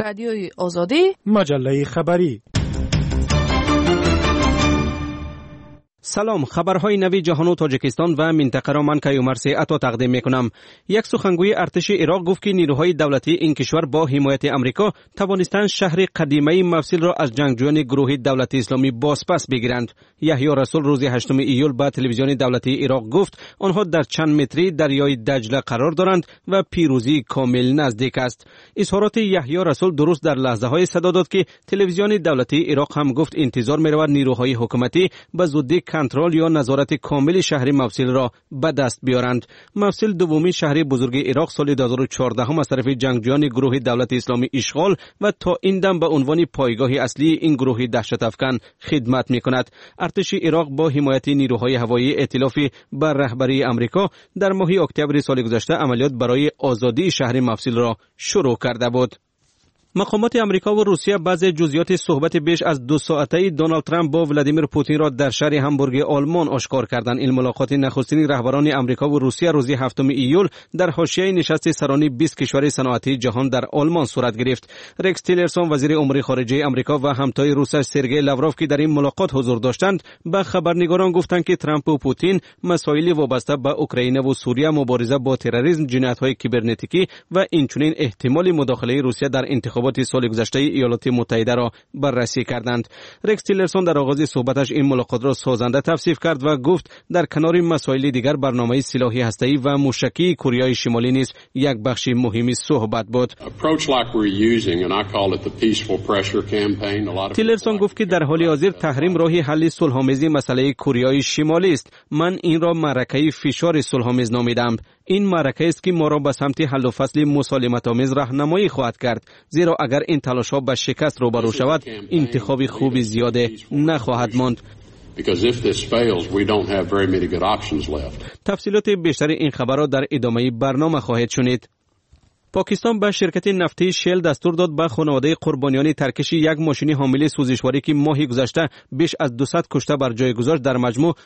رادیوی آزادی، مجله خبری. سلام، خبرهای نوی جهان و تاجیکستان و منطقه را من کیومرث عطا تقدیم میکنم. یک سخنگوی ارتش عراق گفت که نیروهای دولتی این کشور با حمایت امریکا توانستند شهر قدیمی موصل را از جنگجویان گروه دولت اسلامی بازپس بگیرند. یحیی رسول روز 8 ایول به تلویزیون دولتی عراق گفت آنها در چند متری دریای دجله قرار دارند و پیروزی کامل نزدیک است. اظهارات یحیی رسول درست در لحظه های صدا داد که تلویزیون دولتی عراق هم گفت انتظار می‌رود نیروهای حکومتی به زودی کنترل یا نظارت کامل شهر موصل را به دست بیارند. موصل دومین شهر بزرگ عراق سال 2014 از طرف جنگجویان گروه دولت اسلامی اشغال و تا این دم به عنوان پایگاه اصلی این گروه دهشت افکن خدمت می‌کند. ارتش عراق با حمایت نیروهای هوایی ائتلاف بر رهبری امریکا در ماه اکتبر سال گذشته عملیات برای آزادی شهر موصل را شروع کرده بود. مقامات امریکا و روسیه بعضی جزئیات صحبت بیش از 2 ساعته دونالد ترامپ با ولادیمیر پوتین را در شهر همبورگ آلمان آشکار کردند. این ملاقات نخستین رهبران امریکا و روسیه روز 7 ایول در حاشیه نشست سرانی 20 کشور صنعتی جهان در آلمان صورت گرفت. رکس تیلرسون وزیر امور خارجه امریکا و همتای روسش سرگئی لاوروف که در این ملاقات حضور داشتند به خبرنگاران گفتند که ترامپ و پوتین مسائل وابسته به اوکراین و سوریه، مبارزه با تروریسم، جنایت‌های کیبرنتیکی و اینچنین احتمال مداخله روسیه در انتخابات سال گذشته ایالات متحده را بررسی کردند. رکس تیلرسون در آغاز صحبتش این ملاقات را سازنده توصیف کرد و گفت در کنار مسائل دیگر برنامه سلاحی هسته‌ای و موشکی کره شمالی نیز یک بخش مهمی صحبت بود. تیلرسون گفت که در حال حاضر تحریم راهی حل صلح‌آمیز مسئله کره شمالی است. من این را معرکه فشار صلح‌آمیز نامیدم. این معرکه است که ما را به سمت حل و فصل مسالمت‌آمیز راهنمایی خواهد کرد، زیرا اگر این تلاش‌ها به شکست روبرو شود انتخاب خوبی زیاده نخواهد ماند. تفصیلات بیشتر این خبر را در ادامه برنامه خواهید شنید. پاکستان به شرکت نفتی شل دستور داد به خانواده قربانیان ترکش یک ماشین حامل سوزشواری که ماه گذشته بیش از 200 کشته بر جای گذاشت در مجموع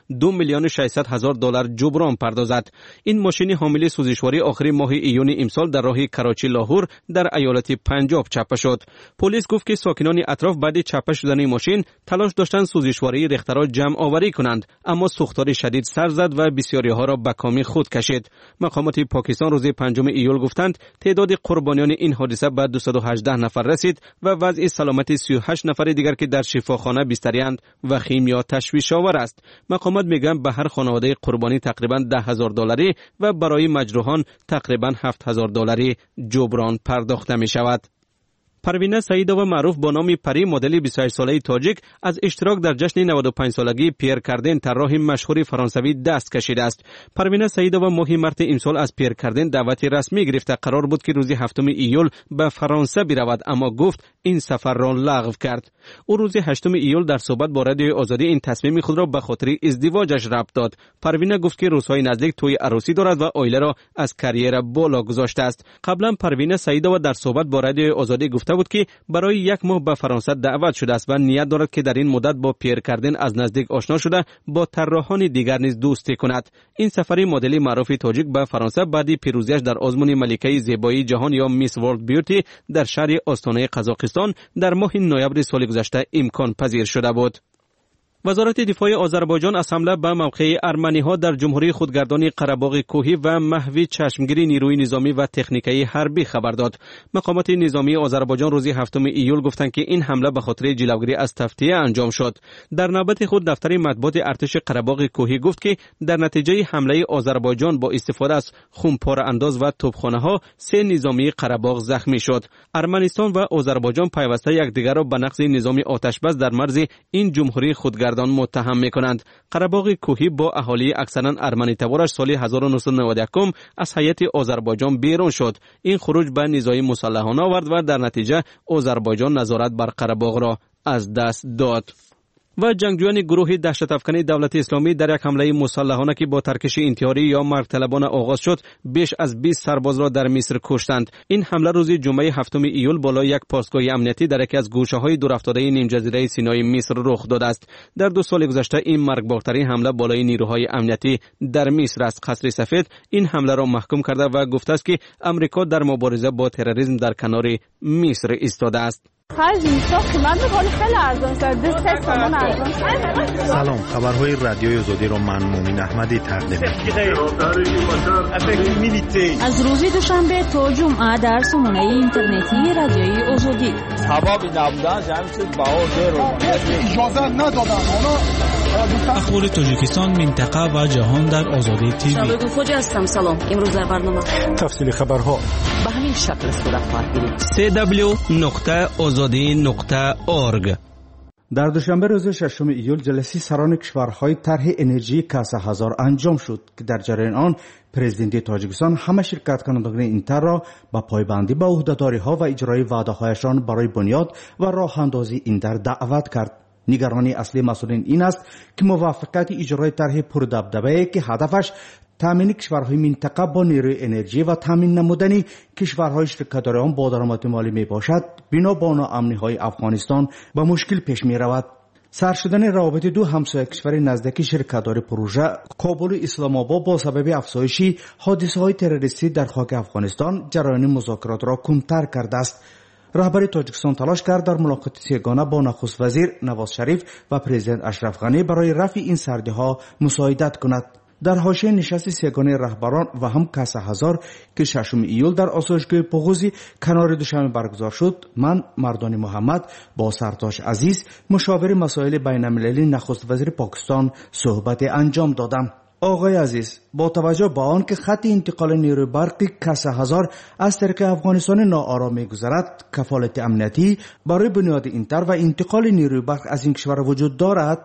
$2,600,000 جبران پردازد. این ماشین حامل سوزشواری آخر ماه ایون امسال در راه کراچی لاهور در ایالت پنجاب چپه شد. پلیس گفت که ساکنان اطراف بعد چپه شدن ماشین تلاش داشتند سوزشواری ریخته را جمع آوری کنند، اما سوختار شدید سر زد و بسیاری ها را به کام خود کشید. مقامات پاکستان روز 5 ایول گفتند تعداد قربانیان این حادثه به 218 نفر رسید و وضع سلامت 38 نفر دیگر که در شفاخانه بستری‌اند وخیم یا تشویش آور است. مقامات میگن به هر خانواده قربانی تقریبا $10,000 و برای مجروحان تقریبا $7,000 جبران پرداخته می شود. پروینه سعیدووا معروف با نام پری مدل 28 ساله تاجیک از اشتراک در جشن 95 سالگی پیر کاردن طراح مشهور فرانسوی دست کشیده است. پروینه سعیدووا ماه مارس امسال از پیر کاردن دعوت رسمی گرفته قرار بود که روز 7 ایول به فرانسه برود، اما گفت این سفر را لغو کرد. او روز 8 ایول در صحبت با رادیوی آزادی این تصمیم خود را به خاطر ازدواجش ربط داد. پروینه گفت که روزهای نزدیک توی عروسی دارد و عائله را از کریر بالا گذاشته است. قبلا پروینه سعیدووا در صحبت با رادیوی آزادی گفته بود که برای 1 ماه به فرانسه دعوت شده است و نیت دارد که در این مدت با پیر کاردن از نزدیک آشنا شده با طراحان دیگر نیز دوستی کند. این سفر مدل معروف تاجیک به فرانسه بعد پیروزیش در آزمون ملکه زیبایی جهان یا میس ورلد بیوتی در شهر آستانه قزاقستان در ماه نوامبر سال گذشته امکان پذیر شده بود. وزارت دفاع آذربایجان از حمله به موقع ارمنی‌ها در جمهوری خودگردان قره‌باغ کوهی و محو چشمگیری نیروی نظامی و تکنیکی حربی خبر داد. مقامات نظامی آذربایجان روز 7 ایول گفتند که این حمله به خاطر جلوگیری از تفطیه انجام شد. در نوبت خود دفتر مطبوعات ارتش قره‌باغ کوهی گفت که در نتیجه حمله آذربایجان با استفاده از خونپاره انداز و توپخانه‌ها 3 نظامی قره‌باغ زخمی شد. ارمنستان و آذربایجان پیوسته یکدیگر را به نقض نظام آتش‌بس در مرز این جمهوری خودگردان متهم می‌کنند. قره‌باغ کوهی با اهالی اکثرا ارمنی تبارش سال 1991 از هیئت آذربایجان بیرون شد. این خروج به نزاع مسلحانه آورد و در نتیجه آذربایجان نظارت بر قره‌باغ را از دست داد. و جنگجویان گروه دهشت افکنی دولت اسلامی در یک حمله مسلحانه که با ترکش انتحاری یا مرگ طلبانه آغاز شد بیش از 20 سرباز را در مصر کشتند. این حمله روز جمعه 7 ایول بالای یک پاسگاه امنیتی در یکی از گوشه‌های دورافتاده نیم جزیره سینای مصر رخ داده است. در 2 سال گذشته این مرگبارترین حمله بالای نیروهای امنیتی در مصر است. قصر سفید این حمله را محکوم کرده و گفته است که امریکا در مبارزه با تروریسم در کنار مصر ایستاده است. سلام، خبرهای رادیوی آزادی را من مومن احمدی تقدیم می‌کنم. از روز دوشنبه تا جمعه در سامانه اینترنتی رادیوی آزادی. اخبار تاجیکستان، منطقه و جهان در آزادی تیوی. شبکه خوج هستم. سلام. امروز در برنامه تفصیل خبرها به همین شکل صورت خواهد گرفت. www.azadi.org. در دوشنبه روز 6 ایول جلسه سران کشورهای طرح انرژی کاسه هزار انجام شد که در جریان آن پرزیدنت تاجیکستان همه شرکت کنندگان این طرح را با پایبندی به عهدهداری‌ها و اجرای وعده‌هایشان برای بنیاد و راه اندازی این طرح دعوت کرد. نگرانی اصلی مسئولین این است که موافقت اجرای طرح پردبدبه که هدفش تامین کشورهای منطقه با نیروی انرژی و تامین نمودن کشورهای شرکت‌دار آن با درآمد مالی می باشد بنا به ناامنی‌های افغانستان به مشکل پیش می رود. سر شدن روابط دو همسایه کشور نزدیک شرکت‌دار پروژه کابل و اسلام آباد با سبب افزایش حادثه‌های تروریستی در خاک افغانستان جریان مذاکرات را کمتر کرده است. رهبر تاجیکستان تلاش کرد در ملاقات سه‌گانه با نخست وزیر نواز شریف و پرزیدنت اشرف غنی برای رفع این سردی‌ها مساعدت کند. در حاشیه نشست سه‌گانه رهبران و هم کاسه هزار که 6 ایول در آسایشگاه پوغوزی کنار دوشنبه برگزار شد، من مردان محمد با سرتاج عزیز مشاور مسائل بین‌المللی نخست وزیر پاکستان صحبت انجام دادم. آقای عزیز، با توجه به آن که خط انتقال نیروی برقی کاسه هزار از طریق افغانستان ناآرام می‌گذرد، کفالت امنیتی برای بنیاد این طرح و انتقال نیروی برق از این کشور وجود دارد؟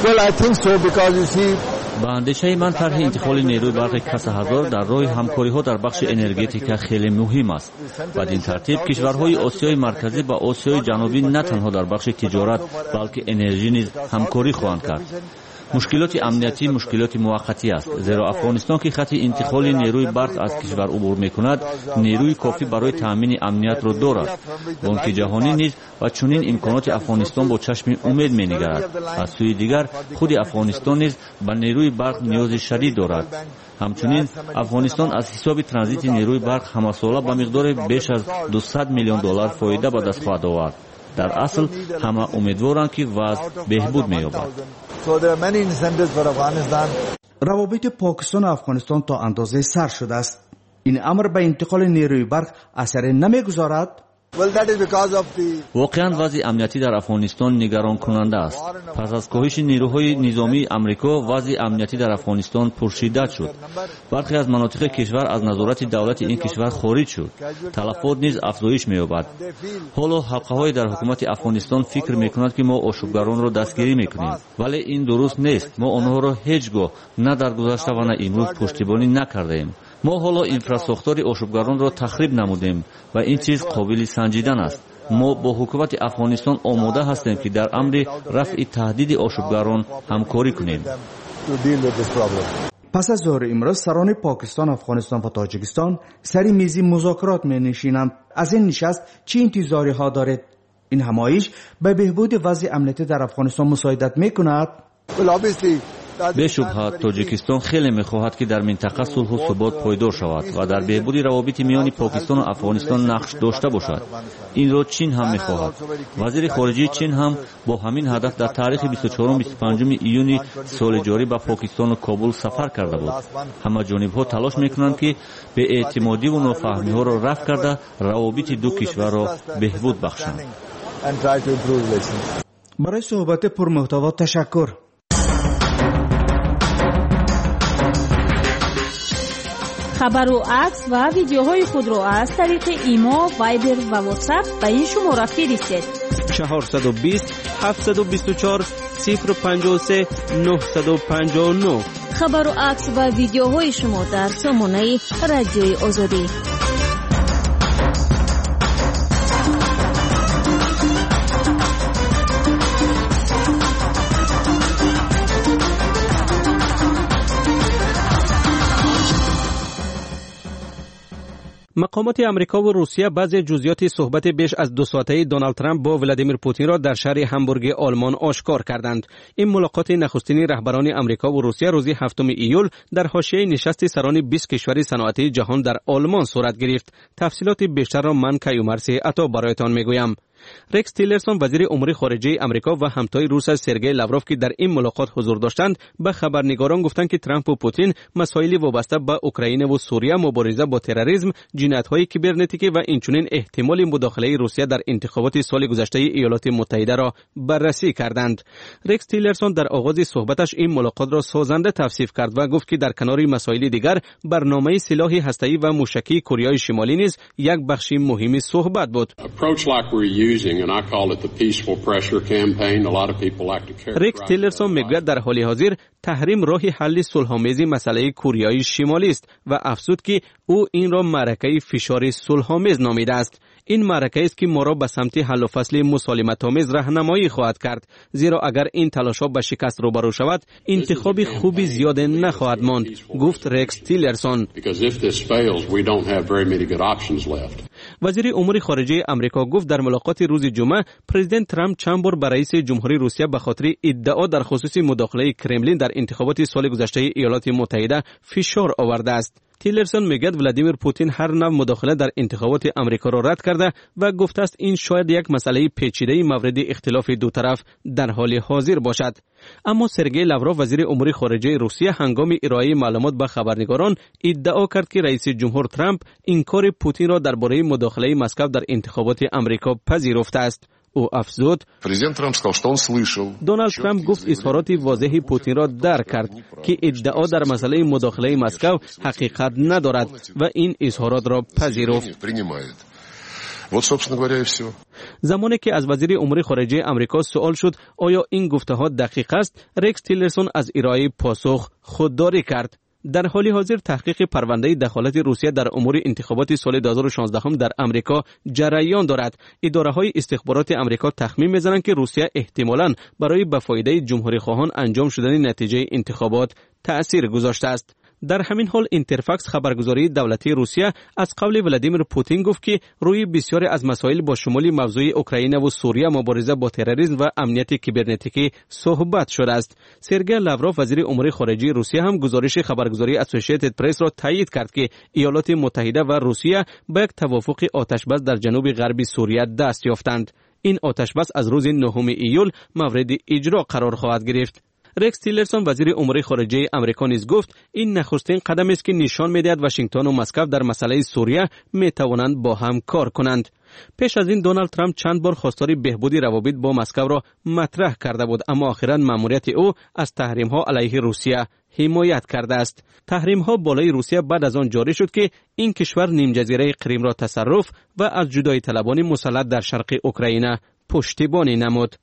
با اندیشه من طرح انتقال نیروی برق کاسه هزار در راه همکاری‌ها در بخش انرژتیک خیلی مهم است. بدین ترتیب کشورهای آسیای مرکزی با آسیای جنوبی نه تنها در بخش تجارت بلکه انرژی نیز همکاری خواهند کرد. مشکلات امنیتی مشکلات موقتی است، زیرا افغانستان که خط انتقال نیروی برق از کشور عبور می‌کند نیروی کافی برای تامین امنیت را دارد. بانک جهانی نیز و چنین امکانات افغانستان با چشم امید می‌نگرد. از سوی دیگر خود افغانستان نیز به نیروی برق نیاز شدید دارد. همچنین افغانستان از حساب ترانزیت نیروی برق همساله به مقدار بیش از 200 میلیون دلار فایده به دست خواهد آورد. در اصل همه امیدوارند که وضع بهبود می‌یابد. روابط پاکستان و افغانستان تا اندازه سر شده است. این امر به انتقال نیروی برق اثر نمیگذارد؟ واقعا وضع امنیتی در افغانستان نگران کننده است. پس از کاهش نیروهای نظامی امریکا وضع امنیتی در افغانستان پرشدت شد. برخی از مناطق کشور از نظارت دولت این کشور خارج شد. تلفات نیز افزایش می‌یابد. حالا حلقه‌های در حکومت افغانستان فکر می‌کنند که ما آشوبگران را دستگیری می‌کنیم، ولی این درست نیست. ما آنها را هیچگاه نه در گذشته و نه امروز پشتیبانی نکردیم. ما حالا اینفراساختار آشوبگران را تخریب نمودیم و این چیز قابل سنجیدن است. ما با حکومت افغانستان آماده هستیم که در امر رفع تهدید آشوبگران همکاری کنیم. پس از ظهر امروز سران پاکستان، افغانستان و تاجیکستان سر میز مذاکرات می‌نشینند. از این نشست چه انتظاری ها دارید؟ این همایش به بهبود وضع امنیتی در افغانستان مساعدت می‌کند؟ به شبهه تاجیکستان خیلی می‌خواهد که در منطقه صلح و ثبات پایدار شود و در بهبود روابط میان پاکستان و افغانستان نقش داشته باشد. این را چین هم می‌خواهد. وزیر خارجه چین هم با همین هدف در تاریخ 24-25 ایون سال جاری به پاکستان و کابل سفر کرده بود. همه جانب‌ها تلاش می‌کنند که به اعتمادی و نافهمی‌ها را رفع کرده روابط دو کشور را بهبود بخشند. برای صحبت پرمحتوا تشکر. خبر و عکس و ویدیوهای خود را از طریق ایما، وایبر و واتساپ به این شماره فرستید: 420 724 053 959. خبر و عکس و ویدیوهای شما در سامانه رادیوی آزادی. مقامات امریکا و روسیه بعضی جزئیات صحبت بیش از 2 ساعته دونالد ترامپ با ولادیمیر پوتین را در شهر همبورگ آلمان آشکار کردند. این ملاقات نخستین رهبران امریکا و روسیه روز 7 ایول در حاشیه نشست سران 20 کشور صنعتی جهان در آلمان صورت گرفت. تفصیلات بیشتر را من کیومرثی عطا برایتان میگویم. رکس تیلرسون وزیر امور خارجه امریکا و همتای روس سرگئی لاوروف که در این ملاقات حضور داشتند به خبرنگاران گفتند که ترامپ و پوتین مسائل وابسته به اوکراین و سوریه، مبارزه با تروریسم، جنایت‌های کیبرنتیکی و اینچنین احتمال مداخله روسیه در انتخابات سال گذشته ایالات متحده را بررسی کردند. رکس تیلرسون در آغاز صحبتش این ملاقات را سازنده توصیف کرد و گفت که در کنار مسائل دیگر برنامه سلاح هسته‌ای و موشکی کره شمالی نیز یک بخش مهم صحبت بود. رکس تیلرسون میگوید در حال حاضر تحریم راه حل صلح‌آمیز مسئله کره شمالی است و افزود که او این را معرکه فشار صلح‌آمیز نامیده است. این معرکه است که ما را به سمت حل و فصل مسالمت‌آمیز راهنمایی خواهد کرد، زیرا اگر این تلاش‌ها به شکست روبرو شود انتخاب خوبی زیاد نخواهد ماند، گفت رکس تیلرسون. وزیر امور خارجه امریکا گفت در ملاقات روز جمعه پرزیدنت ترامپ چند بار به رئیس جمهوری روسیه به خاطر ادعا در خصوص مداخله کرملین در انتخابات سال گذشته ایالات متحده فشار آورده است. تیلرسون میگوید ولادیمیر پوتین هر نوع مداخله در انتخابات امریکا را رد کرده و گفته است این شاید یک مسئله پیچیده مورد اختلاف دو طرف در حال حاضر باشد. اما سرگئی لاوروف وزیر امور خارجه روسیه هنگام ارائه معلومات به خبرنگاران ادعا کرد که رئیس جمهور ترامپ انکار پوتین را درباره مداخله مسکو در انتخابات امریکا پذیرفته است. او افزود دونالد ترامپ گفت اظهارات واضح پوتین را درک کرد که ادعا در مسئله مداخله مسکو حقیقت ندارد و این اظهارات را پذیرفت. زمانی که از وزیر امور خارجه امریکا سوال شد آیا این گفته ها دقیق است، رکس تیلرسون از ارائه پاسخ خودداری کرد. در حال حاضر تحقیق پرونده دخالت روسیه در امور انتخابات سال 2016 در امریکا جریان دارد. اداره‌های استخبارات امریکا تخمین می‌زنند که روسیه احتمالاً برای به فایده جمهوری خواهان انجام شدن نتیجه انتخابات تأثیر گذاشته است. در همین حال اینترفاکس خبرگزاری دولتی روسیه از قول ولادیمیر پوتین گفت که روی بسیاری از مسائل با شمول موضوع اوکراین و سوریه، مبارزه با تروریسم و امنیت کیبرنتیکی صحبت شده است. سرگئی لاوروف وزیر امور خارجه روسیه هم گزارش خبرگزاری اسوسییتد پرس را تایید کرد که ایالات متحده و روسیه با یک توافق آتشبس در جنوب غربی سوریه دست یافتند. این آتشبس از روز 9 ایول مورد اجرا قرار خواهد گرفت. رکس تیلرسون وزیر امور خارجه امریکا نیز گفت این نخستین قدم است که نشان می‌دهد واشنگتن و مسکو در مسئله سوریه می‌توانند با هم کار کنند. پیش از این دونالد ترامپ چند بار خواستار بهبود روابط با مسکو را مطرح کرده بود، اما آخراً مأموریت او از تحریم‌ها علیه روسیه حمایت کرده است. تحریم‌ها بالای روسیه بعد از آن جاری شد که این کشور نیم جزیره کریم را تصرف و از جدایی طلبان مسلط در شرق اوکراین پشتیبانی نمود.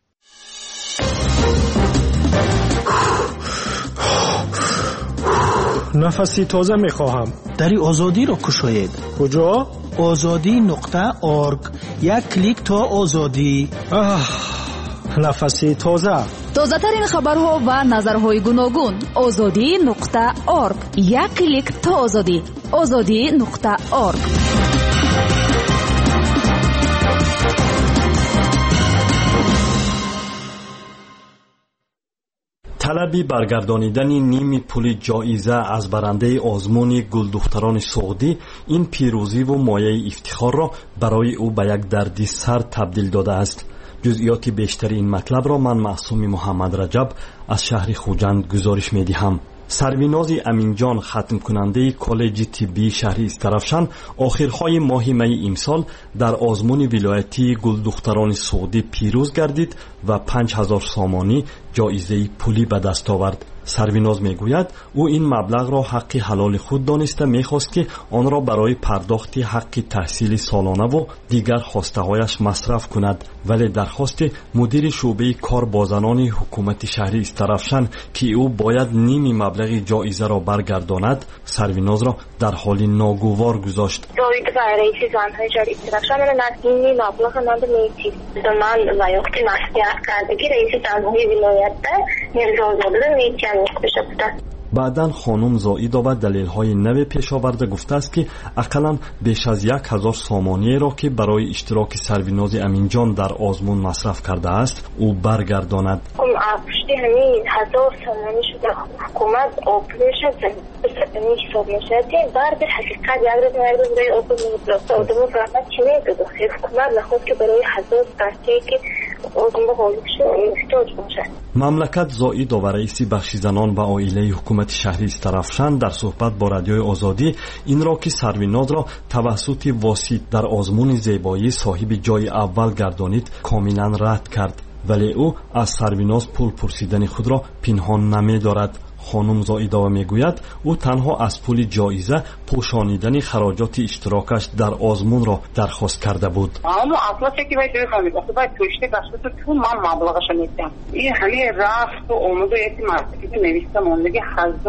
نفسی تازه میخواهم. دری آزادی را کشاید. کجا؟ azadi.org. یک کلیک تا آزادی. نفسی تازه. تازه ترین خبرها و نظرهای گوناگون. azadi.org. یک کلیک تا آزادی. azadi.org. طلب برگردانیدن نیم پول جایزه از برنده آزمون گلدختران سعودی این پیروزی و مایه افتخار را برای او به یک دردسر تبدیل داده است. جزئیات بیشتر این مطلب را من معصوم محمد رجب از شهر خوجند گزارش می‌دهم. سرویناز امینجان ختم کننده کالج طبی شهر استرافشان آخرهای ماه می امسال در آزمون ولایتی گلدختران سعودی پیروز گردید و 5000 سامانی جایزه پولی به دست آورد. سرویناز میگوید او این مبلغ را حق حلال خود دانسته میخواست که آن را برای پرداخت حق تحصیل سالانه و دیگر خواسته‌هایش مصرف کند، ولی درخواست مدیر شعبه کار با زنان حکومت شهر استرافشان که او باید نیم مبلغ جایزه را برگرداند سرویناز را در حال ناگوار گذاشت. رئیس زنهای شهر استرافشان نیم مبلغ من می‌تید من وقتی مسئولیت کردگی رئیس زنهای ولایت میرزا آزاده می‌کنم. بعداً خانم زائیدова دلیل‌های نو پیش آورده گفته است که اقلاً بیش از 1000 سامانیه را که برای اشتراک سرویناز امینجان در آزمون مصرف کرده است او برگرداند. پشتی همین 1000 سامانی شده حکومت آپریشن حساب نشده بعد حقیقت یک روز مردم برای آپریشن آدمو فقط چی میگه حکومت نخواد که برای 1000 قطعی که مملکت زائیدова رئیس بخش زنان و عائله حکومت شهری استرافشان در صحبت با رادیوی آزادی این را که سرویناز را توسط واسط در آزمون زیبایی صاحب جای اول گردانید کاملا رد کرد، ولی او از سرویناز پول پرسیدن خود را پنهان نمی‌دارد. خانم زائیدова میگوید او تنها از پول جایزه پوشانیدن خراجات اشتراکش در آزمون را درخواست کرده بود. اما اصلا چه که باید بفهمید اصلا باید توشته کشته تو من مبلغش نیستم این همه رفت و اومد و یکی مرتبی نویسته موندگی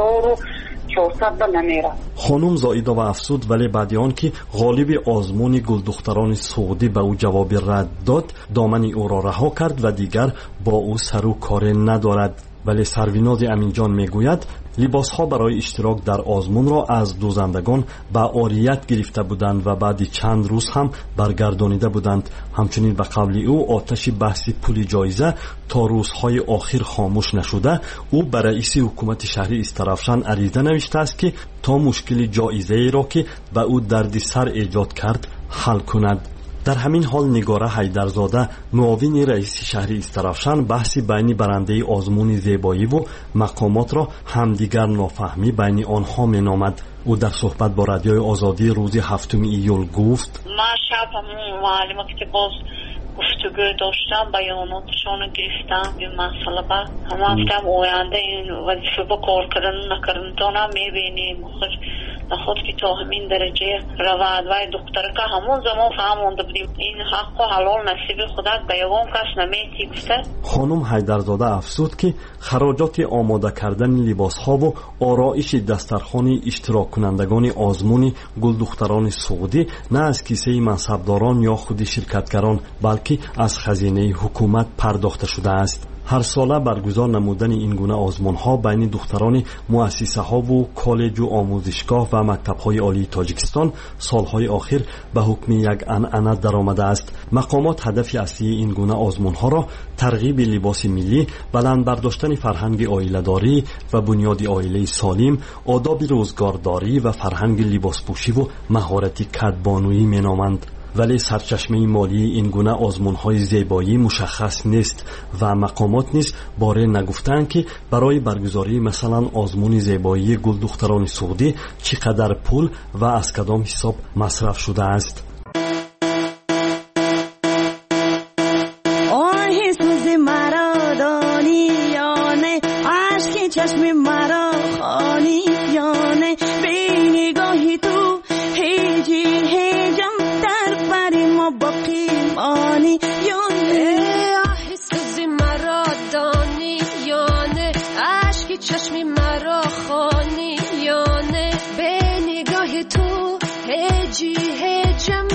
1400 نمیره. خانم زائیدова افسود ولی بعد آن که غالب آزمون گلدختران سعودی به او جواب رد داد دامن او را رها کرد و دیگر با او سر و کار ندارد. ولی سرویناز امینجان میگوید لباسها برای اشتراک در آزمون را از دوزندگان به عاریت گرفته بودند و بعد چند روز هم برگردانیده بودند. همچنین به قول او آتش بحث پول جایزه تا روزهای آخر خاموش نشده. او به رئیس حکومت شهری استرافشان عریضه نوشته است که تا مشکل جایزه ای را که به او دردسر ایجاد کرد حل کند. در همین حال نگاره حیدرزاده معاون رئیس شهری استرافشان بحث بین برنده آزمون زیبایی و مقامات را همدیگر نافهمی بین آنها مینامد. او در صحبت با رادیوی آزادی روز 7 ایول گفت ما شب همون معلوماتی که باز گفتگو داشتم بیاناتشان گرفتم این مسئله با هم گفتم آینده این وظیفه با کار کردن نکردن تا نمیبینیم خود که تا همین درجه رواد و دکتر که همون زمان فهمونده بودیم این حق و حلال نصیب خدا به یوم کس نمیتیسته. خانم حیدرزاده افسود که خراجات آماده کردن لباس ها و آرایش دسترخوان اشتراک کنندگان آزمون گلدختران سعودی نه از کیسه منصبداران یا خود شرکتگران بلکه از خزینه حکومت پرداخته شده است. هر ساله برگزار نمودن این گونه آزمون ها بین دختران مؤسسه ها و کالج و آموزشگاه و مکتب های عالی تاجیکستان سالهای آخر به حکم یک عنعنه درآمده است. مقامات هدف اصلی این گونه آزمون ها را ترغیب لباس ملی، بلند برداشتن فرهنگ عائله‌داری و بنیاد عائله سالم، آداب روزگارداری و فرهنگ لباسپوشی و مهارت کدبانویی مینامند. ولی سرچشمه مالی این گونه آزمون‌های زیبایی مشخص نیست و مقامات نیز باره نگفتند که برای برگزاری مثلا آزمون زیبایی گلدختران سعودی چقدر پول و از کدام حساب مصرف شده است. چشمی مرا خانی یانه به نگاه تو هجی هجم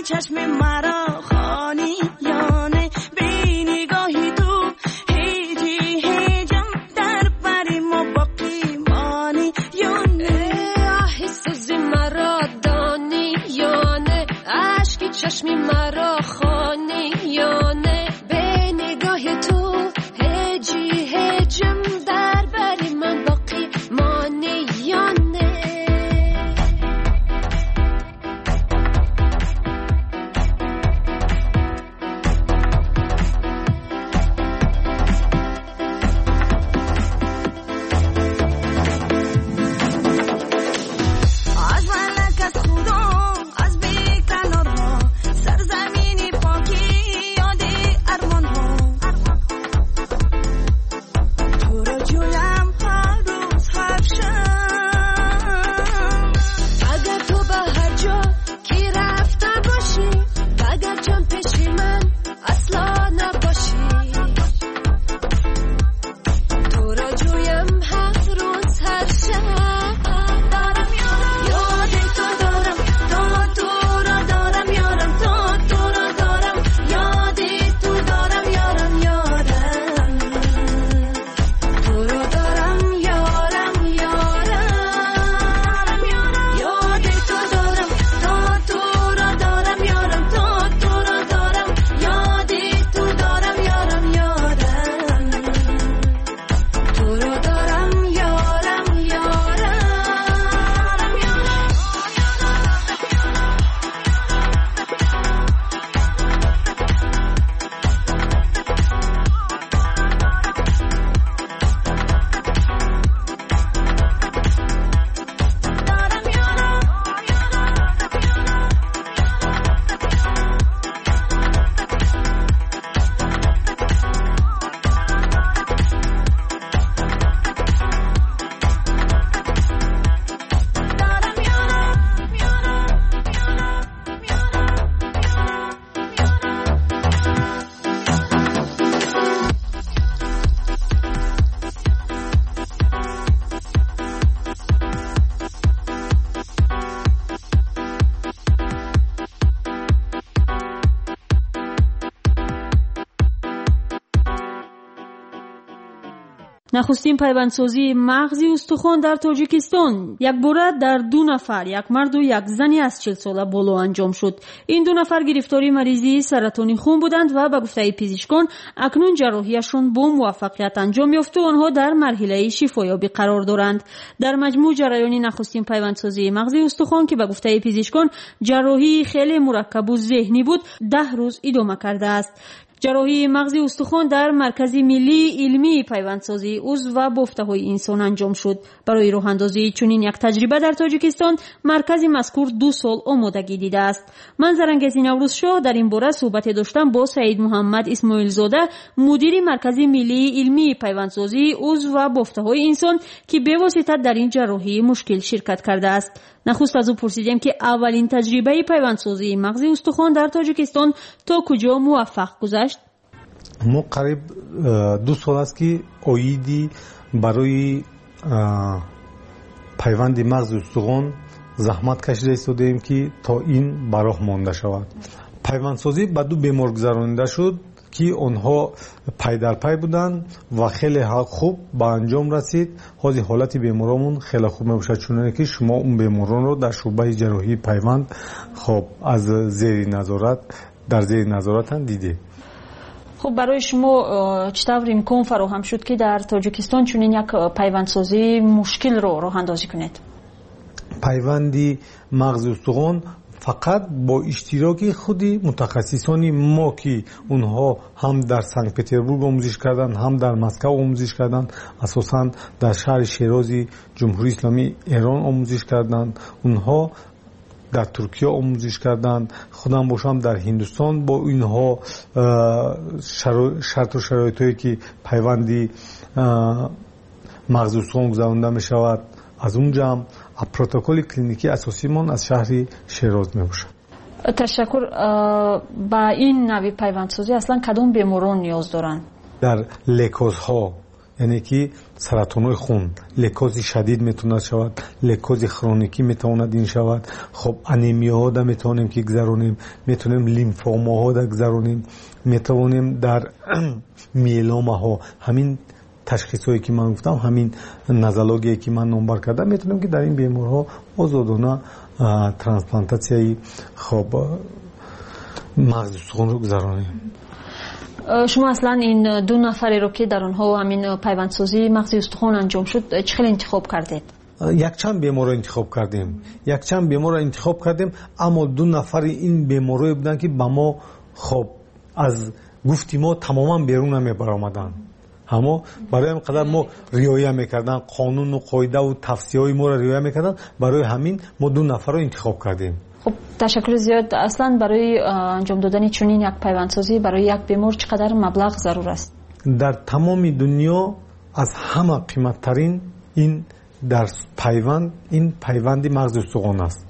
چشم مرا خانی یا نه بی نگاهی تو هیچی هیچم در بری ما باقی مانی یا نه آهی سوزی مرا دانی یا نه عشقی چشمی مرا خانی یا نه بی نگاهی تو هیچی هیچم در بری من باقی مانی یا نه نخستین پیوندسازی مغزی استخوان در تاجیکستان یک باره در 2 نفر، یک مرد و یک زنی از 40 ساله بالا انجام شد. این 2 نفر گرفتاری مریضی سرطان خون بودند و به گفته پزشکان اکنون جراحیشان با موفقیت انجام یافت و آنها در مرحله شفایابی قرار دارند. در مجموع جریان نخستین پیوندسازی مغزی استخوان که به گفته پزشکان جراحی خیلی مرکب و ذهنی بود 10 روز ادامه کرده است. جراحی مغزی استخوان در مرکز ملی علمی پیوندسازی عضو و بافته‌های انسان انجام شد. برای راه اندازی چنین یک تجربه در تاجیکستان مرکز مذکور 2 سال آمادگی دیده است. من زرنگزی نوروزشاه در این باره صحبت داشتم با سعید محمد اسماعیل زاده، مدیر مرکز ملی علمی پیوندسازی عضو و بافته‌های انسان که به واسطه در این جراحی مشکل شرکت کرده است. نخست از او پرسیدیم که اولین تجربه پیوندسازی مغزی استخوان در تاجیکستان تا کجا موفق گذشت. ما قریب 2 سال است که اویدی برای پیوند مغز استخوان زحمت کشیده ایستادیم که تا این براه مانده شود. پیوندسازی به 2 بیمار گذرانیده شد که آنها پای در پای بودند و خیلی خوب به انجام رسید. حاضر حالت بیمارامون خیلی خوب میباشد، چون که شما اون بیماران رو در شعبه جراحی پیوند خب از زیر نظارت در زیر نظارت دیده. خب برای شما چطور امکان فراهم شد که در تاجیکستان چنین یک پیوندسازی مشکل رو راه اندازی کنید؟ پیوندی مغز استخوان فقط با اشتراک خودی متخصصان ما که اونها هم در سنت پترزبورگ آموزش کردن، هم در مسکو آموزش کردن، اساساً در شهر شیرازی جمهوری اسلامی ایران آموزش کردن، اونها در ترکیه آموزش کردن، خودم باشم در هندوستان با اینها شرط و شرایطی که پیوندی مغز استخوان گذرانده می شود از اونجا هم پروتکل کلینیکی اساسی من از شهر شیراز می باشد. تشکر. با این نوع پیوندسازی اصلا کدام بیماران نیاز دارند؟ در لیکوزها یعنی که سرطان‌های خون، لیکوز شدید میتونه شود، لیکوز کرونیکی میتونه این شود. خب انیمیاها دا میتونیم که گذرونیم، میتونیم لیمفوماها دا گذرونیم، میتونیم در میلوماها، همین تشخیصایی که من گفتم، همین نزولوژی که من نمبر کردم، میتونیم که در این بیمارها آزادانه ترانسپلانتاسیای خب مغز استخوان رو گذرونیم. شما اصلا این دو نفری رو که در اونها همین پیوندسازی مغز استخوان انجام شد چه خیلی انتخاب کردید؟ یک چند بیمار رو انتخاب کردیم، اما دو نفر این بیمارای بودن که با ما خب از گفتی ما تماما بیرون نمیبرآمدن. اما برای اینقدر ما رعایت میکردن، قانون و قاعده و توصیه‌های ما رو رعایت میکردن، برای همین ما دو نفر رو انتخاب کردیم. خب تشکر زیاد. اصلا برای انجام دادن چنین یک پیوندسازی برای یک بیمار چقدر مبلغ ضرور است؟ در تمام دنیا از همه قیمتترین این در پیوند مغز استخوان است.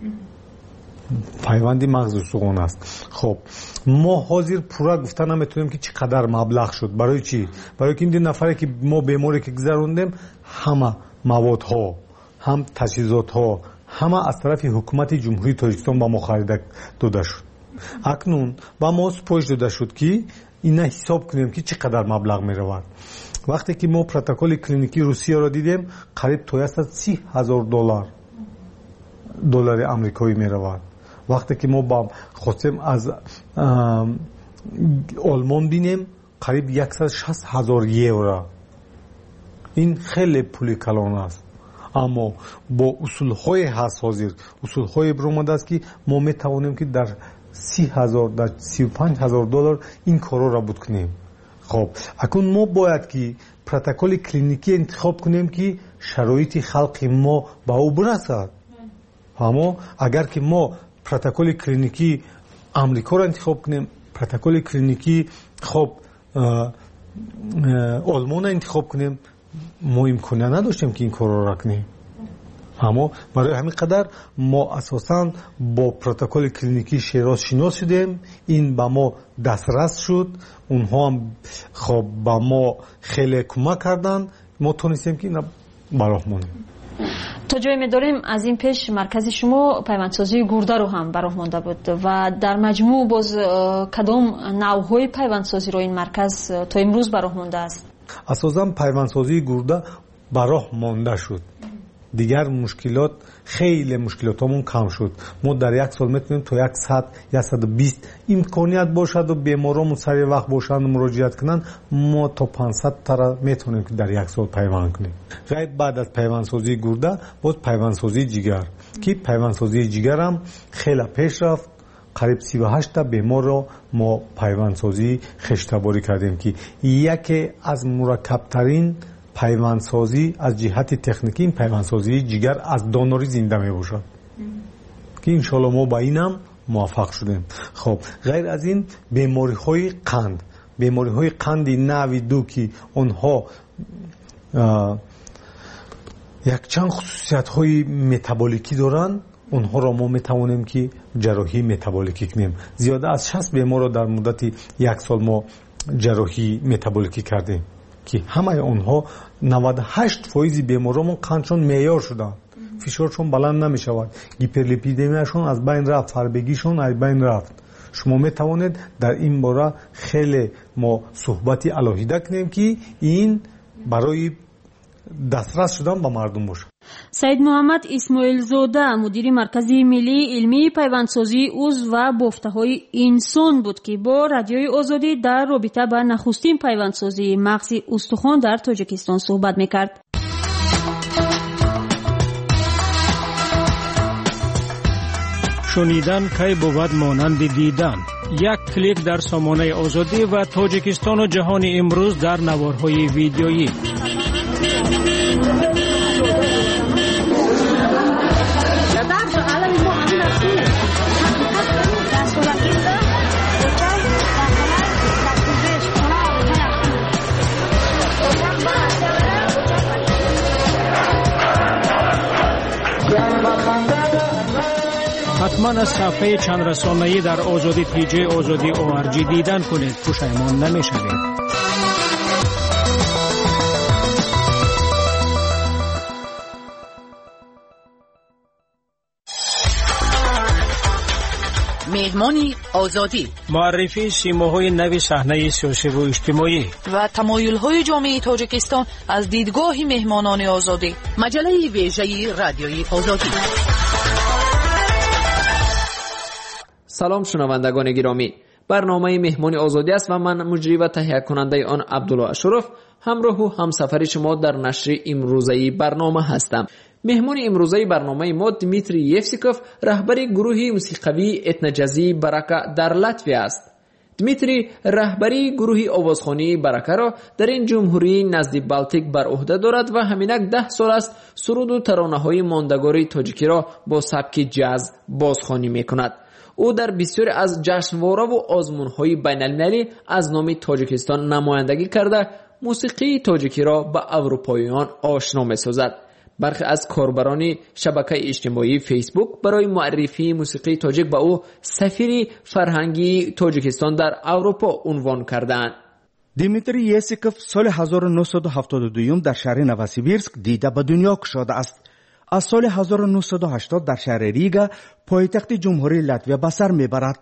خب ما حاضر پورا گفتن نمیتونیم که چقدر مبلغ شد. برای چی؟ برای که این نفری که ما بیماری که گذروندیم همه موادها، هم تجهیزاتها، همه از طرف حکومت جمهوری تاجیکستان با ما خرید داده شد. اکنون با ما سپارش داده شد که اینا حساب کنیم که چقدر مبلغ می رود. وقتی که ما پروتکل کلینیکی روسیه را دیدیم قریب تویست $30,000 دلار آمریکایی می رود. وقتی که ما با خواستیم از آلمان بینیم قریب 160,000 یورو. این خیلی پول کلان است. اما با اصولهای هست حاضر، اصولهای برآمده است که ما می توانیم که در 30,000 در 35,000 دلار این کارا را بود کنیم. خب اکنون ما باید که پروتکل کلینیکی انتخاب کنیم که شرایط خلق ما با او برسد. اما اگر که ما پروتکل کلینیکی آمریکا را انتخاب کنیم، پروتکل کلینیکی خب آلمان را انتخاب کنیم، ما امکانیت نداشتیم که این کار را کنیم. اما برای همین قدر ما اساساً با پروتکل کلینیکی شناس شدیم. این با ما دسترس شد، اونها هم خب با ما خیلی کمک کردن، ما تونستیم که اینا براهمونیم. تا جایی می‌داریم از این پیش مرکز شما پیوندسازی گرده رو هم براهمونده بود و در مجموع باز کدام نوع‌های پیوندسازی رو این مرکز تا امروز براهمونده است؟ اساساً پیوندسازی گرده براهمونده شد. دیگر مشکلات خیلی مشکلاتمون کم شد. ما در یک سال میتونیم تا 100-120 امکانیت باشد و بیمارامون سری وقت باشند و مراجعت کنن، ما تا 500 تا میتونیم که در یک سال پیوند کنیم. غیر بعد از پیوندسازی گرده باز پیوندسازی جگر که پیوندسازی جگر هم خیلی پیش رفت. قریب 38 تا بیمار را ما پیوندسازی خشتباری کردیم که یکی از مرکب‌ترین پیوندسازی از جهت تکنیکی این پیوندسازی جگر از دانوری زنده می باشد که انشالله ما با اینم موفق شدیم. خب غیر از این بیماری های قند نوع 2 که اونها یک چند خصوصیت های متابولیکی دارن، اونها را ما میتوانیم که جراحی متابولیکی کنیم. زیاده از 60 بیمار را در مدت یک سال ما جراحی متابولیکی کردیم که همه اونها 98% بیمارامون قندشون معیار شدن، فشارشون بلند نمی شود، هیپرلیپیدمیاشون از بین رفت، فربگیشون از بین رفت. شما می توانید در این باره خیلی ما صحبتی علاهیده کنیم که این برای دسترس شدن با مردم باشه. سید محمد اسماعیل زاده مدیر مرکز ملی علمی پیوندسازی عضو و بافته‌های انسان بود که با رادیوی آزادی در رابطه با نخستین پیوندسازی مغز استخوان در تاجیکستان صحبت می‌کرد. شنیدن کی بود مانند دیدن. یک کلیک در سامانه آزادی و تاجیکستان و جهان امروز در نوارهای ویدیویی. حتما از صفحه چند رسانه‌ای در آزادی پیج آزادی ORG دیدن کنید، پشیمان نمی‌شوید. مهمانی آزادی، معرفی سیماهای نو صحنه سیاسی و اجتماعی و تمایل‌های جامعه تاجیکستان از دیدگاه مهمانان آزادی. مجله ویژه رادیوی آزادی. سلام شنوندگان گرامی، برنامه مهمانی آزادی است و من مجری و تهیه کننده آن عبدالله اشرف همراه و همسفر شما در نشر امروزه برنامه هستم. مهمان امروزه برنامه ما دمیتری یفسیکوف، رهبر گروه موسیقی اتنجازی برکه در لاتویا است. دمیتری رهبری گروه آوازخوانی برکه را در این جمهوری نزد بالتیک بر عهده دارد و همینک 10 سال است سرود و ترانه‌های ماندگار تاجیکی را با سبک جاز بازخوانی می‌کند. او در بسیاری از جشنواره‌ها و آزمون‌های بین‌المللی از نام تاجیکستان نمایندگی کرده موسیقی تاجیکی را به اروپاییان آشنا می‌سازد. برخی از کاربران شبکه اجتماعی فیسبوک برای معرفی موسیقی تاجیک به او سفیر فرهنگی تاجیکستان در اروپا عنوان کردند. دیمیتری یسیکوف سال 1972 در شهر نوسیبیرسک دیده به دنیا گشوده است. از سال 1980 در شهر ریگا پایتخت جمهوری لاتویا به سر میبرد.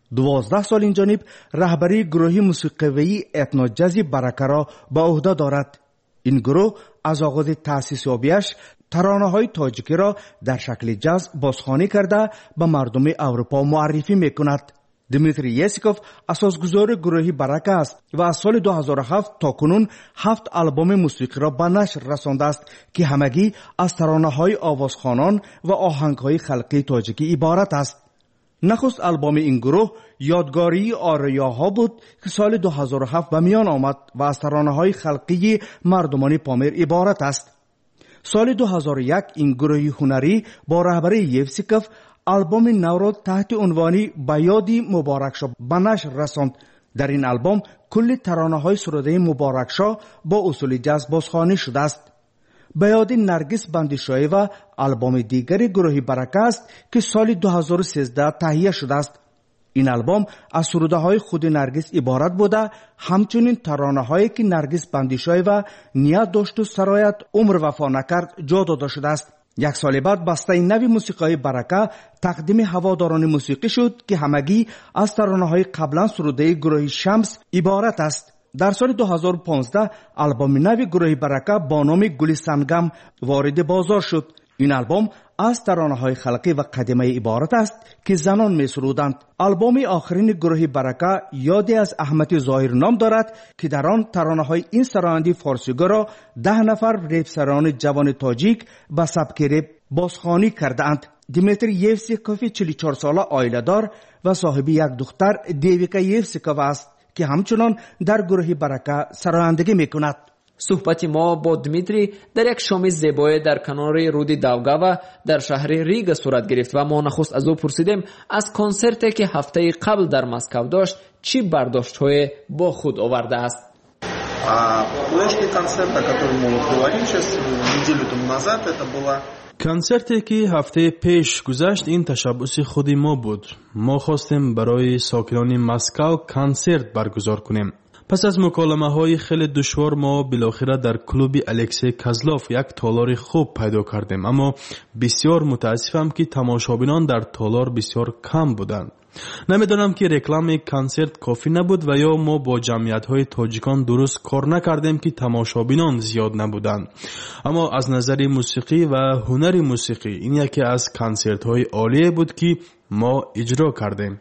12 سال این جانب رهبری گروه موسیقی اتنوجازی برکه را به عهده دارد. این گروه از آغاز تأسیس یابیش ترانه‌های تاجیکی را در شکل جاز بازخوانی کرده به مردم اروپا معرفی میکند. دمیتری یسیکوف اساسگذار گروه برکه است و از سال 2007 تا کنون 7 آلبوم موسیقی را به نشر رسانده است که همگی از ترانه‌های آوازخوانان و آهنگ‌های خلقی تاجیکی عبارت است. نخست آلبوم این گروه یادگاری آریاها بود که سال 2007 به میان آمد و از ترانه‌های خلقی مردمان پامیر عبارت است. سال 2001 این گروه هنری با رهبری یفسیکوف آلبوم نو را تحت عنوانی به یاد مبارک شاه به نشر رساند. در این آلبوم کل ترانه‌های سروده مبارک شاه با اصول جاز بازخوانی شده است. به یاد نرگس بندیشاهی و آلبوم دیگری گروه برکه است که سال 2013 تهیه شده است. این آلبوم از سروده‌های خود نرگس عبارت بوده، همچنین ترانه‌هایی که نرگس بندیشاهی و نیت داشت و سرایت عمر وفا نکرد جا داده شده است. 1 سال بعد بسته نوی موسیقی برکه تقدیم هواداران موسیقی شد که همگی از ترانه‌های قبلا سروده گروه شمس عبارت است. در سال 2015 آلبوم نوی گروه برکه با نام گل سنگم وارد بازار شد. این آلبوم از ترانه‌های خلقی و قدیمی عبارت است که زنان می‌سرودند. آلبوم آخرین گروه برکه یادی از احمد ظاهر نام دارد که در آن ترانه‌های این سرایندی فارسیگو را 10 نفر رپسران جوان تاجیک به سبک رپ بازخوانی کردند. دیمیتری یفسیکوف 44 ساله عائله‌دار و صاحب یک دختر دیویکا یفسیکوف است که همچنان در گروه برکه سرایندگی می‌کند. صحبت ما با دمیتری در یک شام زیبای در کنار رود داوگاوا در شهر ریگا صورت گرفت و ما نخست از او پرسیدیم از کنسرتی که هفته قبل در مسکو داشت چی برداشت‌های با خود آورده است. کنسرتی که هفته پیش گذشت این تشبث خود ما بود. ما خواستیم برای ساکنان مسکو کنسرت برگزار کنیم. پس از مکالمه های خیلی دشوار ما بالاخره در کلوب الکسی کازلوف یک تالار خوب پیدا کردیم، اما بسیار متاسفم که تماشابینان در تالار بسیار کم بودند. نمیدونم که رکلام کنسرت کافی نبود و یا ما با جمعیت های تاجیکان درست کار نکردیم که تماشابینان زیاد نبودند. اما از نظر موسیقی و هنر موسیقی این یکی از کنسرت های عالی بود که ما اجرا کردیم.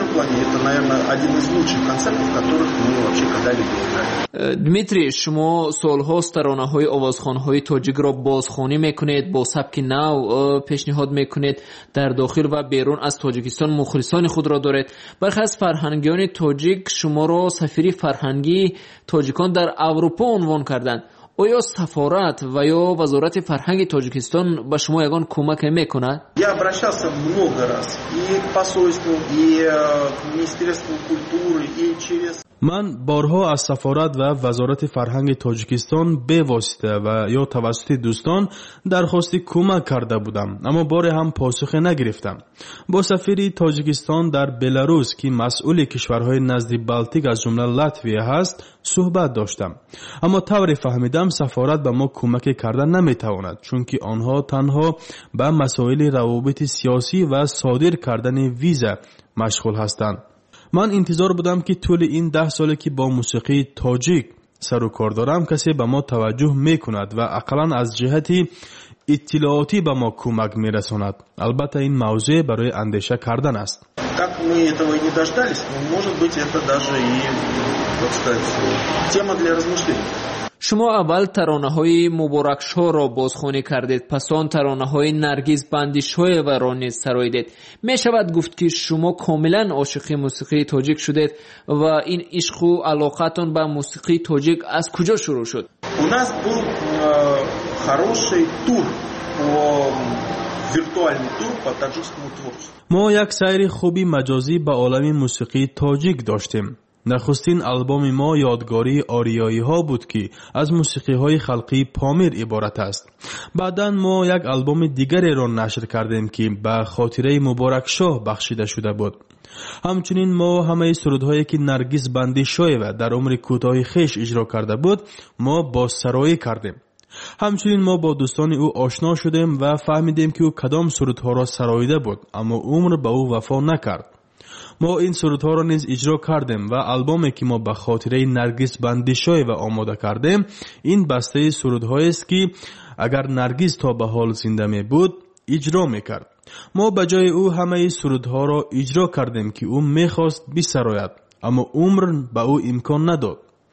دمیتری، شما سالهاست ترانه‌های آوازخوان‌های تاجیک را بازخوانی میکنید، با سبک نو پیشنهاد میکنید، در داخل و بیرون از تاجیکستان مخلصان خود را دارید. برخی از فرهنگیان تاجیک شما را سفیر فرهنگی تاجیکان در اروپا عنوان کردند. آیا سفارت و یا وزارت فرهنگ تاجیکستان به شما یگان کمک میکند؟ Я обращался много раз и к посольству, и к Министерству культуры, и через من بارها از سفارت و وزارت فرهنگ تاجیکستان به واسطه و یا توسط دوستان درخواست کمک کرده بودم، اما بار هم پاسخ نگرفتم. با سفیر تاجیکستان در بلاروس که مسئول کشورهای نزد بالتیک از جمله لاتویا هست صحبت داشتم، اما طوری فهمیدم سفارت به ما کمک کردن نمیتواند، چون که آنها تنها به مسائل روابط سیاسی و صادر کردن ویزا مشغول هستند. من انتظار بودم که طول این 10 ساله که با موسیقی تاجیک سر و کار دارم کسی به ما توجه میکند و اقلا از جهتی اطلاعاتی به ما کمک میرساند. البته این موضوع برای اندیشه کردن است. Как мы этого не дождались, может быть, это даже и, так сказать, тема для размышлений. شما اول ترانه‌های مبارک شاه را بازخوانی کردید، پس آن ترانه‌های نرگس بندیشاه و را نیز سراییدید. می شود گفت که شما کاملا عاشق موسیقی تاجیک شدید و این عشق و علاقتان به موسیقی تاجیک از کجا شروع شد؟ У нас был хороший тур виртуальный тур по таджикскому творчеству. ما یک سیر خوبی مجازی به عالم موسیقی تاجیک داشتیم. نخستین آلبوم ما یادگاری آریایی ها بود که از موسیقی های خلقی پامیر عبارت است. بعداً ما یک آلبوم دیگری را نشر کردیم که به خاطره مبارک شاه بخشیده شده بود. همچنین ما همه سرودهایی که نرگس بندیشاه و در عمر کوتاه خیش اجرا کرده بود ما بازسرایی کردیم. همچنین ما با دوستان او آشنا شدیم و فهمیدیم که او کدام سرودها را سراییده بود اما عمر به او وفا نکرد. ما این سرودها را نیز اجرا کردیم و آلبومی که ما به خاطره نرگس بندیشاه و آماده کردیم این بسته سرودهایی است که اگر نرگس تا به حال زنده می بود اجرا میکرد. ما به جای او همه سرودها را اجرا کردیم که او میخواست بسراید اما عمر به او امکان نداد.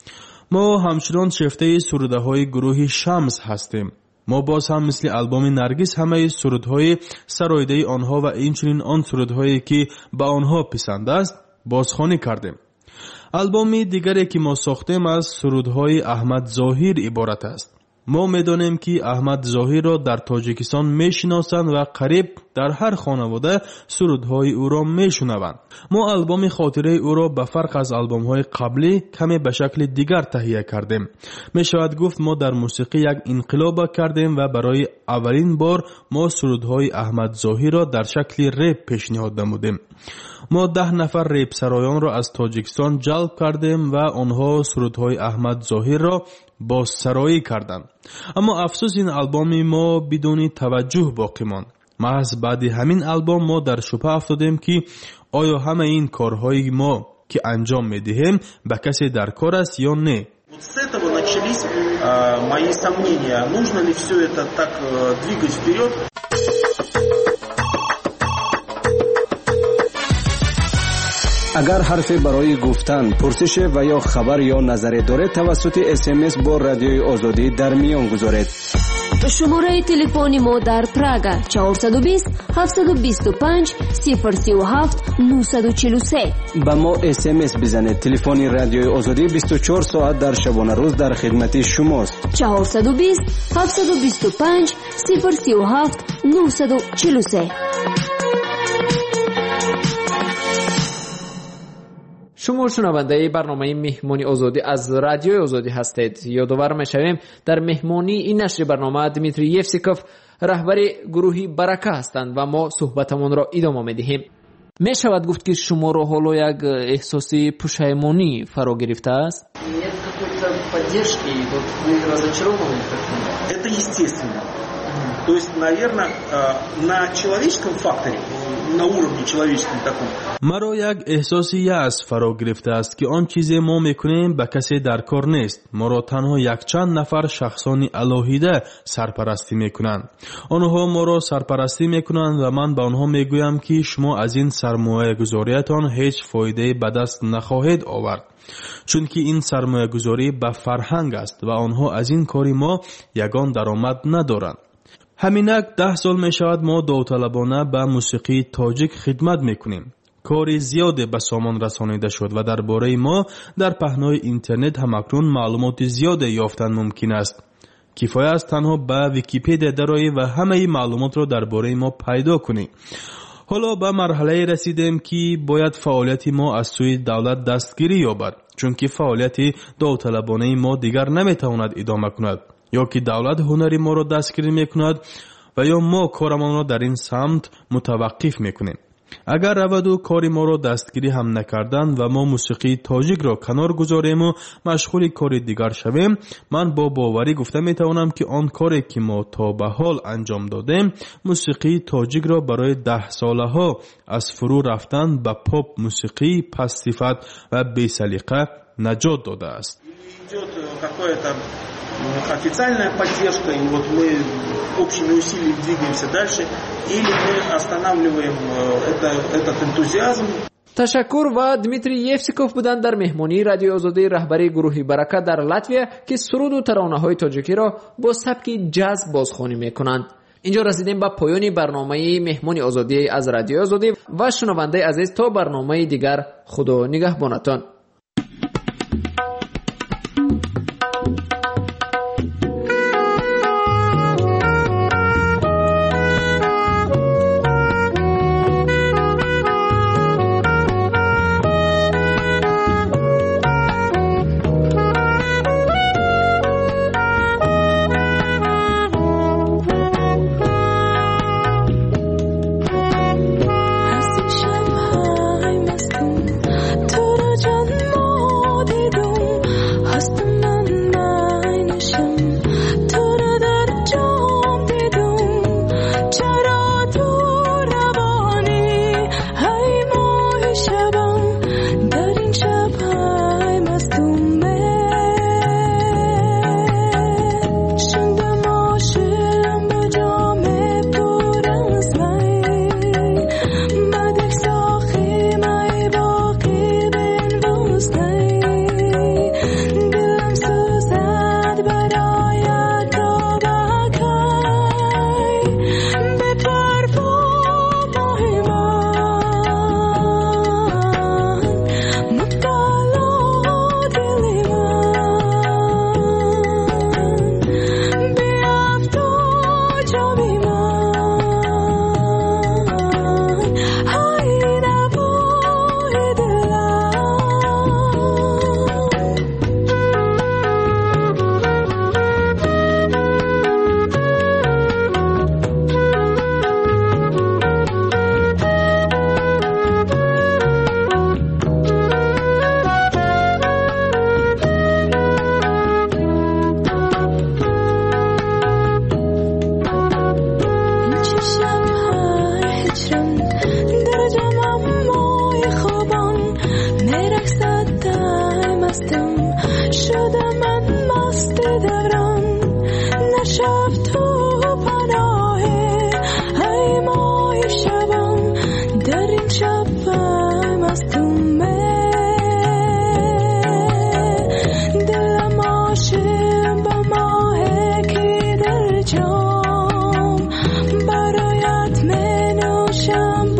ما همچنان شیفته سروده های گروه شمس هستیم. ما باز هم مثل آلبوم نرگس همه سرودهای سراییده آنها و اینچنین آن سرودهایی که به آنها پسند است بازخوانی کردیم. آلبوم دیگری که ما ساختیم از سرودهای احمد ظاهر عبارت است. ما میدانیم که احمد ظاهر را در تاجیکستان میشناسند و قریب در هر خانواده سرودهای او را میشنوند. ما آلبوم خاطره او را به فرق از آلبوم‌های قبلی کمی به شکل دیگر تهیه کردیم. میشود گفت ما در موسیقی یک انقلاب کردیم و برای اولین بار ما سرودهای احمد ظاهر را در شکل رپ پیشنهاد نمودیم. ما 10 نفر ریپ سرایان را از تاجیکستان جلب کردیم و آنها سرودهای احمد ظاهر را بازسرایی کردند. اما افسوس این آلبوم ما بدون توجه باقی ماند. محض بعد همین آلبوم ما در شبهه افتادیم که آیا همه این کارهای ما که انجام میدهیم به کسی در کار است یا نه. Вот с этого начались мои сомнения, нужно ли все это так двигать вперед. اگر حرفی برای گفتن، پرسش و یا خبر یا نظری دارید توسط SMS با رادیوی آزادی در میان گذارید. شماره تلفن ما در پراگ 420 725 037 943. با ما SMS بزنید. تلفن رادیوی آزادی 24 ساعت در شبانه روز در خدمت شماست. 420 725 037 943. شما شنونده برنامه مهمانی آزادی از رادیوی آزادی هستید. یادآور می‌شویم در مهمانی این نشر برنامه دمیتری یفسیکوف رهبر گروهی برکه هستند و ما صحبتمون را ادامه می‌دهیم. می‌شود گفت که شما را حالا یک احساس پشیمانی فرا گرفته است؟ Это естественно. То есть, наверное, на человеческом факторе, на уровне человеческом таком. مرا یک احساسی یأس فرا گرفته است که آن چیزی ما میکنیم به کسی در کار نیست. ما را تنها یک چند نفر شخصانی الهیده سرپرستی میکنند. آنها ما را سرپرستی میکنند و من به آنها میگویم که شما از این سرمایه گذاریتان هیچ فایده به دست نخواهید آورد. چون که این سرمایه گذاری به فرهنگ است و آنها از این کاری ما یگان درآمد ندارند. همینک 10 سال می شود ما داوطلبانه به موسیقی تاجیک خدمت میکنیم. کاری زیاده به سامان رسانیده شد و درباره ما در پهنای اینترنت هم اکنون معلومات زیاده یافتن ممکن است. کفایت است تنها به ویکی‌پدیا درآیی و همه معلومات را درباره ما پیدا کنی. حالا به مرحله رسیدیم که باید فعالیت ما از سوی دولت دستگیری یابد، چون که فعالیت داوطلبانه ما دیگر نمیتواند ادامه کند. یا که دولت هنری ما را دستگیری میکند و یا ما کارمان را در این سمت متوقف میکنیم. اگر رود و کاری ما را دستگیری هم نکردند و ما موسیقی تاجیک را کنار گذاریم و مشغول کار دیگر شویم، من با باوری گفته می توانم که آن کاری که ما تا به حال انجام دادیم موسیقی تاجیک را برای 10 ساله ها از فرو رفتن به پاپ موسیقی پس صفت و بی سلیقه نجات داده است. Официальная поддержка, и вот мы общими усилиями двигаемся дальше, или мы останавливаем этот энтузиазм. تشکر و دمیتری یفسیکوف بودند در مهمانی رادیو آزادی رهبری گروه برکت در لاتویا که سرود و ترانه‌های تاجیکی را با سبک جاز بازخوانی می‌کنند. اینجا رسیدیم به پایان برنامه مهمانی آزادی از رادیو آزادی و شنونده عزیز تا برنامه دیگر خدا نگهبانتان.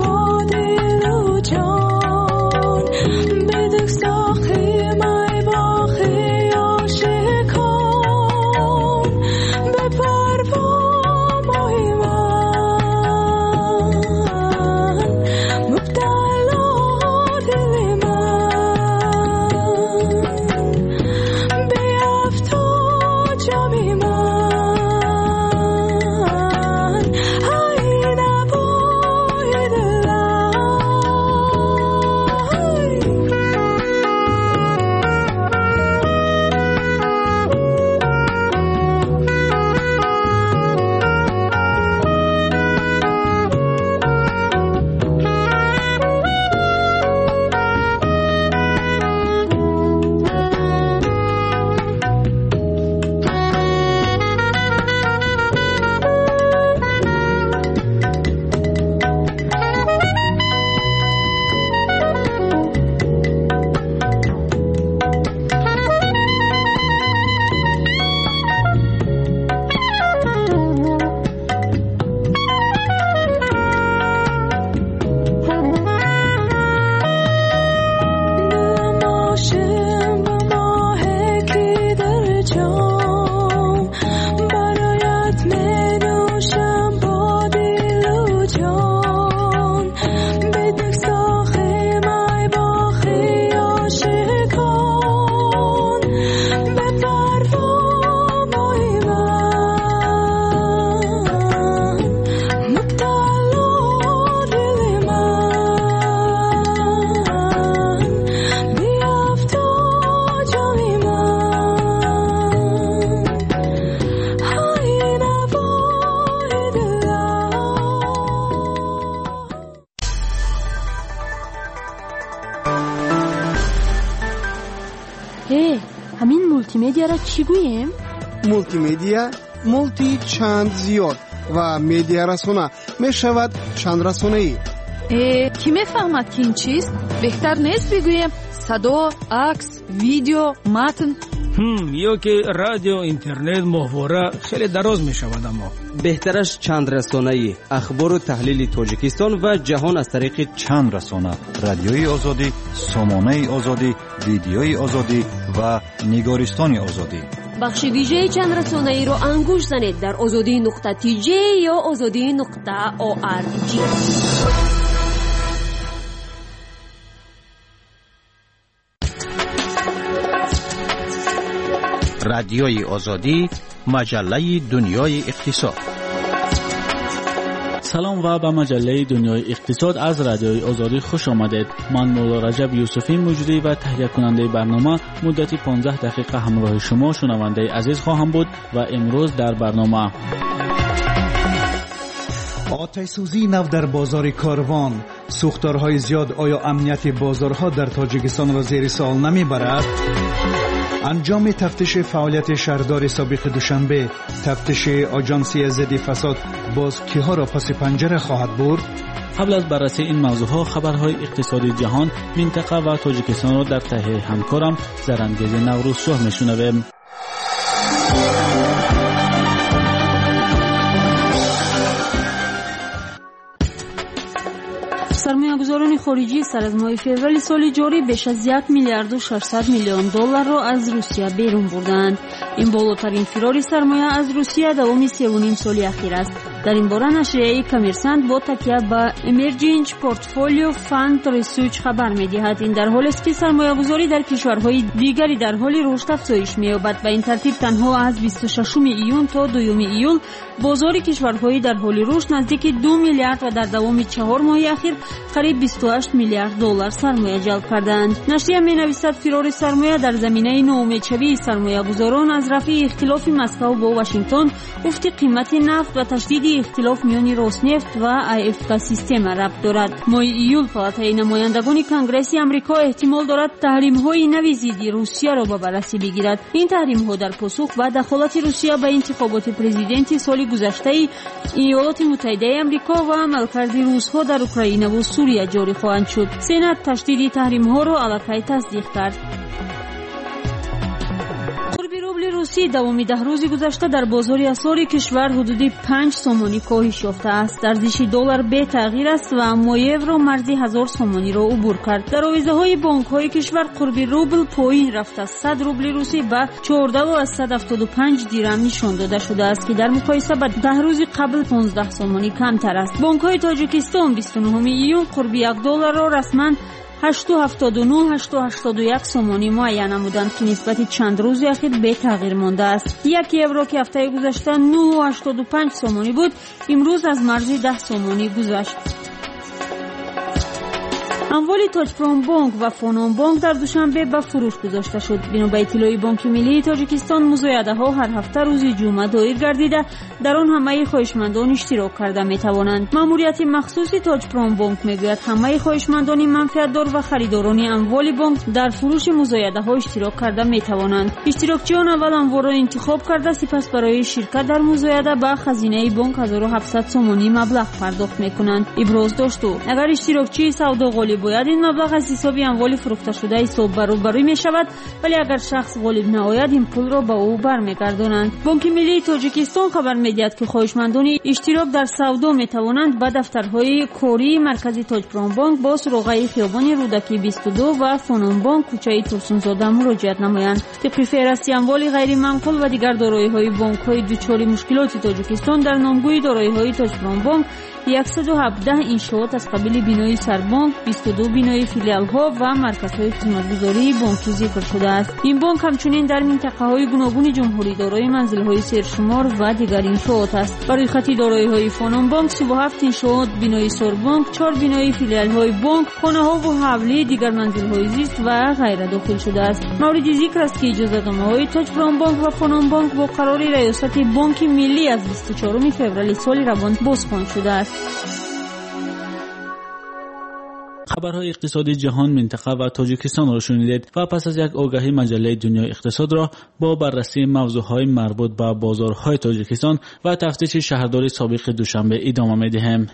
Bye. همین مولتی مدیا را چی گوییم؟ مولتی مدیا مولتی چند زیاد و مدیا رسانه می شود چند رسانه ای. کی میفهمد که این چیست؟ بهتر نیست بگوییم صدا، عکس، ویدیو، متن؟ یا که رادیو، اینترنت، محوره خیلی دراز می شود. اما بهترش چند رسانه‌ای، اخبار و تحلیل تاجیکستان و جهان از طریق چند رسانه: رادیوی آزادی، سامانه آزادی، ویدیوی آزادی و نگارستان آزادی. بخش ویژه چند رسانه‌ای رو انگوش زنید در azadi.tj یا azadi.org. رادیوی آزادی، مجله دنیای اقتصاد. سلام و به مجله دنیای اقتصاد از رادیوی آزادی خوش آمدید. من مولا رجب یوسفی مجری و تهیه کننده برنامه مدتی 15 دقیقه همراه شما شنونده عزیز خواهم بود و امروز در برنامه آتش‌سوزی نو در بازار کاروان، سوختارهای زیاد، آیا امنیت بازارها در تاجیکستان را زیر سوال نمیبرد؟ انجام تفتیش فعالیت شهردار سابق دوشنبه، تفتیش آژانسی ضد فساد باز کیها را پس پنجره خواهد برد؟ قبل از بررسی این موضوعها خبرهای اقتصادی جهان، منطقه و تاجیکستان را در تهیه همکارم زرنگیز نوروز شاه میشنویم. سرمایه‌گذاران خارجی سر از ماه فوریه سال جاری بیش از 1 میلیارد و 600 میلیون دلار را از روسیه بیرون بردند. این بالاترین فرار سرمایه از روسیه دوام 3.5 سال اخیر است. در این باره نشریه کامرسانت با تکیه به Emerging Portfolio Fund Research خبر می‌دهد این در حالی است که سرمایه‌گذاری در کشورهای دیگری در حال رشد افزایش می‌یابد و این ترتیب تنها از 26 ایون تا 2 ایول بازار کشورهای در حال رشد نزدیک 2 میلیارد و در دوام 4 ماه اخیر قریب 28 میلیارد دلار سرمایه جلب کردند. نشریه می‌نویسد فرار سرمایه در زمینه ناامیدشوی سرمایه‌گذاران از رفع اختلاف مسکو با واشنگتن، افت قیمت نفت و تشدید اختلاف میان روسنفت و آی‌اف سیستم ربط دارد. ماه ایول پالاتای نمایندگان کنگره آمریکا احتمال دارد تحریم‌های نوی ضد روسیه را به بررسی بگیرد. این تحریم‌ها در پاسخ به دخالت روسیه به انتخابات پرزیدنتی سال گذشته ایالات متحده آمریکا و عملکرد روس‌ها در اوکراین و سوریه جاری خواهند شد. سنا تشدید تحریم‌ها را علکی تصدیق کرد. روسی دوام 10 روز گذشته در بازار اسعار کشور حدود 5 سومانی کاهش یافته است. ارزش دلار به تغییر است و اما یورو مرز 1000 سومانی را عبور کرد. در آویزه‌های بانک‌های کشور قرب روبل پایین رفته است. 100 روبل روسی به 14.75 درهم نشان داده شده است که در مقایسه با 10 روز قبل 15 سومانی کمتر است. بانک‌های تاجیکستان 29 ایون قرب 1 دلار را رسما 8.79-8.81 سومانی معین نمودند که نسبت چند روز اخیر به تغییر مانده است. 1 یورو که هفته گذشته 9.85 سومانی بود، امروز از مرز 10 سومانی گذشت. اموال تاجپرام بانک و فونوم بانک در دوشنبه به فروش گذاشته شد. بنا به اطلاع بانک ملی تاجیکستان، مزایده‌ها هر هفته روز جمعه دایر گردیده در آن همه خواهشمندان اشتراک کرده می‌توانند. ماموریت مخصوص تاجپرام بانک می‌گوید همه خواهشمندان منفعت‌دار و خریداران اموال بانک در فروش مزایده‌ها اشتراک کرده می‌توانند. اشتراکچیان اول اموال را انتخاب کرده سپس برای شرکت در مزایده به خزینه بانک 1700 سومانی مبلغ پرداخت می‌کنند. ابراز داشت اگر اشتراکچی سودا غالب باید این مبلغ از حساب اموال فروخته شده حساب برابری می شود، ولی اگر شخص غالب نآید این پول را به او برمیگردانند. بانک ملی تاجیکستان خبر می‌دهد که خواهشمندان اشتراک در سودا می توانند به دفترهای کاری مرکزی تاجپرام بانک با سراغه خیابان رودکی 22 و فونوم بانک کوچه ترسونزاده مراجعت نمایند. طبق فهرست اموال غیر منقول و دیگر دارایی‌های بانک‌های دچار مشکلات تاجیکستان در نامگوی دارایی‌های تاجپرام بانک 117 انشاءات از قبیل بینای سربانک، 22 بینای فیلیال‌ها و مرکزهای خدمتگزاری بانکی ذکر شده است. این بانک همچنین در منطقه‌های گوناگون جمهوری دارای منزل‌های سرشمار و دیگر انشاءات است. برای خط دارایی‌های فونوم بانک 37 انشاءات بینای سربانک، 4 بینای فیلیال‌های بانک، خانه‌ها و حوله دیگر منزل‌های زیست و غیره داخل شده است. مورد ذکر است که اجازه‌نامه‌های تاجپرام بانک و فونوم بانک با قرار ریاست بانک ملی از 24 فوریه سال روان بازخوان شده است. خبرهای اقتصادی جهان، منطقه و تاجیکستان را شنیدید و پس از یک آگهی مجله دنیای اقتصاد را با بررسی موضوعهای مربوط به بازارهای تاجیکستان و تفتیش شهرداری سابق دوشنبه ادامه می‌دهیم.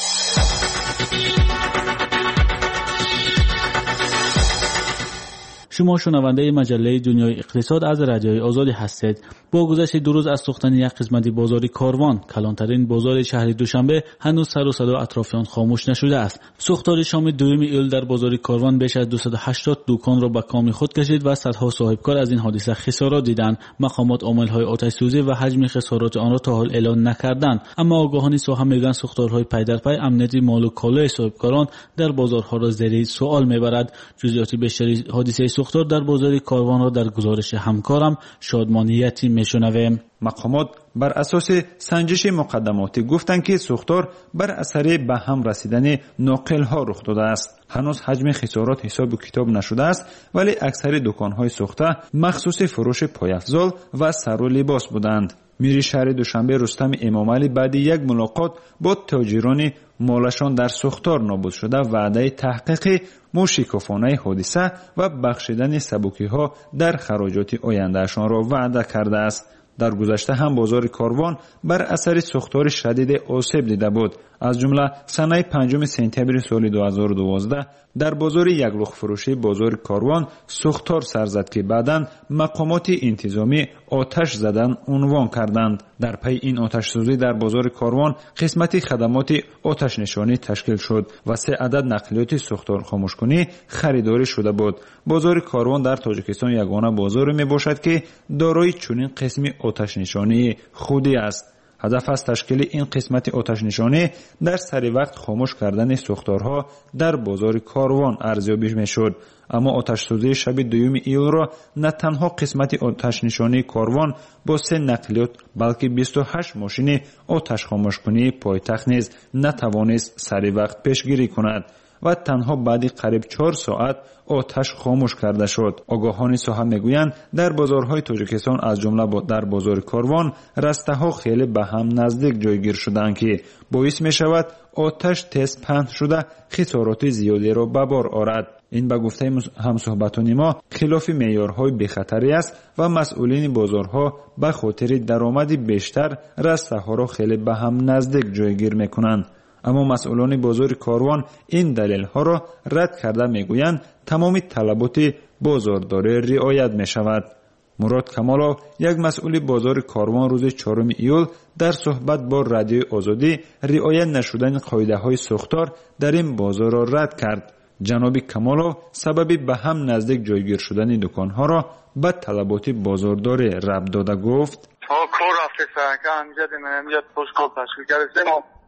شما شنونده مجله دنیای اقتصاد از رادیوی آزادی هستید. با گذشت 2 روز از سوختن یک قسمت بازار کاروان، کلانترین بازار شهر دوشنبه، هنوز سر و صدا اطراف آن خاموش نشده است. سوختار شام 2 ایول در بازار کاروان بیش از 280 دکان را به کام خود کشید و صدها صاحبکار از این حادثه خسارات دیدند. مقامات عامل‌های آتش سوزی و حجم خسارات آن را تا حال اعلان نکردند، اما آگاهان ساحه میگویند سوختارهای پی در پی امنیت مال و کالای صاحبکاران در بازارها را زیر سوال میبرد. جزئیات بیشتری حادثه سوختار در بازار کاروان را در گزارش همکارم شادمانیتی میشنویم. مقامات بر اساس سنجش مقدماتی گفتند که سوختار بر اثر به هم رسیدن ناقل ها رخ داده است. هنوز حجم خسارات حساب و کتاب نشده است، ولی اکثر دکان های سوخته مخصوص فروش پایافزال و سر و لباس بودند. میری شهر دوشنبه رستم امامعلی بعد یک ملاقات با تاجران مالشان در سوختار نابود شده وعده تحقیق موشکافانه حادثه و بخشیدن سبوکی ها در خراجات آیندهشان را وعده کرده است. در گذشته هم بازار کاروان بر اثر سوختار شدید آسیب دیده بود. از جمله سنه 5 سپتامبر سال 2012 در بازار یگلوخ فروشی بازار کاروان سوختار سر زد که بعداً مقامات انتظامی آتش زدن عنوان کردند. در پی این آتش سوزی در بازار کاروان قسمت خدمات آتش نشانی تشکیل شد و 3 عدد نقلیات سوختار خاموشکنی خریداری شده بود. بازار کاروان در تاجیکستان یگانه بازار می باشد که دارای چنین قسم آتش نشانی خودی است. هدف از تشکیل این قسمت آتش نشانی در سری وقت خاموش کردن سوختارها در بازار کاروان ارزیابی میشد. اما آتش سوزی شب 2 ایول را نه تنها قسمت آتش نشانی کاروان با 3 نقلیات بلکه 28 ماشین آتش خاموشکنی پایتخت نیز نتوانست سری وقت پیشگیری کند و تنها بعد قریب 4 ساعت آتش خاموش کرده شد. آگاهان ساحه میگویند در بازارهای تاجیکستان از جمله در بازار کاروان رسته‌ها خیلی به هم نزدیک جایگیر شدند که باعث می شود آتش تیز پهن شده خسارات زیادی را به بار آورد. این به گفته همصحبتان ما خلاف معیارهای بی‌خطری است و مسئولین بازارها به خاطر درآمد بیشتر رسته‌ها را خیلی به هم نزدیک جایگیر میکنند. اما مسئولان بازار کاروان این دلیل ها را رد کرده میگویند تمام طلبات بازارداری رعایت می شود. مراد کمالو یک مسئول بازار کاروان روز 4 ایول در صحبت با رادیوی آزادی رعایت نشدن قاعده های سوختار در این بازار را رد کرد. جناب کمالو سبب به هم نزدیک جایگیر شدن دکان ها را به طلبات بازارداری ربط داده گفت کار افسر که امجد پشکال تشکیل کرده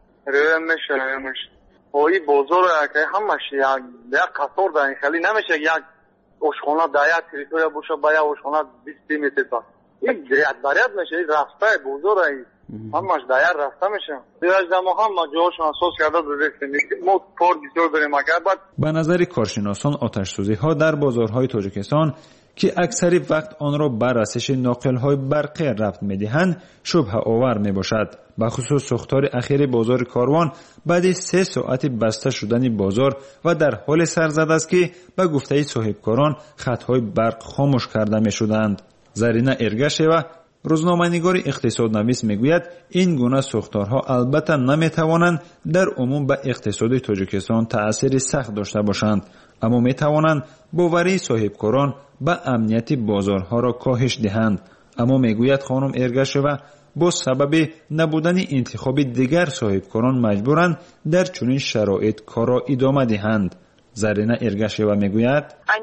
میشه اوی بازار که همش یک قطار دارن خیلی نمیشه یک اشخانه دایت تریتوریا باشه با یک اشخانه 20 متر تا یک جریت باید میشه رفته بازار همش دایت رفته میشه بیاج دما هم جوشون اساس کرده بزرگ ما کار بسیار داریم اگر بعد به نظر کارشناسان آتش سوزی ها در بازارهای تاجیکستان که اکثر وقت آن را بر رسش ناقل‌های برقی ربط می‌دهند شبهه آور می‌باشد. به خصوص سوختار اخیر بازار کاروان بعد 3 ساعت بسته شدن بازار و در حال سر زده است که به گفته صاحبکاران خط‌های برق خاموش کرده می‌شدند. زرینه ارگشیوا روزنامه‌نگار اقتصادنویس میگوید این گونه سوختارها البته نمی‌توانند در عموم به اقتصاد تاجیکستان تأثیر سخت داشته باشند، اما می‌توانند باوری صاحبکاران به امنیت بازارها را کاهش دهند. اما میگوید خانم ارگشیوا با سبب نبودن انتخاب دیگر صاحبکاران مجبورند در چنین شرایط کار را ادامه دهند. زرینه ارگشیوا میگوید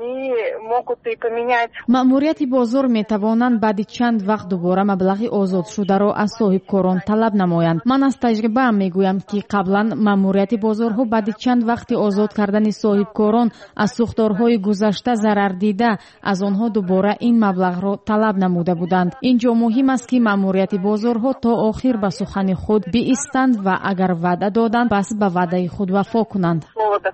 маъмурияти бозор метавонанд баъди чанд вақт дубора маблағи озодшударо аз соҳибкорон талаб намоянд. ман аз таҷрибаам мегӯям ки қаблан маъмурияти бозорҳо баъди чанд вақти озод кардани соҳибкорон аз сӯхторҳои гузашта зарар дида аз онҳо дубора ин маблағро талаб намуда буданд. ин ҷо муҳим аст ки маъмурияти бозорҳо то охир ба сухани худ биистанд ва агар ваъда доданд бас ба ваъдаи худ вафо кунанд.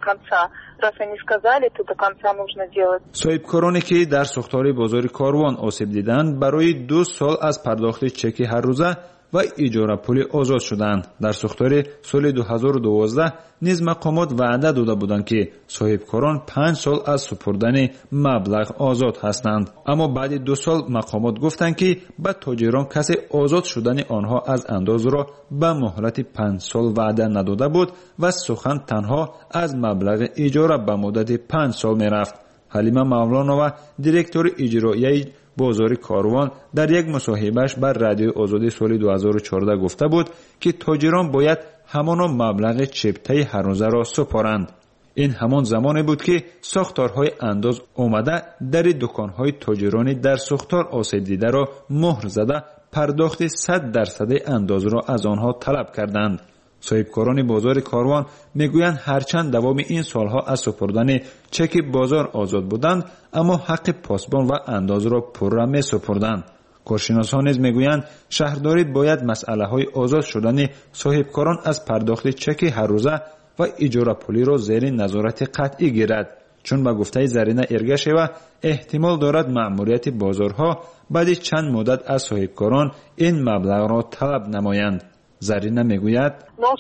صاحبکارانی که در سوختار بازار کاروان آسیب دیدند برای 2 سال از پرداخت چک هر روزه و اجاره پولی آزاد شدند. در سوختار سال 2012 نیز مقامات وعده داده بودند که صاحبکاران 5 سال از سپردن مبلغ آزاد هستند، اما بعد 2 سال مقامات گفتند که به تاجران کسی آزاد شدن آنها از انداز را به مهلت 5 سال وعده نداده بود و سخن تنها از مبلغ اجاره به مدت 5 سال می رفت. حلیمه مولانا و دیرکتور اجرایی بازار کاروان در یک مصاحبهش بر رادیوی آزادی سال 2014 گفته بود که تاجران باید همان مبلغ چپتای هر روزه را سپارند. این همان زمانی بود که ساختارهای انداز آمده در دکانهای تاجرانی در ساختار آسیب دیده را مهر زده پرداخت 100% انداز را از آنها طلب کردند. صاحبکاران بازار کاروان میگویند هرچند دوام این سالها از سپردن چک بازار آزاد بودند، اما حق پاسبان و انداز را پرره می سپردند. کارشناسان نیز میگویند شهرداری باید مسئله های آزاد شدن صاحبکاران از پرداخت چک هر روزه و اجاره پولی را زیر نظارت قطعی گیرد، چون به گفته زرینه ارگشیوا احتمال دارد مأموریت بازارها بعد چند مدت از صاحبکاران این مبلغ را طلب نمایند. زرینه میگوید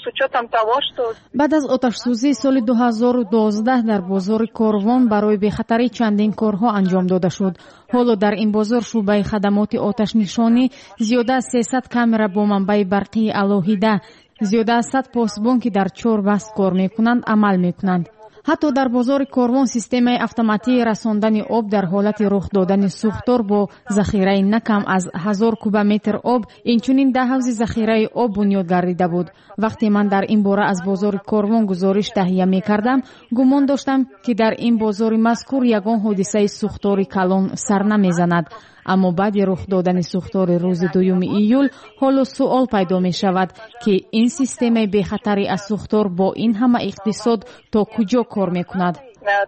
بعد از آتش‌سوزی سال 2012 در بازار کاروان برای بخطری چندین کارها انجام داده شد. حالا در این بازار شعبه خدمات آتش نشانی زیاده از 300 کامera با منبع برقی الوهیده، زیاده از 100 پاسبان که در 4 بست کار میکنند عمل میکنند. حتی در بازار کاروان سیستم اتوماتیک رساندن آب در حالت رخ دادن سوختار با ذخیره نکم از 1000 کوبمتر آب اینچنین 10 حوض ذخیره آب بنیاد گردیده بود. وقتی من در این باره از بازار کاروان گزارش تهیه می‌کردم، گمان داشتم که در این بازار مذکور یگان حادثه سوختار کلان سر نمی‌زند. اما بعد رخ دادن سوختار روز 2 ایول حالا سوال پیدا می شود که این سیستم بخطری از سوختار با این همه اقتصاد تا کجا کار می کند؟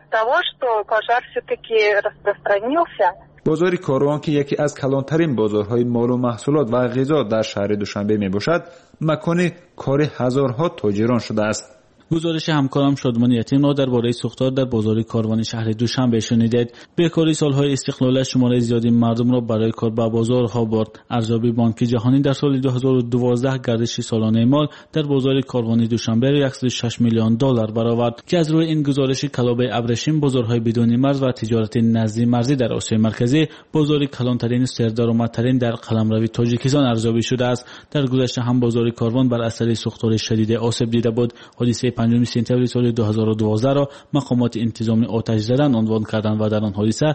بازار کاروان که یکی از کلانترین بازارهای مال و محصولات و غذا در شهر دوشنبه می باشد، مکان کار هزارها تاجران شده است. گزارش همکارم شادمان یتیم را درباره سوختار در بازار کاروان شهر دوشنبه شنیدید. بیکاری سالهای استقلال شماره زیادی مردم را برای کار به بازارها برد. ارزیابی بانک جهانی در سال 2012 گردش سالانه مال در بازار کاروان دوشنبه را 106 میلیون دلار برآورد که از روی این گزارش کلابه ابریشم بازارهای بدون مرز و تجارت نزدی مرزی در آسیای مرکزی بازار کلانترین و سردرآمدترین در قلمرو تاجیکستان ارزیابی شده است. در گذشته هم بازار کاروان بر اثر سوختار شدید آسیب دیده بود. حادثه 5 سپتامبر سال 2012 را مقامات انتظامی آتش زدن عنوان کردند و در آن حادثه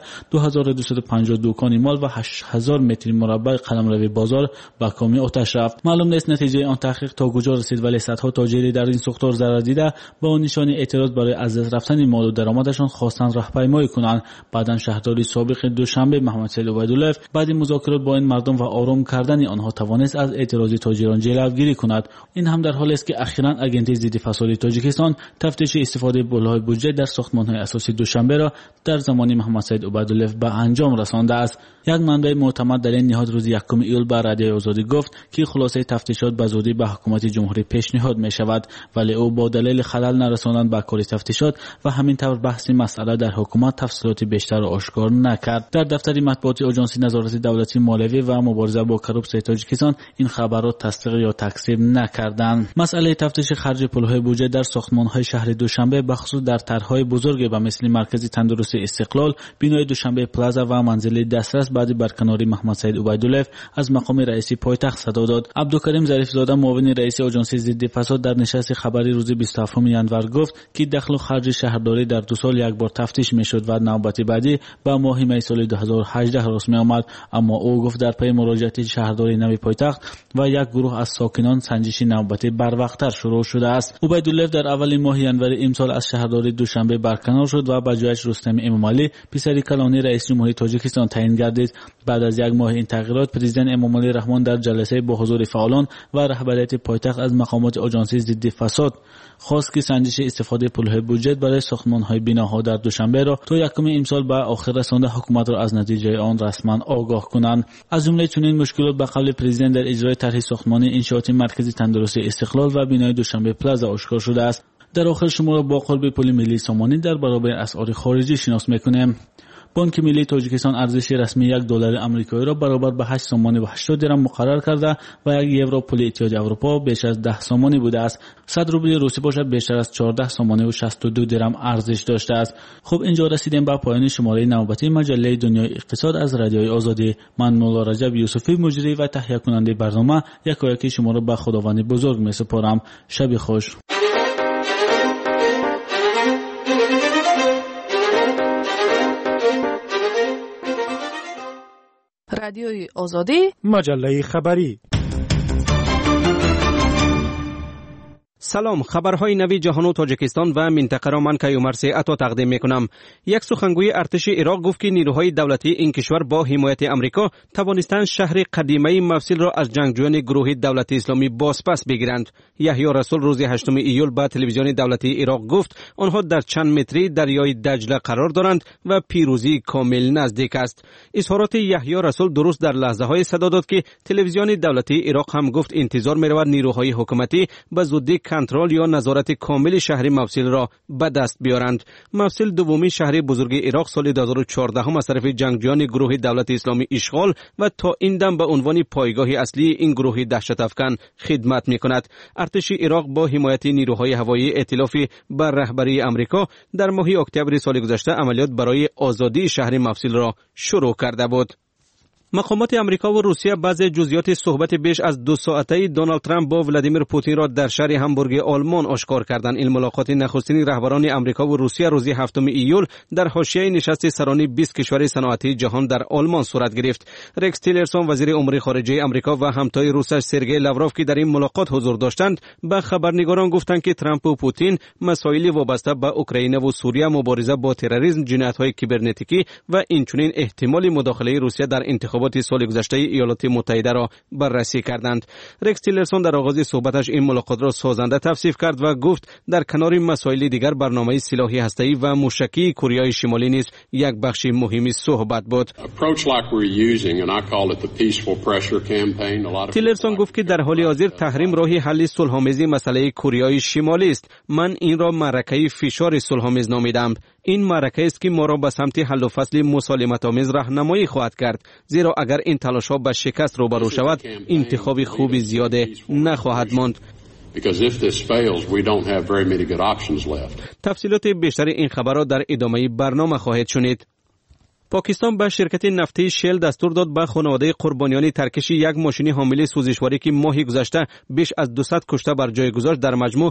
2250 دکان مال و 8000 متر مربع قلمرو بازار به کام آتش رفت. معلوم نیست نتیجه آن تحقیق تا کجا رسید، ولی صدها تاجری در این سوختار ضرر دیده با نشان اعتراض برای از دست رفتن مال و درآمدشان خواستند راهپیمایی کنند. بعداً شهرداری سابق دوشنبه محمد سید عبیدالله بعد مذاکرات با این مردم و آرام کردن آنها توانست از اعتراض تاجران جلوگیری کند. این هم در حالی است که اخیراً اگنده ضد فساد تاجیکستان تفتیش استفاده پولهای بودجه در ساختمان‌های اساسی دوشنبه را در زمان محمد سید عبیدالله به انجام رسانده است. یک منبع معتمد در این نهاد روز 1 ایول به رادیوی آزادی گفت که خلاصه تفتیشات به زودی به حکومت جمهوری پیشنهاد می شود، ولی او با دلیل خلل نرساندن به کار تفتیشات و همین طور بحث مسئله در حکومت تفصیلات بیشتر را آشکار نکرد. در دفتر مطبوعاتی آژانس نظارت دولتی مالیوی و مبارزه با کروپسیون تاجیکستان این خبرات تصدیق یا تکذیب نکردند. مسئله تفتیش خرج پولهای بودجه در ساختمان‌های شهر دوشنبه بخصوص در طرح‌های بزرگ به مثل مرکز تندرستی استقلال، بینای دوشنبه پلازا و منزل دسترس بعد برکناری محمد سید عبیدالله از مقام رئیسی پایتخت صدا داد. عبدالکریم ظریفزاده معاون رئیس آژانس ضد فساد در نشست خبری روز 27 ژانویه گفت که دخل و خرج شهرداری در 2 سال یک بار تفتیش میشد و نوبت بعدی به ماه می سال 2018 رسمی آمد. اما او گفت در پی مراجعه شهرداری نوی پایتخت و یک گروه از ساکنان سنجش نوبتی بروقتر شروع شده است. عبیدالله در اول ماه ژانویه امسال از شهرداری دوشنبه برکنار شد و به جایش رستم امامعلی پسر کلانی رئیس جمهوری تاجیکستان تعیین گردید. بعد از یک ماه این تغییرات پرزیدنت امامعلی رحمان در جلسه با حضور فعالان و رهبریت پایتخت از مقامات آژانس ضد فساد خواست که سنجش استفاده پولهای بودجه برای ساختمان‌های بناها در دوشنبه را تا 1 امسال به آخر رسانده حکومت را از نتیجه آن رسما آگاه کنند. از جمله چنین مشکلات به قول پرزیدنت در اجرای طرح ساختمان انشاءات مرکز تندرستی استقلال و بنای دوشنبه پلازا آشکار شده است. در آخر شما را با قرب پول ملی سامانی در برابر اسعار خارجی شناس می‌کنیم. بانک ملی تاجیکستان ارزش رسمی $1 آمریکایی را برابر به 8 سومانی و 80 درم مقرر کرده و 1 یورو پول اتحادیه اروپا بیش از 10 سومانی بوده است. 100 روبل روسی باشد بیشتر از 14 سومانی و 62 درم ارزش داشته است. خب اینجا رسیدیم به پایان شماره نوبتی مجله دنیای اقتصاد از رادیوی آزادی. من مولا رجب یوسفی مجری و تهیه کننده برنامه یکایک شما را به خداوند بزرگ می‌سپارم. شب خوش. رادیوی آزادی مجله خبری. سلام، خبرهای نوی جهان و تاجیکستان و منطقه را من کیومرث عطا تقدیم میکنم. یک سخنگوی ارتش عراق گفت که نیروهای دولتی این کشور با حمایت امریکا توانستند شهر قدیمی موصل را از جنگجویان گروه دولت اسلامی بازپس بگیرند. یحیی رسول روز 8 ایول به تلویزیون دولتی عراق گفت آنها در چند متری دریای دجله قرار دارند و پیروزی کامل نزدیک است. اظهارات یحیی رسول درست در لحظه های صدا داد که تلویزیون دولتی عراق هم گفت انتظار می‌رود نیروهای حکومتی به زودی کنترل یا نظارت کامل شهر موصل را به دست بیارند. موصل دومین شهر بزرگ عراق سال 2014 از طرف جنگجویان گروه دولت اسلامی اشغال و تا این دم به عنوان پایگاه اصلی این گروه دهشت افکن خدمت می‌کند. ارتش عراق با حمایت نیروهای هوایی ائتلافی بر رهبری امریکا در ماه اکتبر سال گذشته عملیات برای آزادی شهر موصل را شروع کرده بود. مقامات امریکا و روسیه بعض جزئیات صحبت بیش از 2 ساعته دونالد ترامپ با ولادیمیر پوتین را در شهر همبورگ آلمان آشکار کردند. این ملاقات نخستین رهبران امریکا و روسیه روز 7 ایول در حاشیه نشست سرانی 20 کشور صنعتی جهان در آلمان صورت گرفت. رکس تیلرسون وزیر امور خارجه امریکا و همتای روسش سرگئی لاوروف که در این ملاقات حضور داشتند به خبرنگاران گفتند که ترامپ و پوتین مسائل وابسته به اوکراین و سوریه، مبارزه با تروریسم، جنایت‌های کیبرنتیکی و اینچنین احتمال مداخله روسیه در انتخابات سال گذشته ایالات متحده را بررسی کردند. رکس تیلرسون در آغاز صحبتش این ملاقات را سازنده توصیف کرد و گفت در کنار مسائل دیگر برنامه سلاح هسته‌ای و موشکی کره شمالی نیز یک بخش مهمی صحبت بود. تیلرسون گفت که در حال حاضر تحریم راه حل صلح‌آمیز مسئله کره شمالی است. من این را معرکه فشار صلح‌آمیز نامیدم. این معرکه است که ما را به سمت حل و فصل مسالمت‌آمیز راهنمایی خواهد کرد، زیرا اگر این تلاش‌ها به شکست روبرو شود انتخاب خوبی زیاده نخواهد ماند. تفصیلات بیشتر این خبر را در ادامه برنامه خواهید شنید. پاکستان به شرکت نفتی شل دستور داد به خانواده قربانیان ترکش یک ماشین حامل سوزشواری که ماه گذشته بیش از 200 کشته بر جای گذاشت در مجموع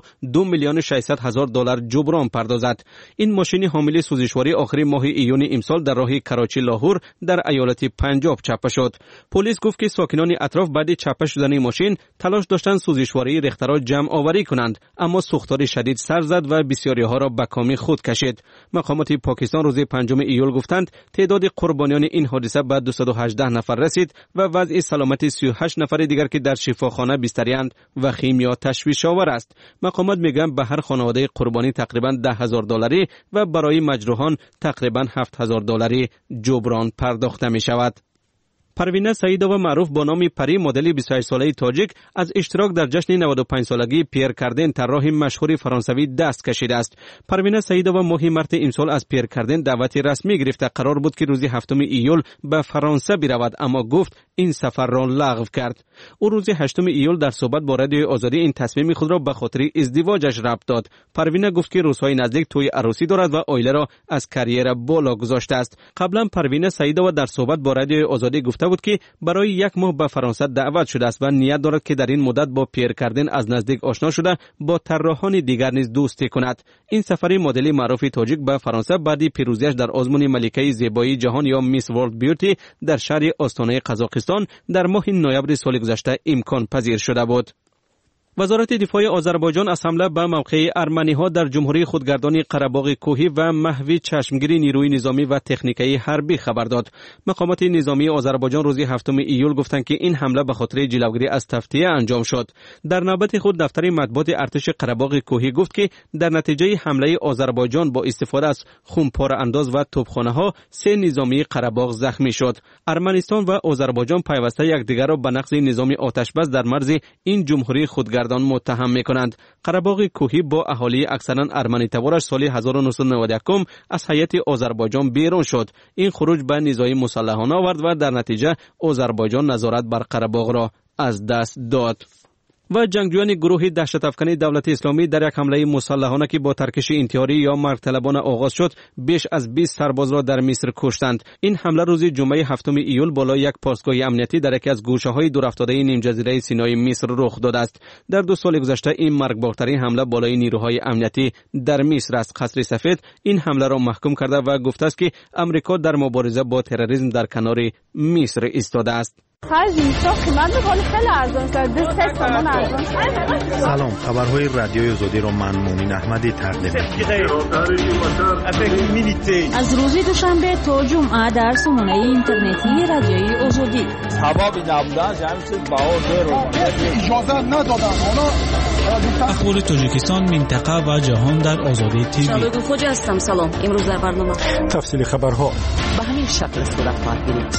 $2,600,000 جبران پردازد. این ماشین حامل سوزشواری آخر ماه ایون امسال در راه کراچی لاهور در ایالت پنجاب چپه شد. پلیس گفت که ساکنان اطراف بعد چپه شدن ماشین تلاش داشتند سوزشواری ریخته را جمع آوری کنند، اما سوختار شدید سر زد و بسیاری ها را به کام خود کشید. مقامات پاکستان روز 5 ایول گفتند تعداد قربانیان این حادثه به 218 نفر رسید و وضع سلامت 38 نفر دیگر که در شفاخانه بستری‌اند وخیم یا تشویش آور است. مقامات میگن به هر خانواده قربانی تقریبا $10,000 و برای مجروحان تقریبا $7,000 جبران پرداخته می شود. پروینه سعیدووا معروف با نام پری مدل 28 ساله تاجیک از اشتراک در جشن 95 سالگی پیر کاردن طراح مشهور فرانسوی دست کشیده است. پروینه سعیدووا ماه مارس امسال از پیر کاردن دعوت رسمی گرفته قرار بود که روز 7 ایول به فرانسه برود، اما گفت این سفر را لغو کرد. او روز 8 ایول در صحبت با رادیوی آزادی این تصمیم خود را به خاطر ازدواجش ربط داد. پروینه گفت که روزهای نزدیک توی عروسی دارد و عائله را از کریر بالا گذاشته است. قبلا پروینه سعیدووا در صحبت با رادیوی آزادی گفته بود که برای 1 ماه به فرانسه دعوت شده است و نیت دارد که در این مدت با پیر کاردن از نزدیک آشنا شده با طراحان دیگر نیز دوستی کند. این سفر مدل معروف تاجیک به فرانسه بعد پیروزیش در آزمون ملکه زیبایی جهان یا میس ورلد بیوتی در شهر آستانه قزاقستان در ماه نوامبر سال گذشته امکان پذیر شده بود. وزارت دفاع آذربایجان از حمله به موقع ارمنی‌ها در جمهوری خودگردان قره‌باغ کوهی و محو چشمگیری نیروی نظامی و تکنیکی حربی خبر داد. مقامات نظامی آذربایجان روز 7 ایول گفتند که این حمله به خاطر جلوگیری از تفطیه انجام شد. در نوبت خود دفتر مطبوعات ارتش قره‌باغ کوهی گفت که در نتیجه حمله آذربایجان با استفاده از خونپاره انداز و توپخانه‌ها 3 نظامی قره‌باغ زخمی شد. ارمنستان و آذربایجان پیوسته یکدیگر را به نقض نظام آتش‌بس در مرز این جمهوری خودگردان سرگردان متهم میکنند. قره‌باغ کوهی با اهالی اکثرا ارمنی تبارش سال 1991 از هیئت آذربایجان بیرون شد. این خروج به نزاع مسلحانه آورد و در نتیجه آذربایجان نظارت بر قره‌باغ را از دست داد. و جنگجویان گروه دهشت افکنی دولت اسلامی در یک حمله مسلحانه که با ترکش انتحاری یا مرگ طلبانه آغاز شد بیش از 20 سرباز را در مصر کشتند. این حمله روز جمعه 7 ایول بالای یک پاسگاه امنیتی در یکی از گوشه‌های دورافتاده نیم جزیره سینای مصر رخ داده است. در 2 سال گذشته این مرگبارترین حمله بالای نیروهای امنیتی در مصر است. قصر سفید این حمله را محکوم کرده و گفته است که امریکا در مبارزه با تروریسم در کنار مصر ایستاده است. سلام، خبرهای رادیوی آزادی را من مومن احمدی تقدیم می‌کنم. از روز دوشنبه تا جمعه در سامانه اینترنتی رادیوی آزادی. اخبار تاجیکستان، منطقه و جهان در آزادی تیوی. شباب خوج هستم. سلام. امروز در برنامه تفصیل خبرها به همین شکل صورت خواهد گرفت.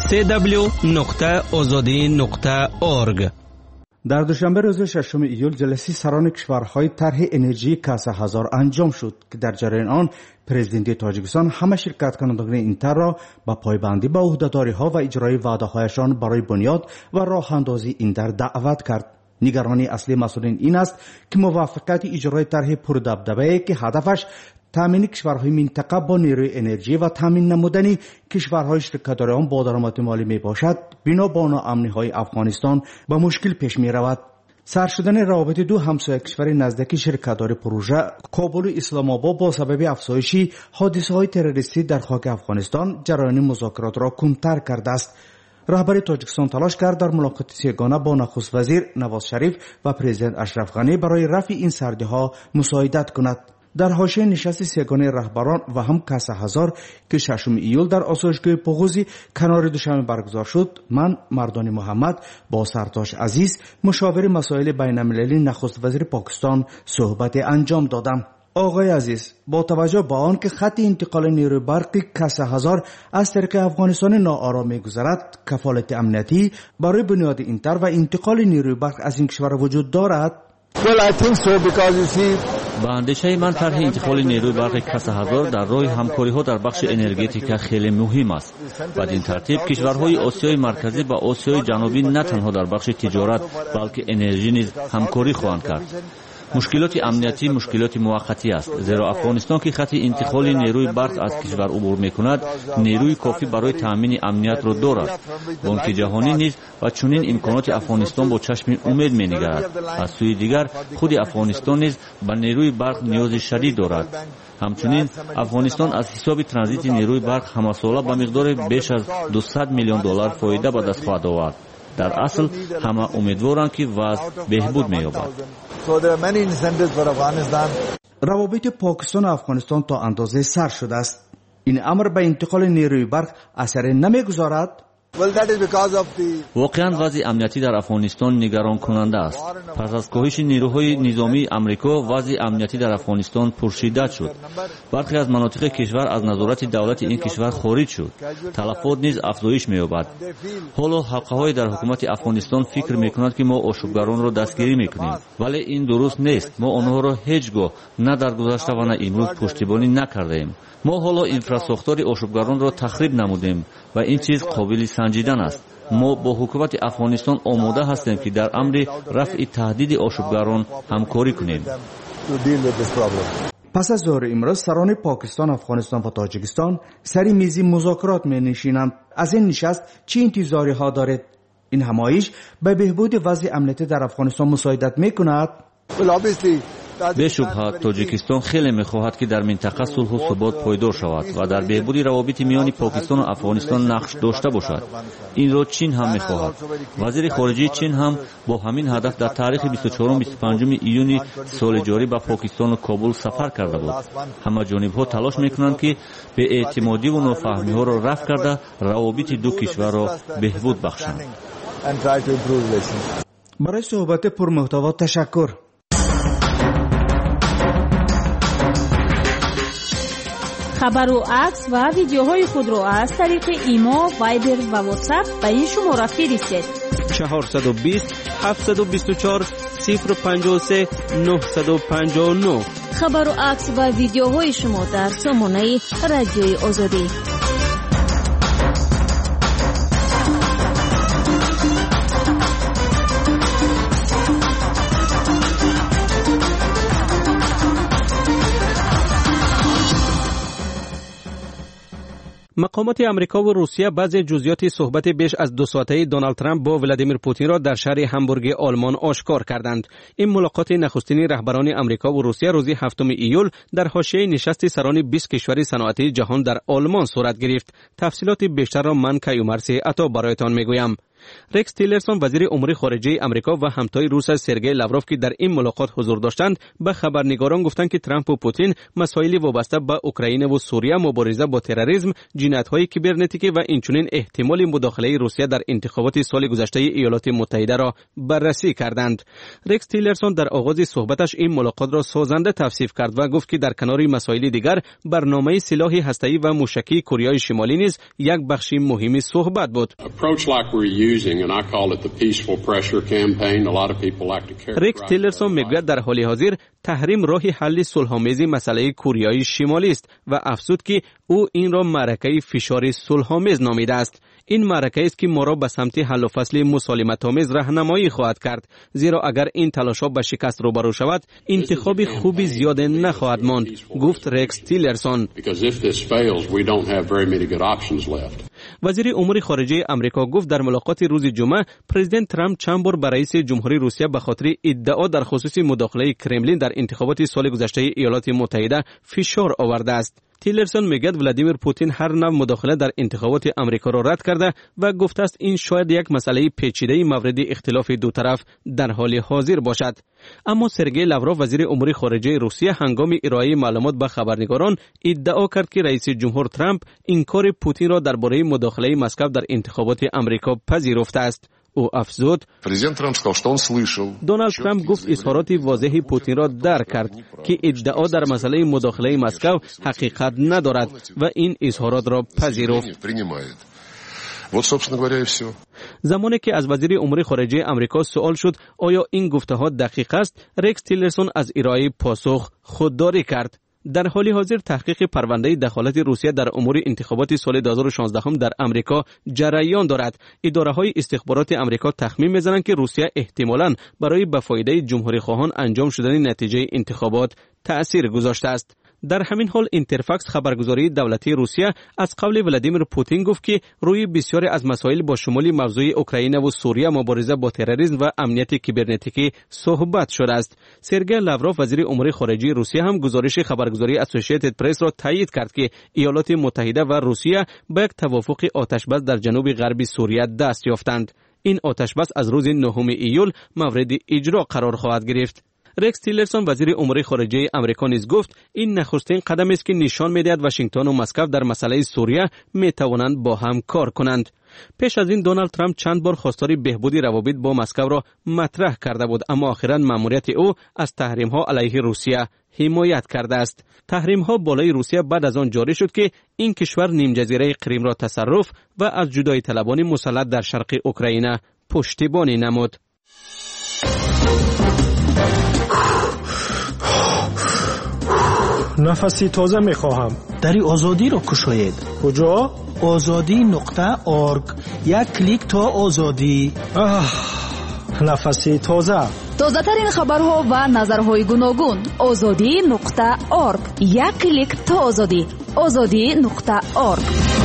www.azadi.org. در دوشنبه روز 6 ایول جلسه سران کشورهای طرح انرژی کاسه هزار انجام شد که در جریان آن پرزیدنت تاجیکستان همه شرکت کنندگان این طرح را با پایبندی به عهده‌داری‌ها و اجرای وعده‌هایشان برای بنیاد و راه اندازی این طرح دعوت کرد. نگرانی اصلی مسئولین این است که موافقت اجرای طرح پردبدبه که هدفش تامین کشورهای منطقه با نیروی انرژی و تامین نمودن کشورهای شرکت‌دار آن با درآمد مالی می باشد بنا به ناامنی‌های افغانستان با مشکل پیش می رود. سر شدن روابط دو همسایه کشور نزدیک شرکت‌دار پروژه کابل و اسلام آباد با سبب افزایش حادثه‌های تروریستی در خاک افغانستان جریان مذاکرات را کمتر کرده است. رهبر تاجیکستان تلاش کرد در ملاقات سه‌گانه با نخست وزیر نواز شریف و پرزیدنت اشرف غنی برای رفع این سردی‌ها مساعدت کند. در حاشیه نشست سه‌گانه رهبران و هم کاسه هزار که 6 ایول در آسایشگاه پوغوزی کنار دوشنبه برگزار شد، من مردان محمد با سرتاج عزیز مشاور مسائل بین‌المللی نخست وزیر پاکستان صحبت انجام دادم. آقای عزیز، با توجه به آن که خط انتقال نیروی برق کاسه هزار از طریق افغانستان ناآرام می‌گذرد، کفالت امنیتی برای بنیاد این طرح و انتقال نیروی برق از این کشور وجود دارد؟ با اندیشه من طرح انتقال نیروی برق کاسه هزار در راه همکاری‌ها در بخش انرژتیک خیلی مهم است. بعد این ترتیب کشورهای آسیای مرکزی با آسیای جنوبی نه تنها در بخش تجارت بلکه انرژی نیز همکاری خواهند کرد. مشکلات امنیتی مشکلات موقتی است، زیرا افغانستان که خط انتقال نیروی برق از کشور عبور می‌کند نیروی کافی برای تامین امنیت را دارد. بانک جهانی نیز و چنین امکانات افغانستان با چشم امید می‌نگرد. از سوی دیگر خود افغانستان نیز به نیروی برق نیاز شدید دارد. همچنین افغانستان از حساب ترانزیت نیروی برق همساله به مقدار بیش از 200 میلیون دلار فایده به دست خواهد آورد. در اصل همه امیدوارند که وضع بهبود می‌یابد. روابط پاکستان و افغانستان تا اندازه سر شده است. این امر به انتقال نیروی برق اثر نمیگذارد؟ واقعا وضع امنیتی در افغانستان نگران کننده است. پس از کاهش نیروهای نظامی امریکا وضع امنیتی در افغانستان پرشدت شد. برخی از مناطق کشور از نظارت دولت این کشور خارج شد. تلفات نیز افزایش می‌یابد. حالا حلقه‌های در حکومت افغانستان فکر می‌کنند که ما آشوبگران را دستگیری می‌کنیم، ولی این درست نیست. ما آنها را هیچگاه نه در گذشته و نه امروز پشتیبانی نکردیم. ما حالا اینفراساختار آشوبگران را تخریب نمودیم و این چیز قابل سنجیدن است. ما با حکومت افغانستان آماده هستیم که در امر رفع تهدید آشوبگران همکاری کنیم. پس از ظهر امروز سران پاکستان، افغانستان و تاجیکستان سر میز مذاکرات می نشینند. از این نشست چه انتظاری ها دارید؟ این همایش به بهبود وضع امنیتی در افغانستان مساعدت می کند؟ بشبهه تاجیکستان خیلی می‌خواهد که در منطقه صلح و ثبات پایدار شود و در بهبود روابط میان پاکستان و افغانستان نقش داشته باشد. این را چین هم می‌خواهد. وزیر خارجه چین هم با همین هدف در تاریخ 24-25 ایون سال جاری به پاکستان و کابل سفر کرده بود. همه جانب‌ها تلاش می‌کنند که به اعتمادی و نافهمی‌ها را رفع کرده روابط دو کشور را بهبود بخشند. برای صحبت پرمحتوا تشکر. خبر و عکس و ویدیوهای خود را از طریق ایما، وایبر و واتساپ به این شماره فرستید. 420 724 053 959. خبر و عکس و ویدیوهای شما در سامانه رادیوی آزادی. مقامات امریکا و روسیه بعضی جزئیات صحبت بیش از 2 ساعته دونالد ترامپ با ولادیمیر پوتین را در شهر همبورگ آلمان آشکار کردند. این ملاقات نخستین رهبران امریکا و روسیه روز 7 ایول در حاشیه نشست سران 20 کشور صنعتی جهان در آلمان صورت گرفت. تفصیلات بیشتر را من کیومرثی عطا برایتان میگویم. رکس تیلرسون وزیر امور خارجه امریکا و همتای روس سرگئی لاوروف که در این ملاقات حضور داشتند به خبرنگاران گفتند که ترامپ و پوتین مسائل وابسته به اوکراین و سوریه، مبارزه با تروریسم، جنایت‌های کیبرنتیکی و اینچنین احتمال مداخله روسیه در انتخابات سال گذشته ایالات متحده را بررسی کردند. رکس تیلرسون در آغاز صحبتش این ملاقات را سازنده توصیف کرد و گفت که در کنار مسائل دیگر برنامه سلاح هسته‌ای و موشکی کره شمالی نیز یک بخش مهم صحبت بود. رکس تیلرسون میگوید در حال حاضر تحریم راه حل صلح‌آمیز مسئله کره شمالی است و افزود که او این را معرکه فشار صلح‌آمیز نامیده است. این معرکه است که ما را به سمت حل و فصل مسالمت‌آمیز راهنمایی خواهد کرد، زیرا اگر این تلاش‌ها به شکست روبرو شود انتخاب خوبی زیاد نخواهد ماند، گفت رکس تیلرسون. وزیر امور خارجه امریکا گفت در ملاقات روز جمعه پرزیدنت ترامپ چند بار به رئیس جمهوری روسیه به خاطر ادعا در خصوص مداخله کرملین در انتخابات سال گذشته ایالات متحده فشار آورده است. تیلرسون میگوید ولادیمیر پوتین هر نوع مداخله در انتخابات امریکا را رد کرده و گفته است این شاید یک مسئله پیچیده مورد اختلاف دو طرف در حال حاضر باشد. اما سرگئی لاوروف وزیر امور خارجه روسیه هنگام ارائه معلومات به خبرنگاران ادعا کرد که رئیس جمهور ترامپ انکار پوتین را درباره مداخله مسکو در انتخابات امریکا پذیرفته است. او افزود دونالد ترامپ گفت اظهارات واضح پوتین را درک کرد که ادعا در مسئله مداخله مسکو حقیقت ندارد و این اظهارات را پذیرفت. زمانی که از وزیر امور خارجه امریکا سوال شد آیا این گفته ها دقیق است، رکس تیلرسون از ارائه پاسخ خودداری کرد. در حال حاضر تحقیق پرونده دخالت روسیه در امور انتخابات سال 2016 در امریکا جریان دارد. اداره‌های استخبارات امریکا تخمین می‌زنند که روسیه احتمالاً برای به فایده جمهوری خواهان انجام شدن نتیجه انتخابات تأثیر گذاشته است. در همین حال اینترفاکس خبرگزاری دولتی روسیه از قول ولادیمیر پوتین گفت که روی بسیاری از مسائل با شمول موضوع اوکراین و سوریه، مبارزه با تروریسم و امنیت کیبرنتیکی صحبت شده است. سرگئی لاوروف وزیر امور خارجه روسیه هم گزارش خبرگزاری اسوسییتد پرس را تایید کرد که ایالات متحده و روسیه به یک توافق آتشبس در جنوب غربی سوریه دست یافتند. این آتشبس از روز 9 ایول مورد اجرا قرار خواهد گرفت. رکس تیلرسون وزیر امور خارجه امریکا نیز گفت این نخستین قدم است که نشان می‌دهد واشنگتن و مسکو در مسئله سوریه می‌توانند با هم کار کنند. پیش از این دونالد ترامپ چند بار خواستار بهبود روابط با مسکو را مطرح کرده بود، اما اخیراً مأموریت او از تحریم‌ها علیه روسیه حمایت کرده است. تحریم‌ها بالای روسیه بعد از آن جاری شد که این کشور نیم جزیره کریم را تصرف و از جدایی طلبان مسلط در شرق اوکراین پشتیبانی نمود. نفسی تازه میخواهم. دری آزادی را کشاید. کجا؟ azadi.org. یک کلیک تا آزادی. نفسی تازه. تازه ترین خبرها و نظرهای گوناگون. azadi.org. یک کلیک تا آزادی. azadi.org.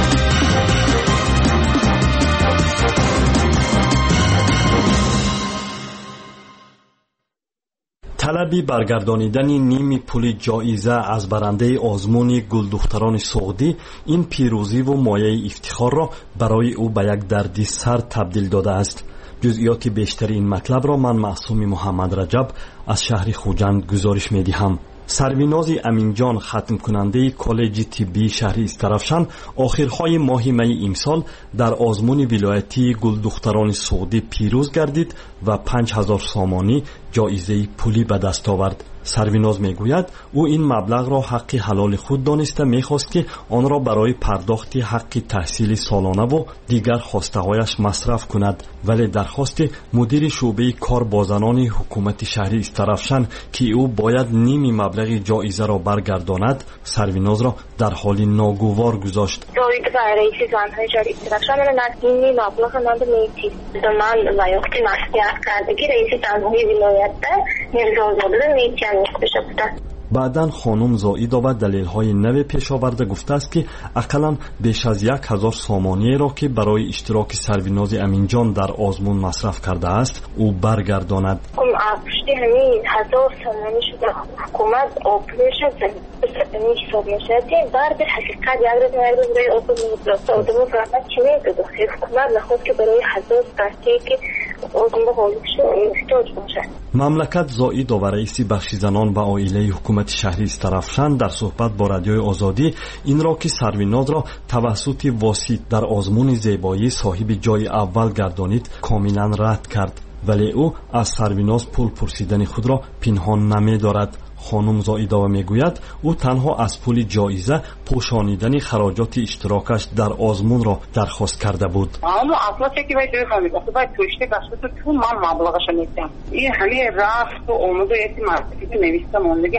طلب برگردانیدن نیم پول جایزه از برنده آزمون گلدختران سعودی این پیروزی و مایه افتخار را برای او به یک دردسر تبدیل داده است. جزئیات بیشتر این مطلب را من معصوم محمد رجب از شهر خوجند گزارش می‌دهم. سرویناز امینجان ختم کننده کالج طبی شهر استرافشان آخرهای ماه می امسال در آزمون ولایتی گلدختران سعودی پیروز گردید و 5000 سامانی جایزه پولی به دست آورد. سرویناز میگوید او این مبلغ را حق حلال خود دانسته میخواست که آن را برای پرداخت حق تحصیل سالانه و دیگر خواسته‌هایش مصرف کند، ولی درخواست مدیر شعبه کار با زنان حکومت شهری استرافشان که او باید نیمی مبلغ جایزه را برگرداند سرویناز را در حال ناگوار گذاشت. جایزه رئیس زنهای شهری استرافشان نیمی مبلغ من میتی من لایقتی مسئولیت کردگی رئیس زنهای ولایت میرزازاده میتی بشه بودن. بعداً خانم زائیدا و دلیل‌های نو پیش آورده گفته است که اقلاً بیش از 1000 سامانیه را که برای اشتراک سرویناز امینجان در آزمون مصرف کرده است او برگرداند. پشتی همین 1000 سامانیه شده حکومت آپریشن سپنی حساب میشه بعد حقیقت یک روز برای آپریشن آدمو فقط چی میگه حکومت نخواست که برای 1000 قطعی که آزمون حالش احتیاج باشه. مملکت زائیدا و رئیس بخش زنان و عائله حکومت شهری استرافشان در صحبت با رادیوی آزادی این را که سرویناز را توسط واسط در آزمون زیبایی صاحب جای اول گردانید کاملا رد کرد، ولی او از سرویناز پول پرسیدن خود را پنهان نمی دارد. خانم زائیدا میگوید او تنها از پول جایزه پوشانیدن خراجات اشتراکش در آزمون را درخواست کرده بود. اما اصلا چیزی باید بفهمید اصلا باید توشته کسبت تو من مبلغش نیستم. این همه رفت و آمد و ایتی مرتبی نویسته ماندگی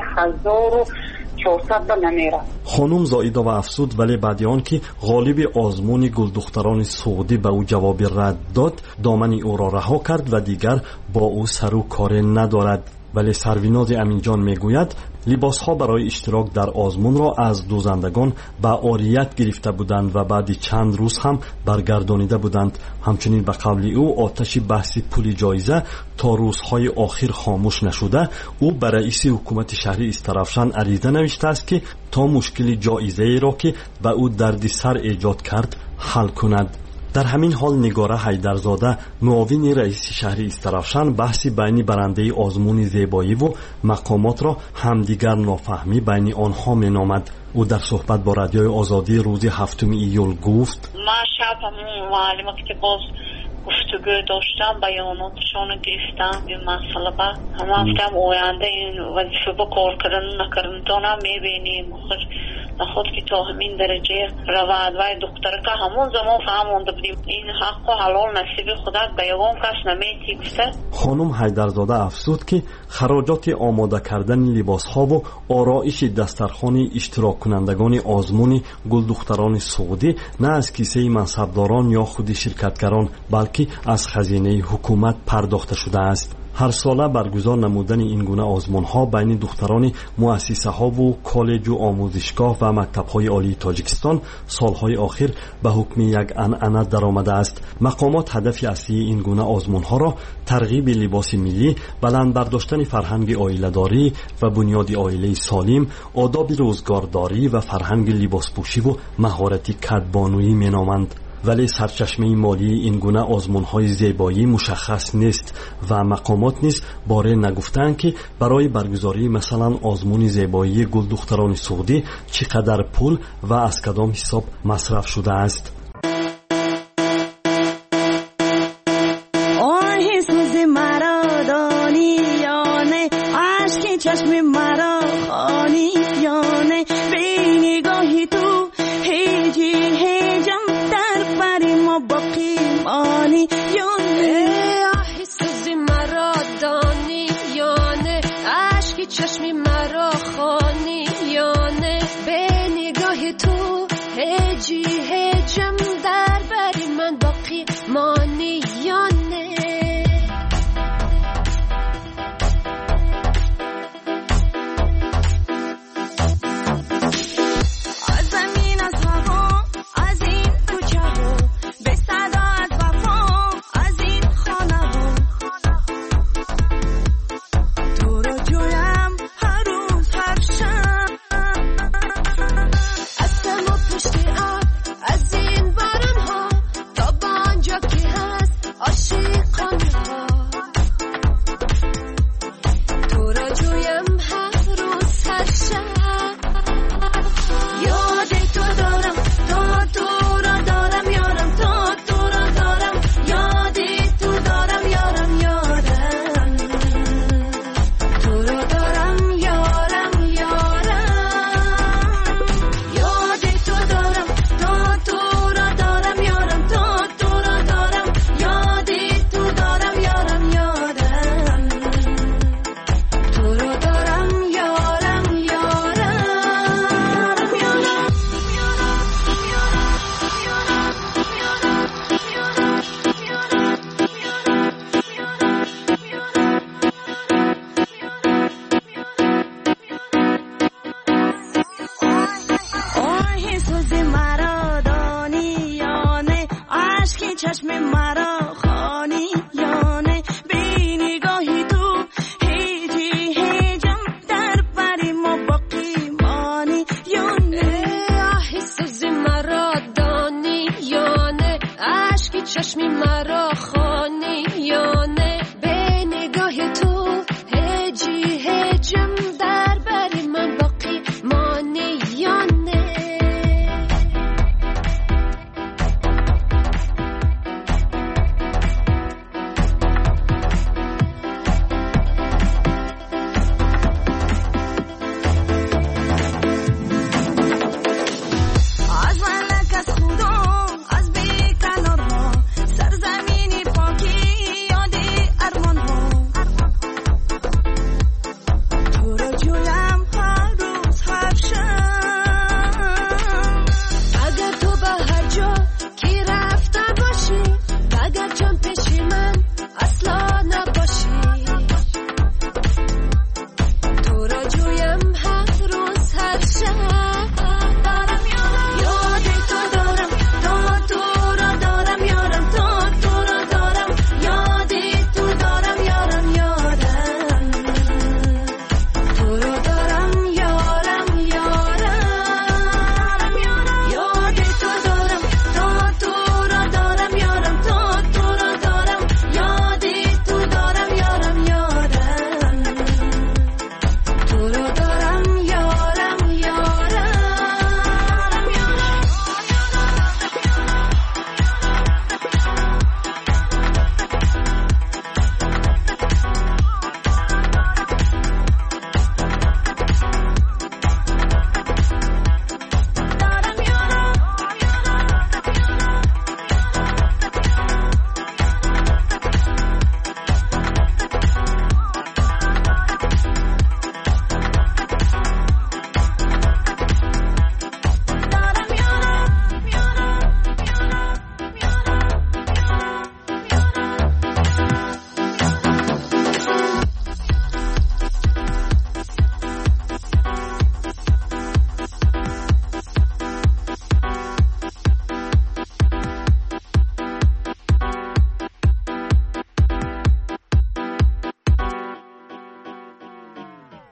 1400 نمیره. خانم زائیدا و افسود ولی بعد آن که غالب آزمون گلدختران سعودی به او جواب رد داد دامن او را رها کرد و دیگر با او سر و کار ندارد. ولی سرویناز امینجان میگوید لباسها برای اشتراک در آزمون را از دوزندگان به عاریت گرفته بودند و بعد چند روز هم برگردانیده بودند. همچنین به قول او آتش بحث پول جایزه تا روزهای آخر خاموش نشده. او به رئیس حکومت شهری استرافشان عریضه نوشته است که تا مشکل جایزه را که به او دردسر ایجاد کرد حل کند. در همین حال نگاره حیدرزاده معاون رئیس شهری استرافشان بحث بین برنده آزمون زیبایی و مقامات را همدیگر نافهمی بین آنها مینامد. او در صحبت با رادیوی آزادی روز 7 ایول گفت من شب همون معلمات که باز گفتگو داشتم بیاناتشان گرفتم این مسئله با همه هفتم آینده این وظیفه با کار کردن نکردن تا میبینیم خود که تا همین درجه رواد و دختر که همون زمان فهمونده بودیم این حق و حلال نصیب خدا به یوم کس نمیتی گفته. خانم حیدرزاده افزود که خراجات آماده کردن لباس ها و آرایش دسترخوان اشتراک کنندگان آزمون گلدختران سعودی نه از کیسه منصبداران یا خود شرکتگران بلکه از خزینه حکومت پرداخته شده است. هر ساله برگزار نمودن این گونه آزمون ها بین دختران مؤسسه ها و کالج و آموزشگاه و مکتب های عالی تاجیکستان سالهای آخر به حکم یک عنعنه درآمده است. مقامات هدف اصلی این گونه آزمون ها را ترغیب لباس ملی، بلند برداشتن فرهنگ عائله‌داری و بنیاد عائله سالم، آداب روزگارداری و فرهنگ لباسپوشی و مهارت کدبانویی مینامند. ولی سرچشمه مالی این گونه آزمون‌های زیبایی مشخص نیست و مقامات نیز باره نگفتند که برای برگزاری مثلا آزمون زیبایی گلدختران سعودی چقدر پول و از کدام حساب مصرف شده است. چشم مرا خانی یانه به نگاهی تو هیجی هیجم در بری ما باقی مانی یانه سوزی مرا دانی یانه عشقی چشمی مرا خانی یانه به نگاهی تو هیجی هیجم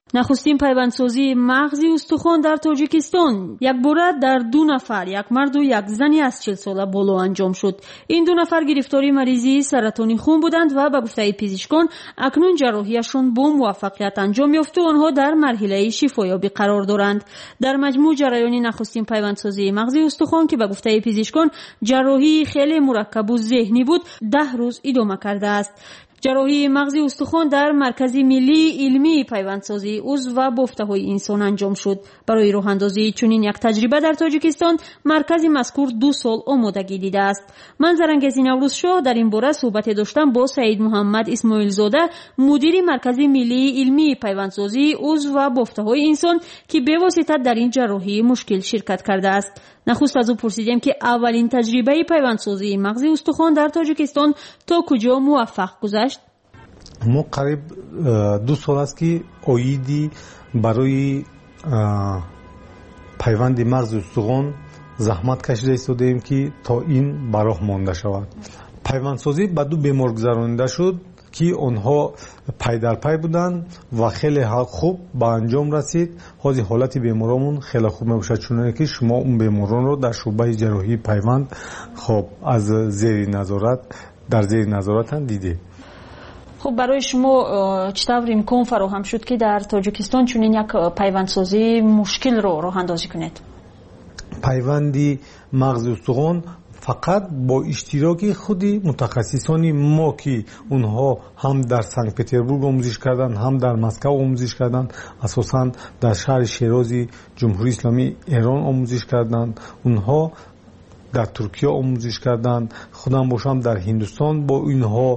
нахустин пайвандсозии мағзи устухон дар тоҷикистон якбора дар 2 нафар, як марду як зани аз 40 сола боло анҷом шуд. ин 2 нафар гирифтори маризии саратони хун буданд ва ба гуфтаи пизишкон акнун ҷарроҳияшон бо муваффақият анҷом ёфту онҳо дар марҳилаи шифоёбӣ қарор доранд. дар маҷмӯъ ҷараёни нахустин пайвандсозии мағзи устухон ки ба гуфтаи пизишкон ҷарроҳии хеле мураккабу зеҳнӣ буд 10 рӯз идома кардааст. ҷарроҳии мағзи устухон дар маркази миллии илмии пайвандсозии узв ва бофтаҳои инсон анҷом шуд. барои роҳандозии чунин як таҷриба дар тоҷикистон маркази мазкур 2 сол омодагӣ дидааст. ман зарангези наврӯзшоҳ дар ин бора суҳбате доштам бо саид муҳаммад исмоилзода, мудири маркази миллии илмии пайвандсозии узв ва бофтаҳои инсон ки бевосита дар ин ҷарроҳии мушкил ширкат кардааст. нахуст аз ӯ пурсидем ки аввалин таҷрибаи пайвандсозии мағзи устухон дар тоҷикистон то куҷо муваффақ гузашт. мо қариб 2 сол аст ки оиди барои пайванди мағзи устухон заҳмат кашида истодаем ки то ин ба роҳ монда шавад. пайвандсозӣ ба 2 бемор гузаронида шуд ки онҳо пайдарпай буданд ва хеле хуб ба анҷом расид. ҳозир ҳолати беморомон хеле хуб мебошад, чуноне ки шумо он беморонро дар шуъбаи ҷарроҳии пайванд хоб аз зери назорат дар зери назоратан дидед. хуб, барои шумо чӣ тавр имкон фароҳам шуд ки дар тоҷикистон чунин як пайвандсозии мушкилро роҳандозӣ кунед? пайванди мағзи устухон фақат бо иштироки худи мутахассисони мо ки онҳо ҳам дар санкт петербург омӯзиш карданд, ҳам дар Москав омӯзиш карданд, асосан дар шаҳри Шерози ҷумҳурии Исломии Эрон омӯзиш карданд, онҳо дар Туркия омӯзиш карданд, худам бошам дар Ҳиндустон бо инҳо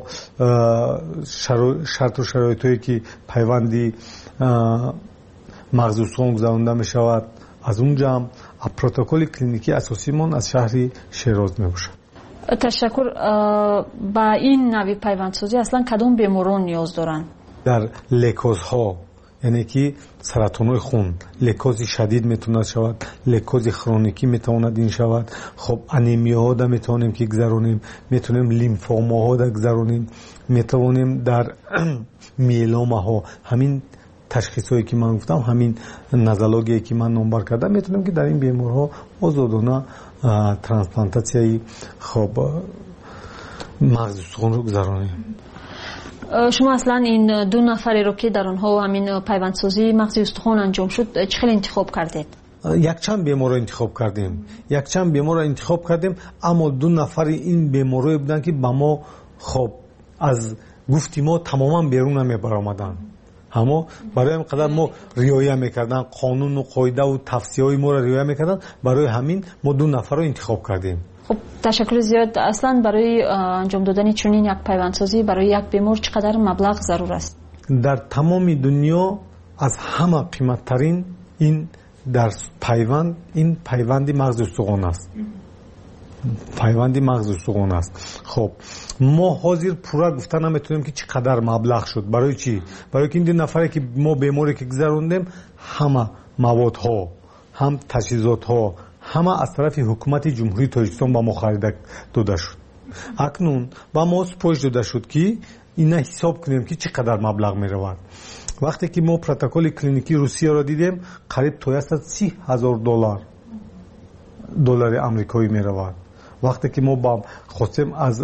шарту шароитое ки пайванди мағзи устухон гузаронида мешавад, аз он ҷамъ протоколи клиникии асосимон аз шаҳри Шероз мебошад. ташаккур. ба ин нави пайвандсозӣ аслан кадом беморон ниёз доранд? дар лекозҳо, яъне ки саратонҳои хун, лекози шадид метавонад шавад, лекози хроникӣ метавонад ин шавад. хоб анемияҳо да метавонем ки гузаронем, метавонем лимфомаҳо да гузаронем, метавонем дар миеломаҳо, ҳамин ташхисое ки ман гуфтам, ҳамин нозологие ки ман номбар кардам, метавонем ки дар ин беморҳо озодона трансплантатсияи хоб мағзи устухонро гузаронем. шумо аслан ин 2 нафареро ки дар онҳо ҳамин пайвандсозии мағзи устухон анҷом шуд, чӣ хел интихоб кардед? якчанд беморро интихоб кардем, аммо 2 нафари ин беморое буданд ки ба мо хоб аз гуфти мо тамоман берун намебаромаданд. ҳамо барои ҳамин қадар мо риоя мекардем, қонуну қоидаву тавсияҳои моро риоя мекардем, барои ҳамин мо 2 нафарро интихоб кардем. хуб, ташаккури зиёд. аслан барои анҷом додани чунин як пайвандсозӣ барои як бемор чӣ қадар маблағ зарур аст? дар тамоми дунё аз ҳама қиматтарин ин дар ин пайванди мағзи устухон аст. пайванди мағзи устухон аст. хоб мо ҳозир пурра гуфта наметавонем ки чӣ қадар маблағ шуд. барои чӣ? барои ки ин 2 нафаре ки мо беморе ки гузарондем, ҳама маводҳо, ҳам таҷҳизотҳо, ҳама аз тарафи ҳукумати ҷумҳурии Тоҷикистон ба мо харида дода шуд. акнун ба мо супориш дода шуд ки ина ҳисоб кунем ки чӣ қадар маблағ меравад. вақте ки мо протоколи клиникии Русияро дидем, қариб то $30,000 доллари амрикоӣ меравад. вақте ки мо хостем аз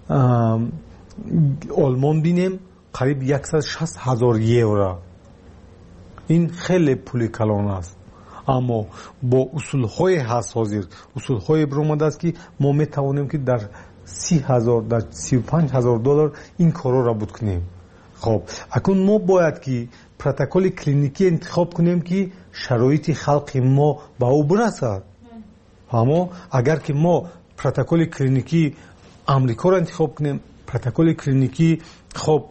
олмон бинем, қариб €160,000. ин хеле пули калон аст. аммо бо усулҳое ҳаст, ҳозир усулҳое биромадааст ки мо метавонем ки дар $30,000 дар $35,000 ин корро буд кунем. хоб акун мо бояд ки протоколи клиникӣ интихоб кунем ки шароити халқи мо ба ӯ бирасад. аммо агар ки мо протоколи клиникии амрикоро интихоб кунем, протоколи клиникии хоб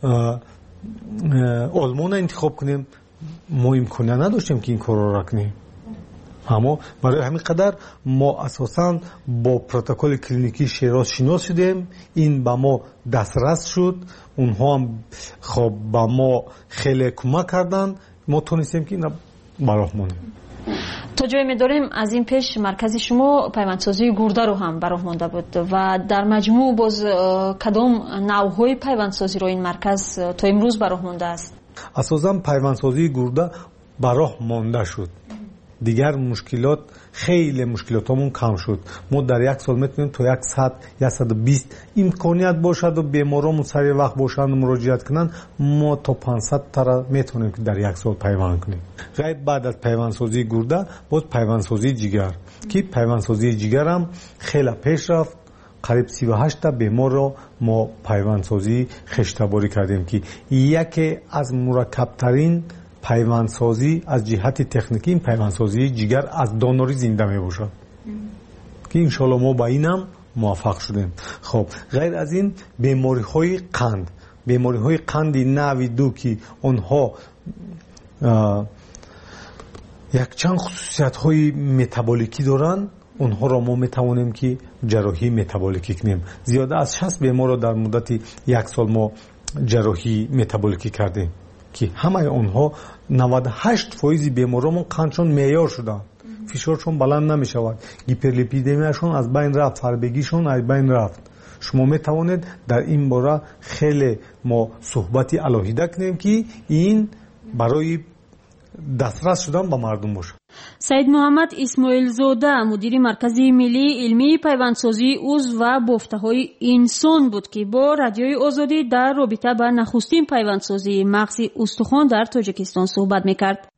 олмонро интихоб кунем, мо имконият надоштем ки ин корро кунем. аммо барои ҳамин қадар мо асосан бо протоколи клиникии Шероз шинос шудем. ин ба мо дастрас шуд. онҳо ҳам хоб ба мо хеле кӯмак карданд. мо тонистем ки ина ба роҳ монем. то ҷое медорем аз ин пеш маркази шумо пайвандсозии гурдаро ҳам ба роҳ монда буд ва дар маҷмӯъ боз кадом навъҳои пайвандсозиро ин марказ то имрӯз ба роҳ мондааст? اساسا پیوندسازی گرده به راه مانده شد. دیگر مشکلات خیلی مشکلاتمون کم شد. ما در یک سال میتونیم تا 100-120 امکانیت باشد و بیمارامون سریع وقت باشند و مراجعت کنند، ما تا 500 تا میتونیم که در یک سال پیوند کنیم. غیر بعد از پیوندسازی گرده باز پیوندسازی جگر که پیوندسازی جگر هم خیلی پیش رفت. قریب 38 تا بیمار را ما پیوندسازی خشتباری کردیم که یکی از مرکبترین پیوندسازی از جهت تکنیکی این پیوندسازی جگر از دانوری زنده می باشد که انشالله ما با اینم موفق شدیم. خب غیر از این بیماری های قند نوع 2 که آنها یک چند خصوصیت های متابولیکی دارند، اونها را ما میتوانیم که جراحی متابولیکی کنیم. زیاده از 60 بیمار را در مدت یک سال ما جراحی متابولیکی کردیم که همه اونها 98% بیمارامون قندشون معیار شدن، فشارشون بلند نمی شود، هیپرلیپیدمیاشون از بین رفت، فربگیشون از بین رفت. شما می توانید در این باره خیلی ما صحبتی علاهیده کنیم که این برای دسترس شدن به مردم باشه. سید محمد اسماعیل زاده مدیر مرکزی ملی علمی پیوندسازی عضو و بافته‌های انسان بود که با رادیوی آزادی در رابطه با نخستین پیوندسازی مغز استخوان در تاجیکستان صحبت میکرد.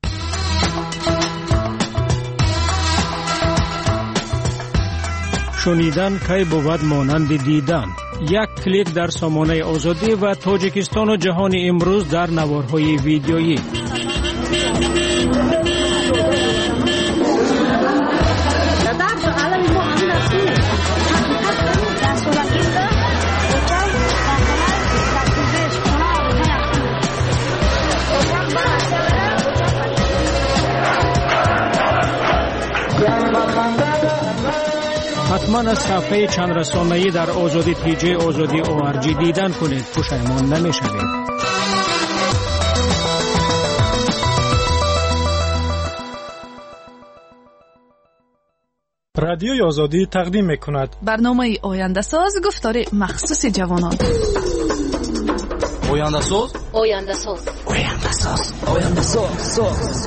شنیدن کی بود مانند دیدن. یک کلیک در سامانه آزادی و تاجیکستان و جهان امروز در نوارهای ویدیویی. حتما از صفحه چند رسانه‌ای در آزادی پیجی آزادی ORG دیدن کنید، پشیمان نمی‌شوید. رادیوی آزادی تقدیم می‌کند برنامه آینده ساز، گفتار مخصوص جوانان. آینده ساز آینده ساز آینده ساز آینده ساز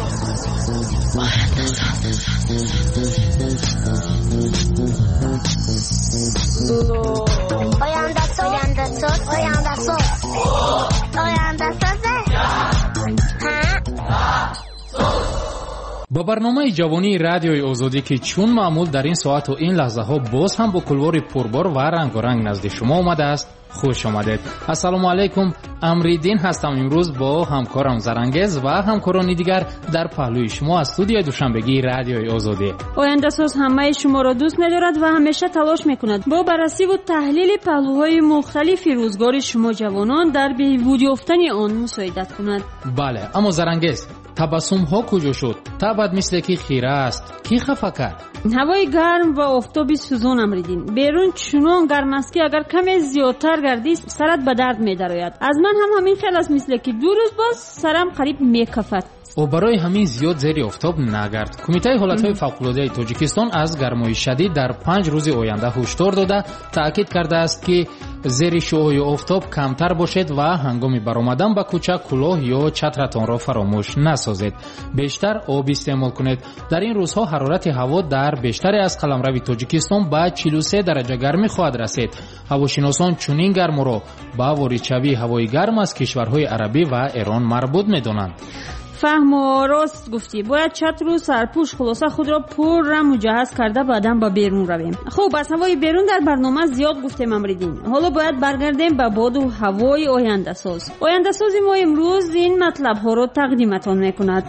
با برنامه جوانی رادیوی آزادی که چون معمول در این ساعت و این لحظه ها باز هم با کلوار پربار و رنگ و رنگ نزد شما آمده است، خوش آمدید. السلام علیکم، امریدین هستم. امروز با همکارم زرنگز و همکارانی دیگر در پهلوی شما از استودیوی دوشنبگی رادیوی آزادی. آینده ساز همه شما را دوست می‌دارد و همیشه تلاش می‌کند با بررسی و تحلیل پهلوهای مختلف روزگار شما جوانان در بهبود یافتن آن مساعدت کند. بله، اما زرنگز، تبسم ها کجا شد؟ تبد مثل کی خیره است، کی خفه کرد؟ هوای گرم و آفتابی سوزان امریدین. بیرون چنان گرم است که اگر کمی زیادتر گردی سرت به درد می‌دراید. از من هم همین خیال است، مثل که 2 روز باز سرم قریب میکفد. و برای همین زیاد زیر آفتاب نگرد. کمیته حالتهای فوق‌العاده تاجیکستان از گرمای شدید در 5 روز آینده هشدار داده تاکید کرده است که زیر شعاع آفتاب کمتر باشید و هنگام برآمدن به کوچه کلاه یا چترتان را فراموش نسازید. بیشتر آب استعمال کنید. در این روزها حرارت هوا در بیشتر از قلمرو تاجیکستان به 43 درجه گرمی خواهد رسید. هواشناسان چنین گرما را به واریدشوی هوای گرم از کشورهای عربی و ایران مربوط می‌دانند. فهم و راست گفتی. باید چتر و سرپوش خلاصه خود را پر مجهز کرده بعداً با بیرون رویم. خب از هوای بیرون در برنامه زیاد گفتیم امریدین. حالا باید برگردیم به باد و هوای آینده ساز. آینده ساز ما امروز این مطلب ها را تقدیمتان میکند.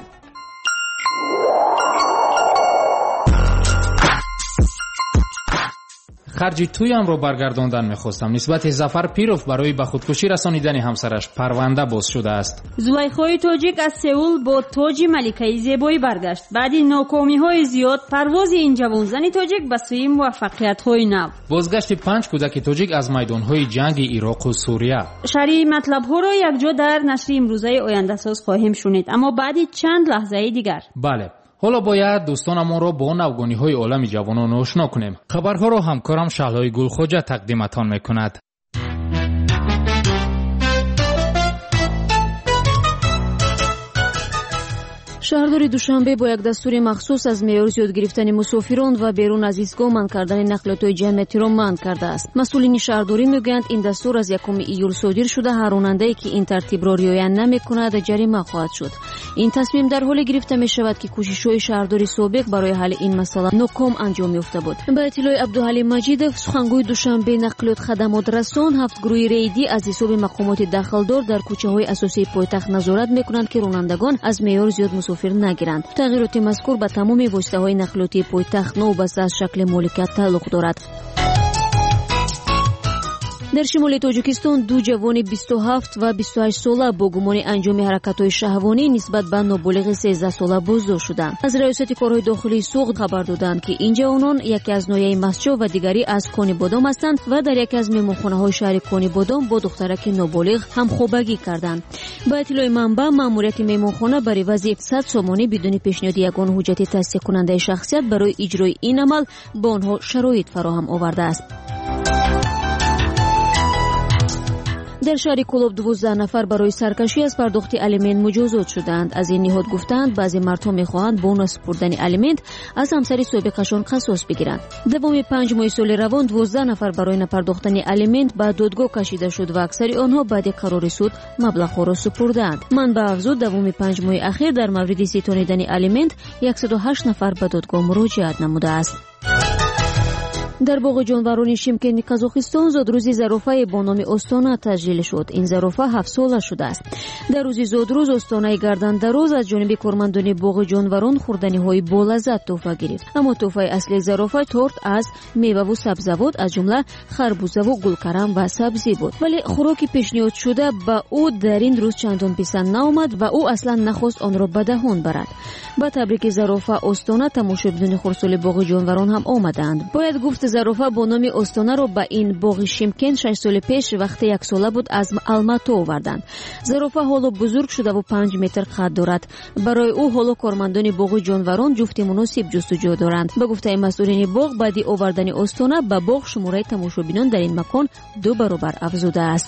خرج تویم رو برگرداندن میخواستم. نسبت ظفر پیروف برای به خودکشی رسانیدن همسرش پرونده باز شده است. زلیخای تاجیک از سئول با تاج ملکه زیبایی برگشت. بعد این ناکامی‌های زیاد پرواز این جوانزن تاجیک به سوی موفقیت‌های نو. بازگشت 5 کودک تاجیک از میدان‌های جنگ عراق و سوریه. شرح مطلب‌ها را یکجا در نشر امروزه آینده ساز خواهیم شنید، اما بعد چند لحظه دیگر. بله. حالا باید دوستانمان را با نوگانی‌های عالم جوانان آشنا کنیم. خبرها را همکارم شهلای گلخوجه تقدیمتان میکند. шаҳрдори душанбе бо як дастури махсус аз меъёр зиёд гирифтани мусофирон ва берун аз истгоҳ манъ кардани нақлиётҳои ҷамъиятиро манъ кардааст. масъулини шаҳрдорӣ мегӯянд ин дастур аз 1 июл содир шуда ҳар ронандае ки ин тартибро риоя намекунад ҷарима хоҳад шуд. ин тасмим дар ҳоле гирифта мешавад ки кӯшишҳои шаҳрдори собиқ барои ҳалли ин масъала ноком анҷом ёфта буд. ба иттилои Абдуҳалим Маҷидов, сухангӯи душанбе нақлиёт хадамот расон, 7 гурӯҳи рейдӣ аз ҳисоби мақомоти дахлдор дар кӯчаҳои асосии пойтахт назорат мекунанд ки ронандагон аз меъёр зиёд мусофир нагиранд. тағйироти мазкур ба тамоми воситаҳои нақлиётии пойтахт новобаста аз шакли моликат тааллуқ дорад. дар шимоли тоҷикистон ду ҷавони 27 ва 28 сола бо гумони анҷоми ҳаракатҳои шаҳвонӣ нисбат ба ноболиғи 13 сола боздор шуданд. аз раёсати корҳои дохилии суғд хабар доданд ки ин ҷавонон яке аз ноҳияи Масчо ва дигари аз Кони Бодом ҳастанд ва дар яке аз меҳмонхонаҳои шаҳри Кони Бодом бо духтараки ноболиғ ҳамхобагӣ карданд. ба иттилои манбаъ, маъмурияти меҳмонхона бар ивази 100 сомонӣ бидуни пешниҳоди ягон ҳуҷҷати тасдиқкунандаи шахсият барои иҷрои ин амал ба онҳо шароит фароҳам овардааст. дар шаҳри Кӯлоб 12 нафар барои саркашӣ аз пардохти алимент муҷозот шуданд. аз ин ниҳод гуфтанд баъзе мардҳо мехоҳанд бо насупурдани алимент аз ҳамсари собиқашон қасос бигиранд. давоми 5 моҳи соли равон 12 нафар барои напардохтани алимент ба додгоҳ кашида шуд ва аксари онҳо баъди қарори суд маблағҳоро супурданд. манбаъ афзуд давоми 5 моҳи ахир дар мавриди ситонидани алимент 108 нафар ба додгоҳ муроҷиат намудааст. дар боғи ҷонварони Шимкенти Қазоқистон зодрӯзи зарофае бо номи Остона таҷлил шуд. ин зарофа 7 сола шудааст. дар рӯзи зодрӯз Остонаи гардандароз аз ҷониби кормандони боғи ҷонварон хӯрданиҳои болаззат тӯҳфа гирифт. аммо тӯҳфаи аслии зарофа торт аз меваву сабзавот, аз ҷумла харбузаву гулкарам ва сабзӣ буд. вале хӯроки пешниҳодшуда ба ӯ дар ин рӯз чандон писанд наомад ва ӯ аслан нахост онро ба даҳон барад. ба табрики зарофа Остона тамошобинони хурсоли боғи ҷонварон ҳам омаданд. бояд гуфт зарофа бо номи Остонаро ба ин боғи Шимкент 6 соли пеш вақте 1 сола буд аз Алмато оварданд. зарофа ҳоло бузург шудаву 5 метр қад дорад. барои ӯ ҳоло кормандони боғи ҷонварон ҷуфти муносиб ҷустуҷӯ доранд. ба гуфтаи масъулини боғ, баъди овардани Остона ба боғ шумораи тамошобинон дар ин макон 2 баробар афзудааст.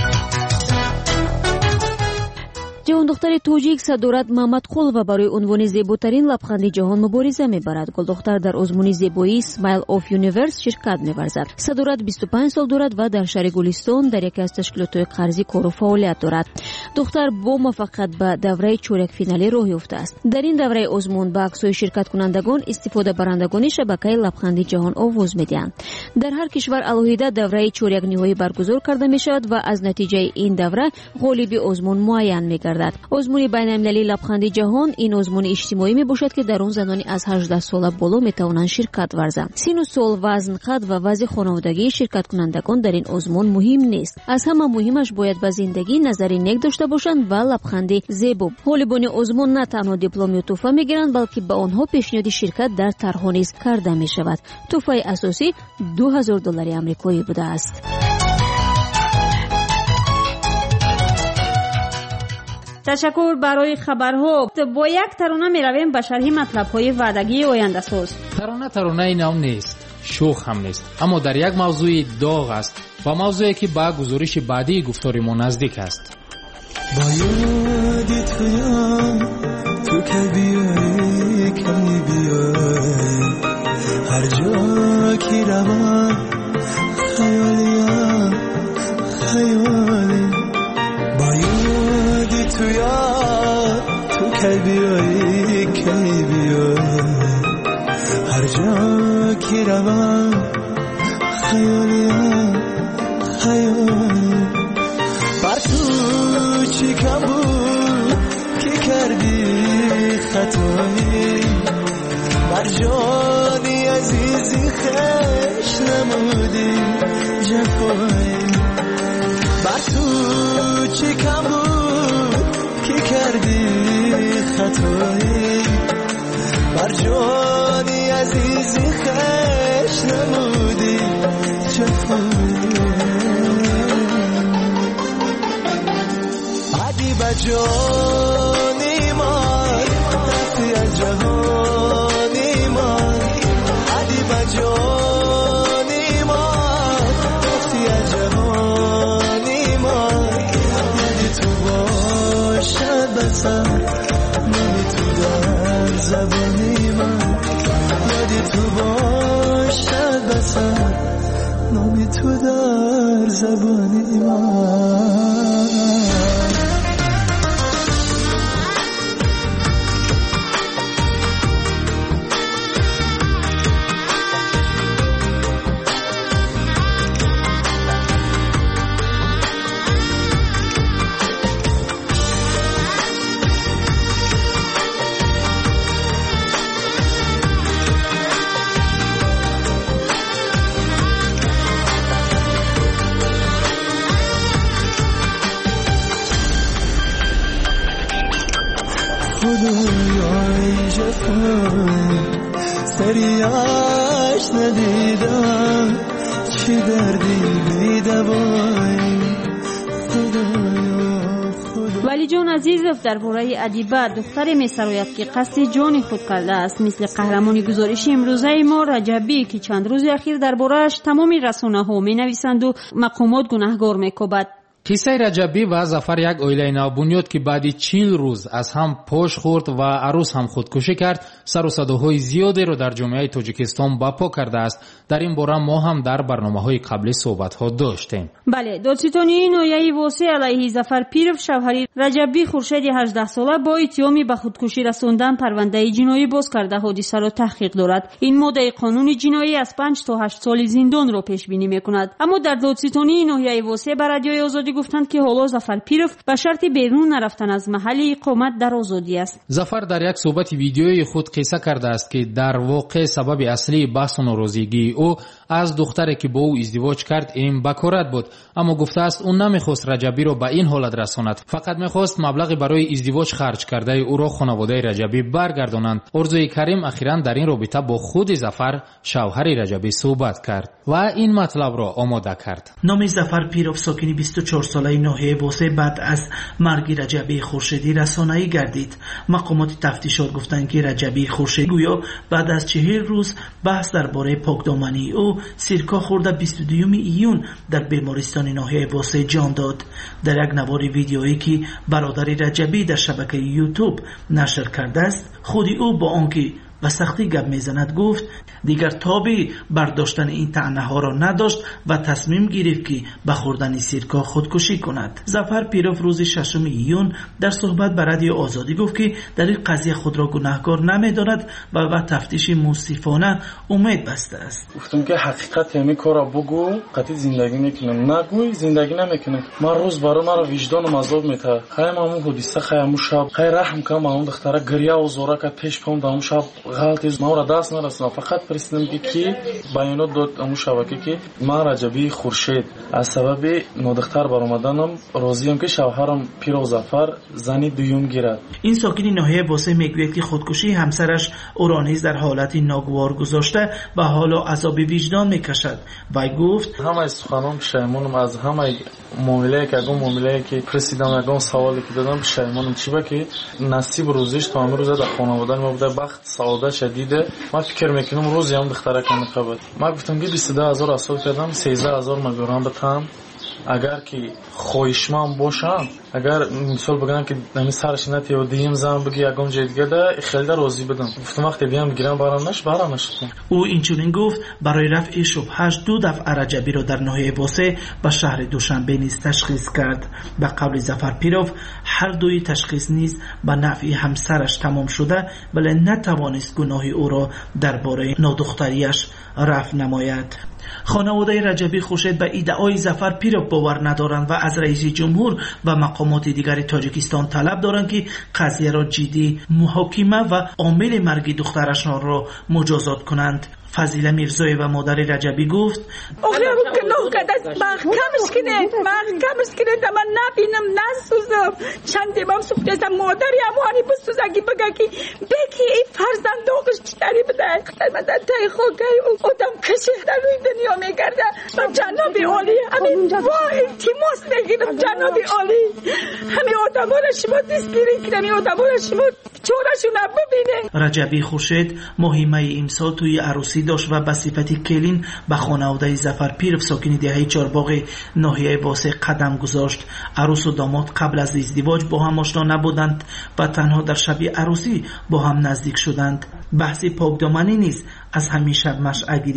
ҷавондухтари тоҷик Садорат Маҳмадқулова барои унвони зеботарин лабханди ҷаҳон мубориза мебарад. гулдухтар дар озмуни зебоии Smile of Universe ширкат меварзад. Садорат 25 сол дорад ва дар шаҳри Гулистон дар яке аз ташкилотҳои қарзӣ кору фаъолият дорад. духтар бо муваффақият ба давраи чорякфиналӣ роҳ ёфтааст. дар ин давраи озмун ба аксҳои ширкаткунандагон истифодабарандагони шабакаи лабханди ҷаҳон овоз медиҳанд. дар ҳар кишвар алоҳида давраи чорякниҳоӣ баргузор карда мешавад ва аз натиҷаи ин давра ғолиби озмун муайян мегардад. озмуни байналмилалии лабханди ҷаҳон ин озмуни иҷтимоӣ мебошад ки дар он занони аз 18 сола боло метавонанд ширкат варзанд. сину сол, вазн, қад ва вазъи хонаводагии ширкаткунандагон дар ин озмун муҳим нест. аз ҳама муҳимаш бояд ба зиндагӣ назари нек дошта бошанд ва лабханди зебо. ғолибони озмун на танҳо диплом ё тӯҳфа мегиранд, балки ба онҳо пешниҳоди ширкат дар тарҳҳо низ карда мешавад. тӯҳфаи асосӣ $2000 амрикоӣ будааст. ташаккур барои хабарҳо. бо як тарона меравем ба шарҳи матлабҳои ваъдагии ояндасоз. таронаи нав нест, шӯх ҳам нест, аммо дар як мавзӯи доғ аст ва мавзӯе ки ба гузориши баъдии гуфтори мо наздик аст. با یاد تویم تو که بیایی کمی بیایی هر جا که روم خیالیم خیالی با یاد تویم تو که بیایی کمی بیایی هر جا که روم خیالیم خیالی بر تو چی کم بود که کردی خطایی بر جانی عزیزی خش نمودی جفایی بر تو چی کم بود که کردی خطایی بر جانی عزیزی خش نمودی جفایی جانی من رفتی از جهانی من عدی با جانی من رفتی از جهانی من یادی تو باشد بسر نمی تو تو در زبان من. خدایای جفای سریعش ندیدم چه دردی بی دوای. ولی جان عزیزов درباره ادیبه دختری می‌سراید که قصد جان خود کرده است، مثل قهرمانی گزارش امروزه ما رجبی که چند روز اخیر درباره‌اش تمامی رسانه‌ها می‌نویسند و مقامات گناهگار می‌کوبند. قصه رجبی و ظفر یک اویله نو بنیاد که بعد 40 روز از هم پوش خورد و عروس هم خودکشی کرد، سر و صداهای زیادی رو در جامعه تاجیکستان برپا کرده است. در این باره ما هم در برنامه‌های قبلی صحبت‌ها داشتیم. بله، دادستانی ناحیه واسه علیه ظفر پیرов شوهری رجبی خورشید 18 ساله با اتهامی به خودکشی رساندن پرونده جنایی باز کرده حادثه را تحقیق دارد. این ماده قانون جنایی از 5 تا 8 سال زندان را پیش بینی می‌کند. اما در دادستانی ناحیه واسه بر رادیوی آزادی گفتند که حالا ظفر پیرov به شرط بیرون نرفتن از محل اقامت در آزادی است. ظفر در یک صحبت ویدیویی خود قصه کرده است که در واقع سبب اصلی بحث و ناراضگی او از دختری که با او ازدواج کرد این بکارت بود، اما گفته است اون نمیخواست رجبی رو به این حالت رساند، فقط میخواست مبلغی برای ازدواج خرج کرده او را خانواده رجبی برگردانند. آرزوی کریم اخیراً در این رابطه با خود ظفر شوهر رجبی صحبت کرد و این مطلب را آماده کرد. نام ظفر پیرov ساکن 24 ساله ناحیه واسه بعد از مرگ رجبی خورشیدی رسانه‌ای گردید. مقامات تفتیشات گفتند که رجبی خورشیدی گویا بعد از 40 روز بحث درباره پاکدامنی او سیرکا خورده 22 ایون در بیمارستان ناحیه واسه جان داد. در یک نوار ویدیویی که برادر رجبی در شبکه یوتیوب نشر کرده است، خودی او با آنکه و سختی گپ میزند گفت دیگر تابی برداشتن این طعنه ها را نداشت و تصمیم گرفت که به خوردن سیرکا خودکشی کند. ظفر پیرov روز 6 ایون در صحبت با رادیو آزادی گفت که در این قضیه خود را گناهکار نمیداند و به تفتیش منصفانه امید بسته است. گفتم که حقیقت یعنی کارا بگو، قطعی زندگی میکنم، نگوی زندگی نمیکنم. من روز برای مرا وجدانم عذاب میده. خیلی امون حدیثه خیلی شب خیلی رحم کنم اون دختره گریه و زورا که پیش پام دام شب غلطی ما را دست نرسوند. فقط پرسیدم که بیانات داد امو شبکه که من رجبی خورشید از سبب نودختر برآمدنم راضیم که شوهرم پیرو ظفر زنی دوم گیرد. این ساکن ناحیه واسه میگوید که خودکشی همسرش او را نیز در حالت ناگوار گذاشته و حالا عذاب وجدان میکشد. وی گفت همه سخنان پشیمانم از همه معامله که اگه معامله که پرسیدم اگه سوالی که دادم پشیمانم چی با که نصیب روزش تا امروز در خانواده ما بوده بخت سعادت شدیده. من فکر میکنم روزی هم دختره کنه خبر. من گفتم که 23000 اصول کردم 13000 ما بیارم بتام اگر که خویشمن باشم، اگر مثال بگم که نمی سرش نتی و دیم زن بگی اگم جای دیگه ده خیلی راضی بدم. گفتم وقتی دیم بگیرم برام نشد. او اینچنین گفت برای رفع شبهه‌اش 2 دفعه رجبی را در ناحیه واسه به شهر دوشنبه نیز تشخیص کرد. به قول ظفر پیرov هر دوی تشخیص نیز به نفع همسرش تمام شده، ولی نتوانست گناه او را درباره نادختریش رفع نماید. خانواده رجبی خورشید به ادعای ظفر پیرov باور ندارند و از رئیس جمهور و مقامات دیگر تاجیکستان طلب دارند که قضیه را جدی محاکمه و عامل مرگ دخترشان را مجازات کنند. فضیله میرزایی و مادر رجبی گفت محکمش کنید من نبینم نسوزم چند بام سوختم مادری اموانی بسوزگی بگه که بکی ای فرزندوقش چطوری بده من در تای خوگه آدم کشی در روی دنیا میگرده و جناب عالی همین وای التماس میگیرم جناب عالی همین آدم ها را شما دستگیری کنم این آدم ها را شما چورشون ببینه. رجبی خورشید مهمه امسال توی عروسی داشت و به صفت کلین به خانواده ظفر پیرov ساکن دهه چارباغ ناحیه واسه قدم گذاشت. عروس و داماد قبل از ازدواج با هم آشنا نبودند و تنها در شب عروسی با هم نزدیک شدند. بحث پاکدامنی نیز از همین شب مشعل گرفت.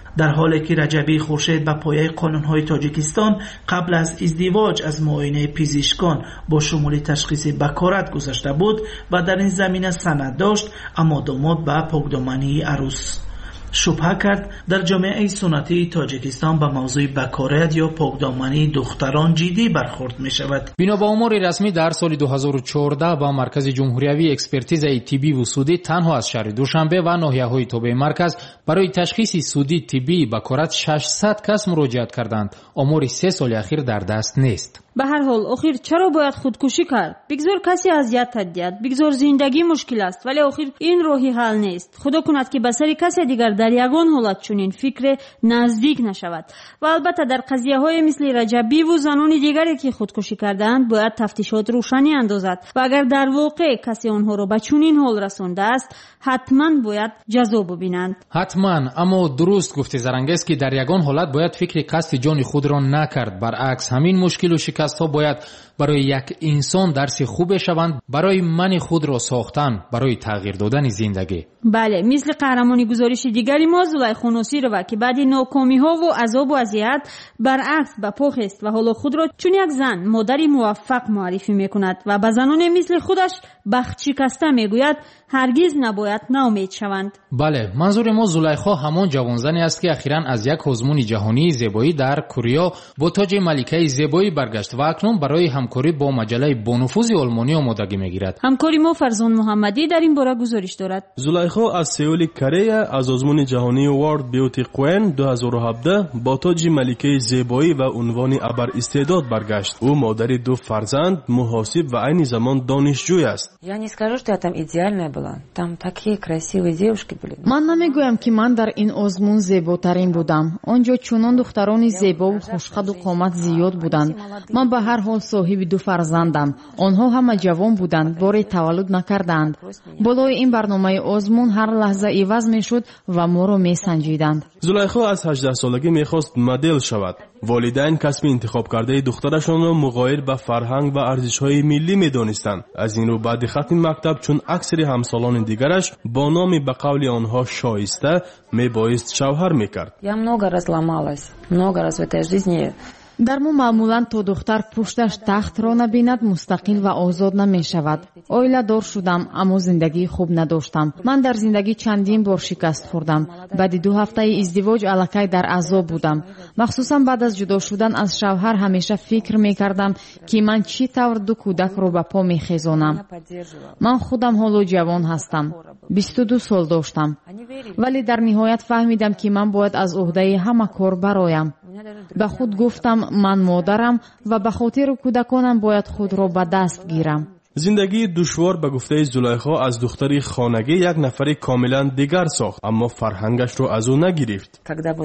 در حالی که رجبی خورشید به پایه قانون‌های تاجیکستان قبل از ازدواج از معاینه پزشکان با شمول تشخیص بکارت گذشته بود و در این زمینه سند داشت، اما داماد به پاکدامنی عروس شبهه کرد. در جامعه سنتی تاجیکستان به موضوع بکارت یا پاکدامنی دختران جدی برخورد می شود. بنا به امور رسمی در سال 2014 با مرکز جمهوری اکسپرتیز طبی و سودی تنها از شهر دوشنبه و ناحیه‌های تابع مرکز برای تشخیص سودی طبی بکارت 600 کس مراجعت کردند. امور 3 سال اخیر در دست نیست. به هر حال آخر چرا باید خودکشی کرد؟ بگذار کسی اذیت تدید، بگذار زندگی مشکل است، ولی آخر این راهی حل نیست. خدا کند که به سر کسی دیگر در یگان حالت چنین فکر نزدیک نشود. و البته در قضیه های مثل رجبی و زنان دیگری که خودکشی کردند باید تفتیشات روشنی اندازد و اگر در واقع کسی آنها را به چنین حال رسانده است حتما باید جزا ببینند. حتما، اما درست گفته زرنگست که در یگان حالت باید فکر قصد جان خود را نکرد. برعکس همین مشکل و شکست ها باید برای یک انسان درس خوب شوند، برای من خود را ساختن، برای تغییر دادن زندگی. بله، مثل قهرمانی گزارش دیگری ما زلیخا ناصرова که بعد ناکامی ها و عذاب و اذیت برعکس به پا خست و حالا خود را چون یک زن مادری موفق معرفی میکند و به زنان مثل خودش بخت شکسته میگوید هرگز نباید ناامید شوند. بله، منظور ما زلیخا همان جوانزنی است که اخیراً از یک آزمون جهانی زیبایی در کره با تاج ملکه زیبایی برگشت و اکنون برای همکاری با مجله بانفوذ آلمانی آمادگی میگیرد. همکاری ما فرزان محمدی در این باره گزارش دارد. زلیخا از سئول کره از آزمون جهانی ورلد بیوتی کوین 2017 با تاج ملکه زیبایی و عنوان ابر استعداد برگشت. او مادر 2 فرزند، محاسب و عین زمان دانشجوی است. Я не скажу, что я там идеальная была. Там такие красивые девушки были. من نمیگویم که من در این آزمون زیباترین بودم. آنجا چنان دختران زیبا و خوشقد و قامت زیاد بودند. من به هر حال صاحب 2 فرزندم. آنها همه جوان بودند، بار تولد نکردند. بالای این برنامه آزمون هر لحظه عوض میشد و ما را میسنجیدند. زلیخا از 18 سالگی میخواست مدل شود. والدین کسب انتخاب کرده دخترشان را مغایر به فرهنگ و ارزش‌های ملی می‌دانستند. از این رو بعد ختم مکتب چون اکثر همسالان دیگرش با نام به قول آنها شایسته میبایست شوهر میکرد. Я много разломалась, много раз в этой жизни. در ما معمولا تا دختر پشتش تخت را نبیند مستقل و آزاد نمی شود. اویله دار شدم اما زندگی خوب نداشتم. من در زندگی چندین بار شکست خوردم. بعد 2 هفته ازدواج الکی در عذاب بودم. مخصوصا بعد از جدا شدن از شوهر همیشه فکر می کردم که من چی طور 2 کودک را به پا می خیزانم. من خودم حالا جوان هستم. 22 سال داشتم. ولی در نهایت فهمیدم که من باید از عهده همه کار برایم. به خود گفتم من مادرم و به خاطر کودکانم باید خود را به دست گیرم. زندگی دشوار به گفته زلیخا از دختری خانگی یک نفر کاملا دیگر ساخت، اما فرهنگش را از او نگرفت.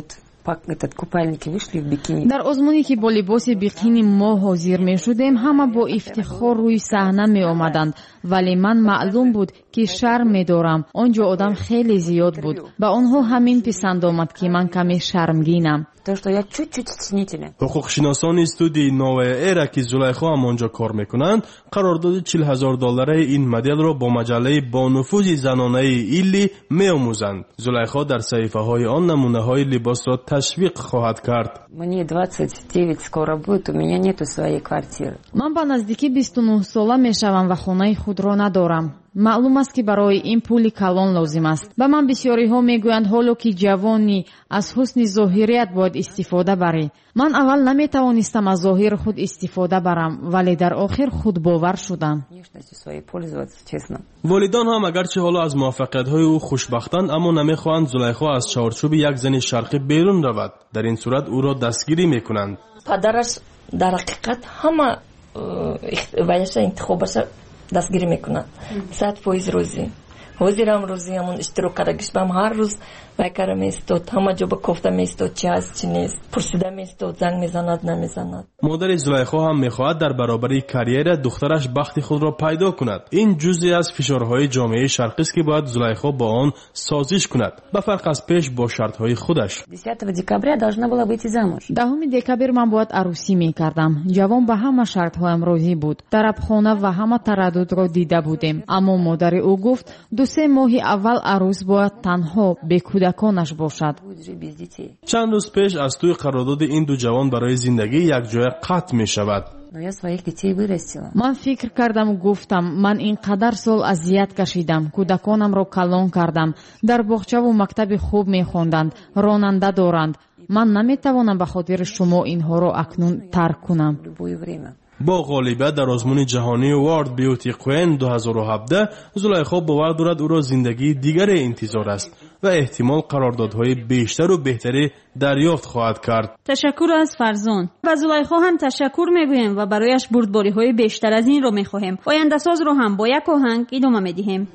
در آزمونی که با لباس بیکینی ما حاضر می شدیم همه با افتخار روی صحنه می آمدند، ولی من معلوم بود که شرم می دارم. آنجا آدم خیلی زیاد بود. به آنها همین پسند آمد که من کمی شرمگینم. حقوق شناسان استودی نوه ایره که زلیخا هم آنجا کار میکنند قرارداد $40,000 این مدل را با مجله بانفوذ زنانه ایلی می آموزند. زلیخا در صحیفه های آن نمونه های لباس را تشویق خواهد کرد. من به نزدیکی 29 ساله می شوم و خانه خود را ندارم. معلوم است که برای این پول کلان لازم است. به من بسیاری ها میگویند حالا که جوانی از حسن ظاهریت باید استفاده بری. من اول نمی توانستم از ظاهر خود استفاده برم، ولی در آخر خود باور شدم. والدان هم اگرچه حالا از موفقیت های او خوشبختند اما نمیخواهند زلیخا از چارچوب یک زن شرقی بیرون رود. در این صورت او را دستگیری میکنند. پدرش در حقیقت همه ویش انتخابش دستگیری میکنند. 100% روزی حاضرم روزی همون اشتراک کردگیش بهم هر روز وکره میستود، همه جا به کوفته میستود چی هست چی نیست، پرسیده میستود زنگ میزند نمیزند. مادر زلیخا هم میخواهد در برابر کریر دخترش بخت خود را پیدا کند. این جزئی از فشارهای جامعه شرقی است که باید زلیخا با آن سازش کند، به فرق از پیش با شرطهای خودش. 10 دکبر должна была выйти замуж. 10 دکبر من باید عروسی میکردم. جوان به همه شرطهایم راضی بود. طربخانه و همه تردد را دیده بودیم، اما مادر او گفت 2 تو 3 ماه اول عروس باید تنها به کودکانش باشد. چند روز پیش از توی قرارداد این دو جوان برای زندگی یک جای قطع می شود. من فکر کردم و گفتم من اینقدر سال اذیت کشیدم، کودکانم را کلان کردم، در باغچه و مکتب خوب می‌خواندند، راننده دارند. من نمیتوانم به خاطر شما اینها را اکنون ترک کنم. با غالبیت در آزمون جهانی وارد بیوتی کوین 2017 زلیخا باور دارد او را زندگی دیگر انتظار است و احتمال قراردادهای بیشتر و بهتری دریافت خواهد کرد. تشکر از فرزان. و زلیخا هم تشکر میگویم و برایش بردباری‌های بیشتر از این رو میخواهیم. آینده ساز رو هم با یک آهنگ ادامه میدیم.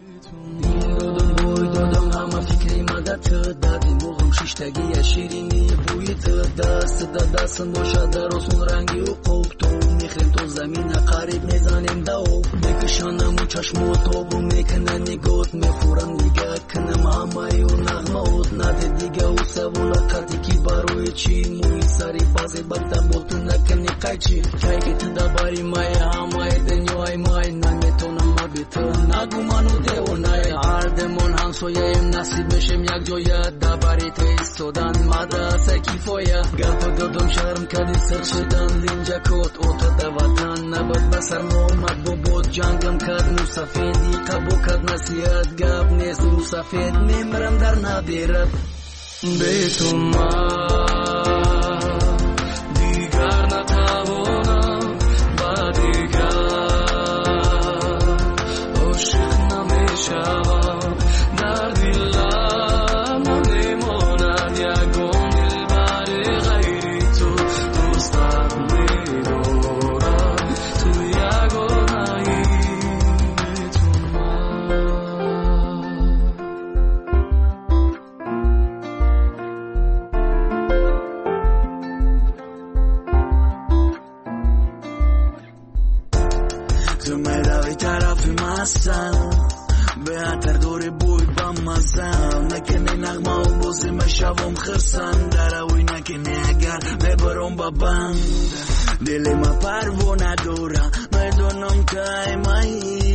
شیشتگی شیرینی بوی دست باشد در آسون رنگی و قوب تو میخریم تو زمین قریب میزنیم دو میکشانم و چشم و تاب رو میکنه نگات میفورم نگه کنم همه و نغمات نده دیگه و سوالقاتی که برای چی موی سری بازی بلده بولتو نکنی قیچی که تو دباری مای همه دنیای مای نمیتونم مبیتو نگو منو دیونای هردمون همسویه نصیب بشیم یک جای دباری ایستادن مدرسه کیفایه گپ دادم شرم کردی سر شدن لینجا کت اوتا دواتن نباد بسر محمد بابود جنگم کرد نو سفیدی قبو کرد نصیحت گپ نیست نو سفید میمرم در ندیرت به تو من دیگر نتوانم با دیگر عاشق نمیشوم در دلم بهتر دور بوی با مزم نکنه نغمه و بازی مشوام خرسن دروی نکنه اگر میبرم با بند دل ما پروانه داره میدونم که ایمایی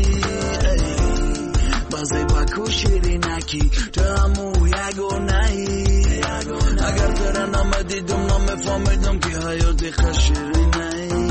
بازی با کشیری نکی تو همو یگونه ای اگر تره نمدیدم نمیفهمیدم که حیاتی خشیری نی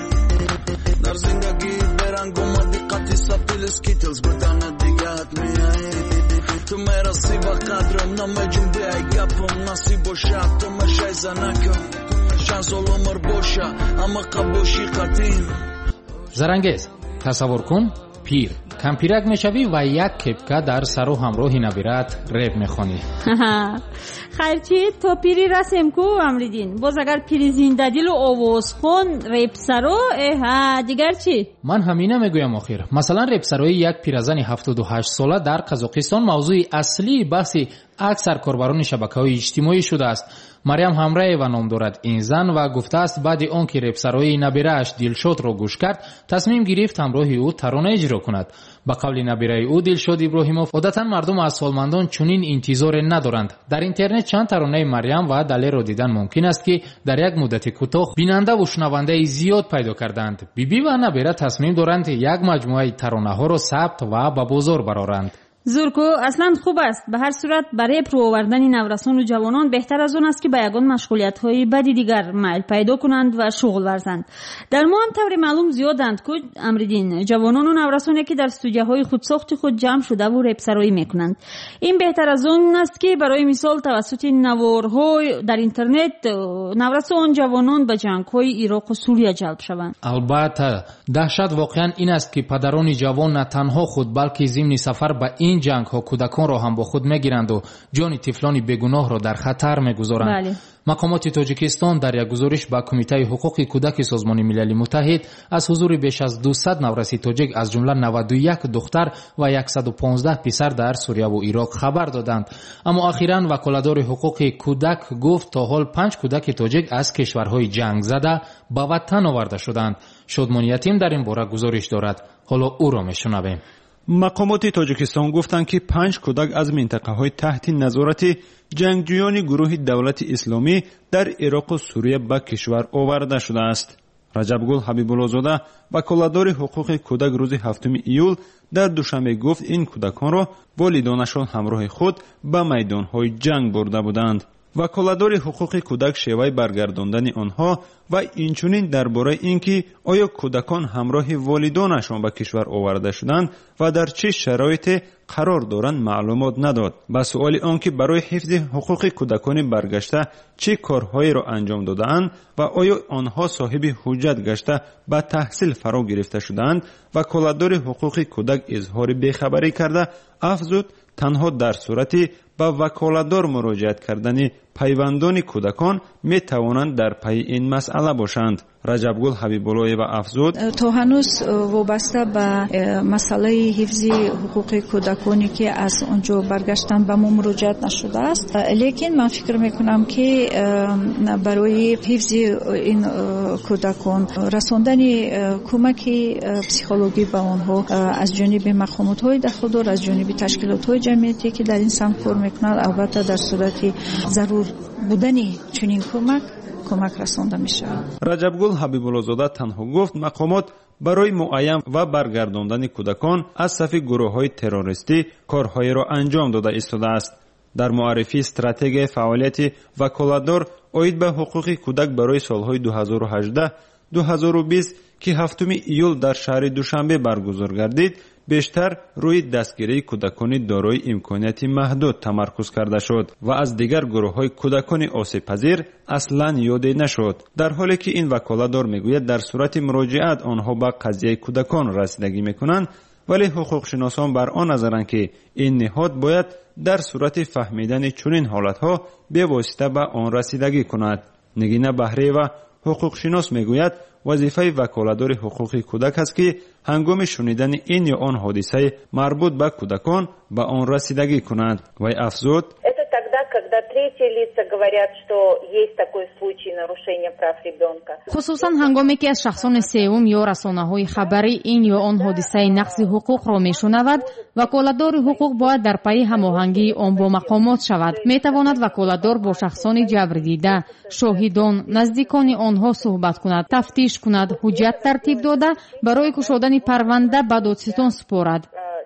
در زندگی برنگ اومدی قطعی سبتیل اسکیتلز بدانه دیگهت میایی تو میرسی با قدرم نمیجون بیای گپم نصیب و شب تو مشای زنکم چند سال عمر باشه اما قباشی قدیم. زرنگیز تصور کن پیر کمپیرک میشوی و یک کپکه در سر و همراهی نبیرت ریب میخوانی. خیرچی تو پیری رسم کو امریدین باز اگر پیری زنده دل و آواز خون ریب سرو دیگر چی؟ من همینه میگویم آخر. مثلا ریب سروی یک پیرزن 78 ساله در قزاقستان موضوع اصلی بحثی اکثر کاربران شبکه‌های اجتماعی شده است. مریم همرایوا نام دارد این زن و گفته است بعد آن که ریب سروی نبیره‌اش دلشاد را گوش کرد تصمیم گرفت همراه او ترانه اجرا کند. با قول نبیره او دلشاد ابراهیموف عادتا مردم از سالمندان چنین انتظار ندارند. در اینترنت چند ترانه مریم و دلیل را دیدن ممکن است که در یک مدت کوتاه بیننده و شنونده زیاد پیدا کردند. بیبی و نبیره تصمیم دارند یک مجموعه ترانه ها را ثبت و به بازار برآورند. زورکو اصلا خوب است. به هر صورت برای پرو آوردن نورسان و جوانان بهتر از اون است که به یگان مشغولیت‌های بدی دیگر میل پیدا کنند و شغل ورزند. در ما هم طور معلوم زیادند که امریدین جوانان و نورسانی که در استودیوهای خودساخت خود جمع شده و ریپ سرایی میکنند. این بهتر از اون است که برای مثال توسط نوارهای در اینترنت نورسان جوانان به جنگ‌های عراق و سوریه جلب شوند. البته دهشت واقعا این است که پدران جوان نه تنها خود بلکه ضمن سفر به این جنگ ها کودکان را هم با خود میگیرند و جان طفلان بیگناه را در خطر میگذارند. بله. مقامات تاجیکستان در یک گزارش به کمیته حقوق کودک سازمان ملل متحد از حضور بیش از 200 نورسی تاجیک از جمله 91 دختر و 115 پسر در سوریه و عراق خبر دادند. اما اخیراً وکالتدار حقوق کودک گفت تا حال 5 کودک تاجیک از کشورهای جنگ زده به وطن آورده شدند. شادمان یتیم در این باره گزارش دارد. حالا او را میشنویم. مقامات تاجیکستان گفتند که 5 کودک از منطقه‌های تحت نظارت جنگجویان گروه دولت اسلامی در عراق و سوریه به کشور آورده شده است. раҷабгул ҳабибуллозода ваколатдори ҳуқуқи кӯдак рӯзи 7 июл дар душанбе гуфт ин кӯдаконро волидонашон ҳамроҳи худ ба майдонҳои ҷанг бурда буданд. ваколатдори ҳуқуқи кӯдак шеваи баргардондани онҳо ва инчунин дар бораи ин ки оё кӯдакон ҳамроҳи волидонашон ба кишвар оварда шуданд ва дар чӣ шароите қарор доранд маълумот надод. ба суоли он ки барои ҳифзи ҳуқуқи кӯдакони баргашта чӣ корҳоеро анҷом додаанд ва оё онҳо соҳиби ҳуҷҷат гашта ба таҳсил фаро гирифта шудаанд, ваколатдори ҳуқуқи кӯдак изҳори бехабарӣ карда афзуд танҳо дар сурати ба ваколатдор муроҷиат кардани пайвандони кӯдакон метавонанд дар пайи ин масъала бошанд. раҷабгул ҳабибуллоева афзуд: то ҳанӯз вобаста ба масъалаи ҳифзи ҳуқуқи кӯдаконе ки аз онҷо баргаштанд ба мо муроҷиат нашудааст, лекин ман фикр мекунам ки барои ҳифзи ин кӯдакон расондани кӯмаки психологӣ ба онҳо аз ҷониби мақомотҳои дахолдор, аз ҷониби ташкилотҳои ҷамъиятие ки дар ин самт кор мекунанд, албатта дар сурати зарур будани чунин кӯмак расонда мешавад. раҷабгул ҳабибуллозода танҳо гуфт мақомот барои муайян ва баргардондани кӯдакон аз сафи гурӯҳҳои террористӣ корҳоеро анҷом дода истодааст. дар муаррифии стратегияи фаъолияти ваколатдор оид ба ҳуқуқи кӯдак барои солҳои 2018-2020 ки 7 июл дар шаҳри душанбе баргузор гардид, бештар рӯи дастгирии кӯдакони дорои имконияти маҳдуд тамаркуз карда шуд ва аз дигар гурӯҳҳои кӯдакони осебпазир аслан ёде нашуд. дар ҳоле ки ин ваколатдор мегӯяд дар сурати муроҷиат онҳо ба қазияи кӯдакон расидагӣ мекунанд, вале ҳуқуқшиносон бар он назаранд ки ин ниҳод бояд дар сурати фаҳмидани чунин ҳолатҳо бевосита ба он расидагӣ кунад. нигина баҳриева ҳуқуқшинос мегӯяд вазифаи ваколатдори ҳуқуқи кӯдак аст ки ҳангоми шунидани ин ё он ҳодисаи марбут ба кӯдакон ба он расидагӣ кунанд. вай афзуд: когда третьи лица говорят, что есть такой случай нарушения прав ребенка. хусусан ҳангоме ки аз шахсони сеюм ё расонаҳои хабари ин ё он ҳодисаи нақси ҳуқуқро мешунавад, ваколатдори ҳуқуқ бояд дар пайи ҳамоҳангии он бо мақомот шавад. метавонад ваколатдор бо шахсони ҷабрдида, шоҳидон, наздикони онҳо суҳбат кунад, тафтиш кунад, ҳуҷҷат тартиб дода барои кушодани парванда ба додситон супорад.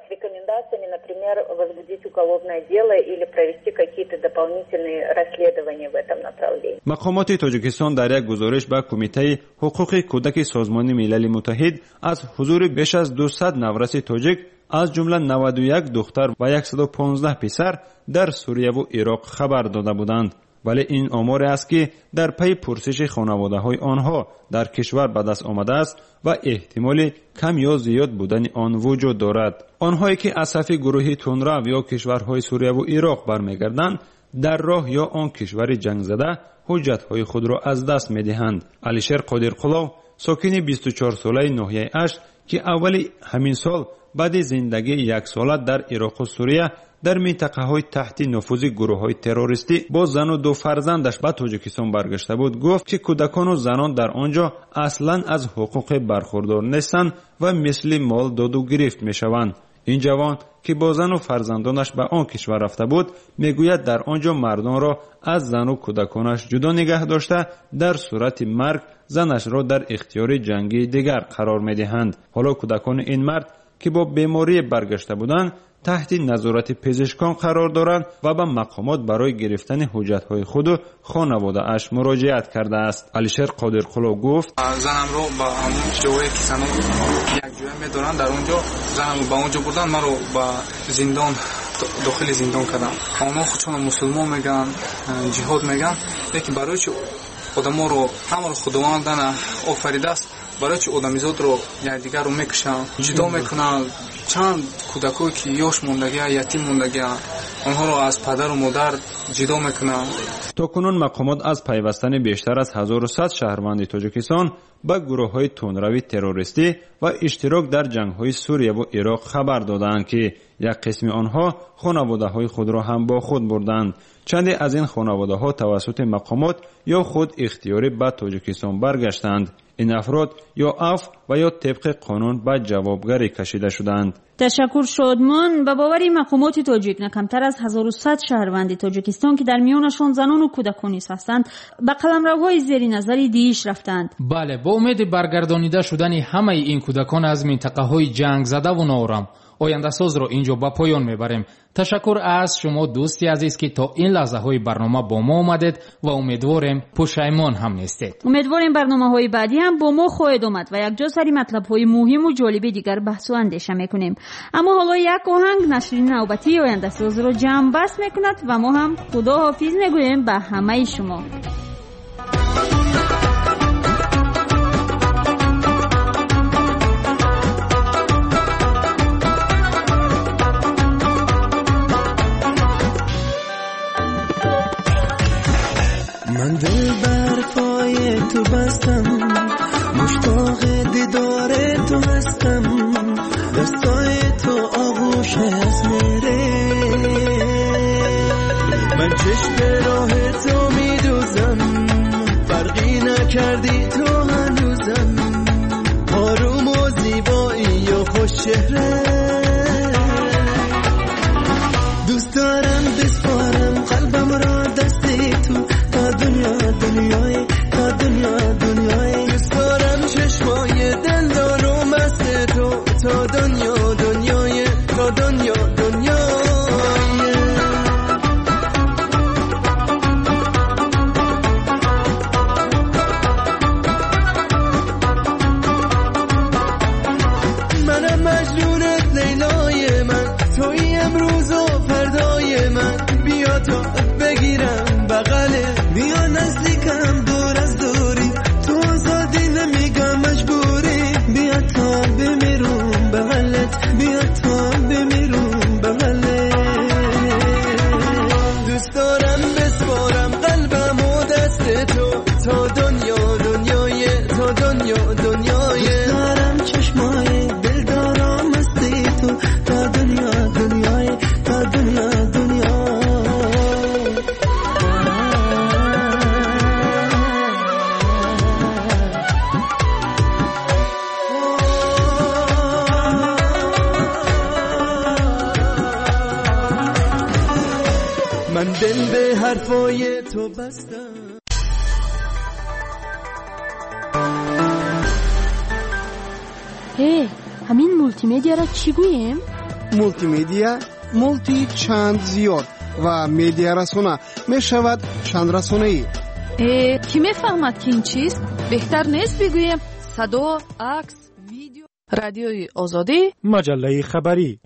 Например, возбудить уголовное дело или провести какие-то дополнительные расследования в этом направлении. мақомоти тоҷикистон дар як гузориш ба кумитаи ҳуқуқи кӯдаки созмони милали муттаҳид аз ҳузури беш аз 200 навраси тоҷик, аз ҷумла 91 духтар ва 115 писар дар Сурияву Ироқ хабар дода буданд. вале ин оморе аст ки дар пайи пурсиши хонаводаҳои онҳо дар кишвар ба даст омадааст ва эҳтимоли кам ё зиёд будани он вуҷуд дорад. онҳое ки аз сафи гурӯҳи тунрав ё кишварҳои Сурияву Ироқ бармегарданд, дар роҳ ё он кишвари ҷангзада ҳуҷҷатҳои худро аз даст медиҳанд. алишер қодирқулов, сокини 24-солаи ноҳияи Ашт, ки аввали ҳамин сол баъди зиндагии яксола дар Ироқу Сурия дар минтақаҳои таҳти нуфузи гурӯҳҳои террористӣ бо зану ду фарзандаш ба Тоҷикистон баргашта буд, гуфт ки кӯдакону занон дар он ҷо аслан аз ҳуқуқе бархурдор нестанд ва мисли мол доду гирифт мешаванд. ин ҷавон ки бо зану фарзандонаш ба он кишвар рафта буд, мегӯяд дар он ҷо мардонро аз зану кӯдаконаш ҷудо нигоҳ дошта, дар сурати марг занашро дар ихтиёри ҷангии дигар қарор медиҳанд. ҳоло кӯдакони ин мард ки бо беморие баргашта буданд, таҳти назорати пезишкон қарор доранд ва ба мақомот барои гирифтани ҳуҷҷатҳои худу хонаводааш муроҷиат кардааст. алишер қодирқулов гуфт: занамро ба ҳамон ҷое ки санон якҷоя медоранд, дар он ҷо занамро ба он ҷо бурдан, маро ба зиндон, дохили зиндон карданд. онҳо худшонро мусулмон мегӯянд, ҷиҳод мегӯянд, лекин барои чӣ одаморо ҳамаро худованд офаридааст, барои чӣ одамизодро якдигарро мекушанд, ҷудо мекунанд. чанд кӯдакое ки ёш мондагия, ятим мондагия, онҳоро аз падару модар ҷудо мекунанд. то кунун мақомот аз пайвастани бештар аз 1100 шаҳрванди Тоҷикистон ба гурӯҳҳои тунрави террористӣ ва иштирок дар ҷангҳои Сурия ва Ироқ хабар доданд ки як қисми онҳо хонаводаҳои худро ҳам бо худ бурданд. чанде аз ин хонаводаҳо тавассути мақомот ё худ ихтиёрӣ ба Тоҷикистон баргаштанд. ин афрод ё афв و یا طبق قانون به جوابگری کشیده شدند. تشکر شادمان. به باور مقامات تاجیک نه کمتر از 1100 شهروند تاجیکستان که در میانشان زنان و کودکان نیز هستند به قلمروهای زیر نظر دیش رفتند. بله، با امید برگردانیده شدن همه این کودکان از منطقه‌های جنگ زده و ناآرام آینده ساز را اینجا به پایان میبریم. تشکر از شما دوستی عزیز که تا این لحظه های برنامه با ما آمدید و امیدواریم پشیمان هم نیستید. امیدواریم برنامه های بعدی هم با ما خواهید آمد و یک جا سری مطلب های مهم و جالب دیگر بحث و اندیشه میکنیم. اما حالا یک آهنگ نشرین نوبتی آینده ساز را جمع بست میکند و ما هم خدا حافظ میگوییم به همه شما. من دل بر پای تو بستم، مشتاق دیدار تو هستم، دستای تو آغوش از میره، من چشم راه تو میدوزم، فرقی نکردی تو هنوزم، آروم و زیبایی و خوش چهره، دوست دارم بسپارم قلبم را دستی تو تا دنیای دوست دارم چشمای دلدار و مست تو تا دنیای منم مجنونت لیلای من، توی امروز و فردای من، بیا تو بگیرم بغلت، بیا نزدیکم دور از دوری، تو آزادی نمیگم مجبوری، بیا تا بمیرم بغلت، بیا تا بمیرم بغلت، دوست دارم بسپارم قلبم و دست تو تا دنیای دوست دارم چشمای دلدارم مستی تو تا دنیای من دل به حرفای تو بستم. همین مولتی مدیا را چی گوییم؟ مولتی مدیا مولتی چند زیاد و مدیا رسانه می شود چند رسانه ای. کی می فهمد که این چیست؟ بهتر نیست بگوییم صدا، عکس، ویدیو. رادیوی آزادی، مجله خبری.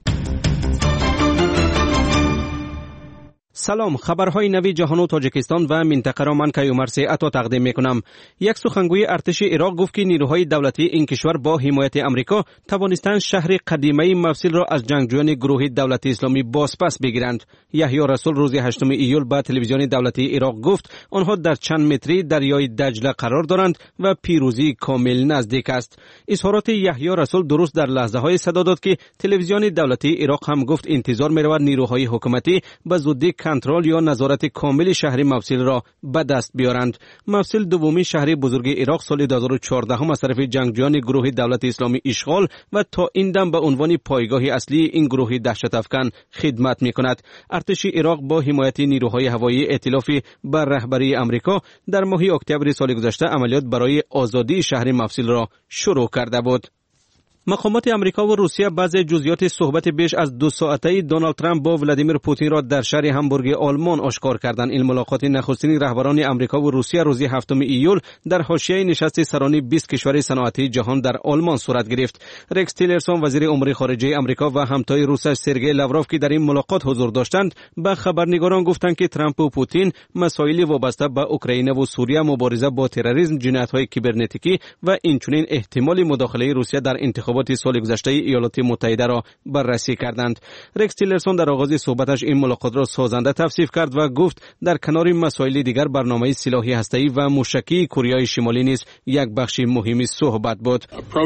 سلام، خبرهای نوی جهان و تاجیکستان و منطقه را من کیومر عطا تقدیم میکنم. یک سخنگوی ارتش عراق گفت که نیروهای دولتی این کشور با حمایت امریکا توانستند شهر قدیمی موصل را از جنگجویان گروه دولت اسلامی بازپس بگیرند. یحیی رسول روز 8 ایول به تلویزیون دولتی عراق گفت آنها در چند متری دریای دجله قرار دارند و پیروزی کامل نزدیک است. اظهارات یحیی رسول درست در لحظه های صدا داد که تلویزیون دولتی عراق هم گفت انتظار می‌رود نیروهای حکومتی به زودی کنترل یا نظارت کامل شهر موصل را به دست بیارند. موصل دومین شهر بزرگ عراق سال 2014 از طرف جنگجویان گروه دولت اسلامی اشغال و تا این دم به عنوان پایگاه اصلی این گروه دهشت افکن خدمت می‌کند. ارتش عراق با حمایت نیروهای هوایی ائتلافی بر رهبری امریکا در ماه اکتبر سال گذشته عملیات برای آزادی شهر موصل را شروع کرده بود. مقامات امریکا و روسیه بعضی جزئیات صحبت بیش از 2 ساعته دونالد ترامپ با ولادیمیر پوتین را در شهر همبورگ آلمان آشکار کردند. این ملاقات نخستین رهبران امریکا و روسیه روز 7 ایول در حاشیه نشست سرانی 20 کشور صنعتی جهان در آلمان صورت گرفت. رکس تیلرسون وزیر امور خارجه امریکا و همتای روسش سرگئی لاوروف که در این ملاقات حضور داشتند به خبرنگاران گفتند که ترامپ و پوتین مسائل وابسته به اوکراین و سوریه، مبارزه با تروریسم، جنایت‌های کیبرنتیکی و اینچنین احتمال مداخله روسیه در انتخابات سال گذشته ایالات متحده را بررسی کردند. رکس تیلرسون در آغاز صحبتش این ملاقات را سازنده توصیف کرد و گفت در کنار مسائل دیگر برنامه سلاحی هسته‌ای و موشکی کره شمالی نیز یک بخش مهمی صحبت بود.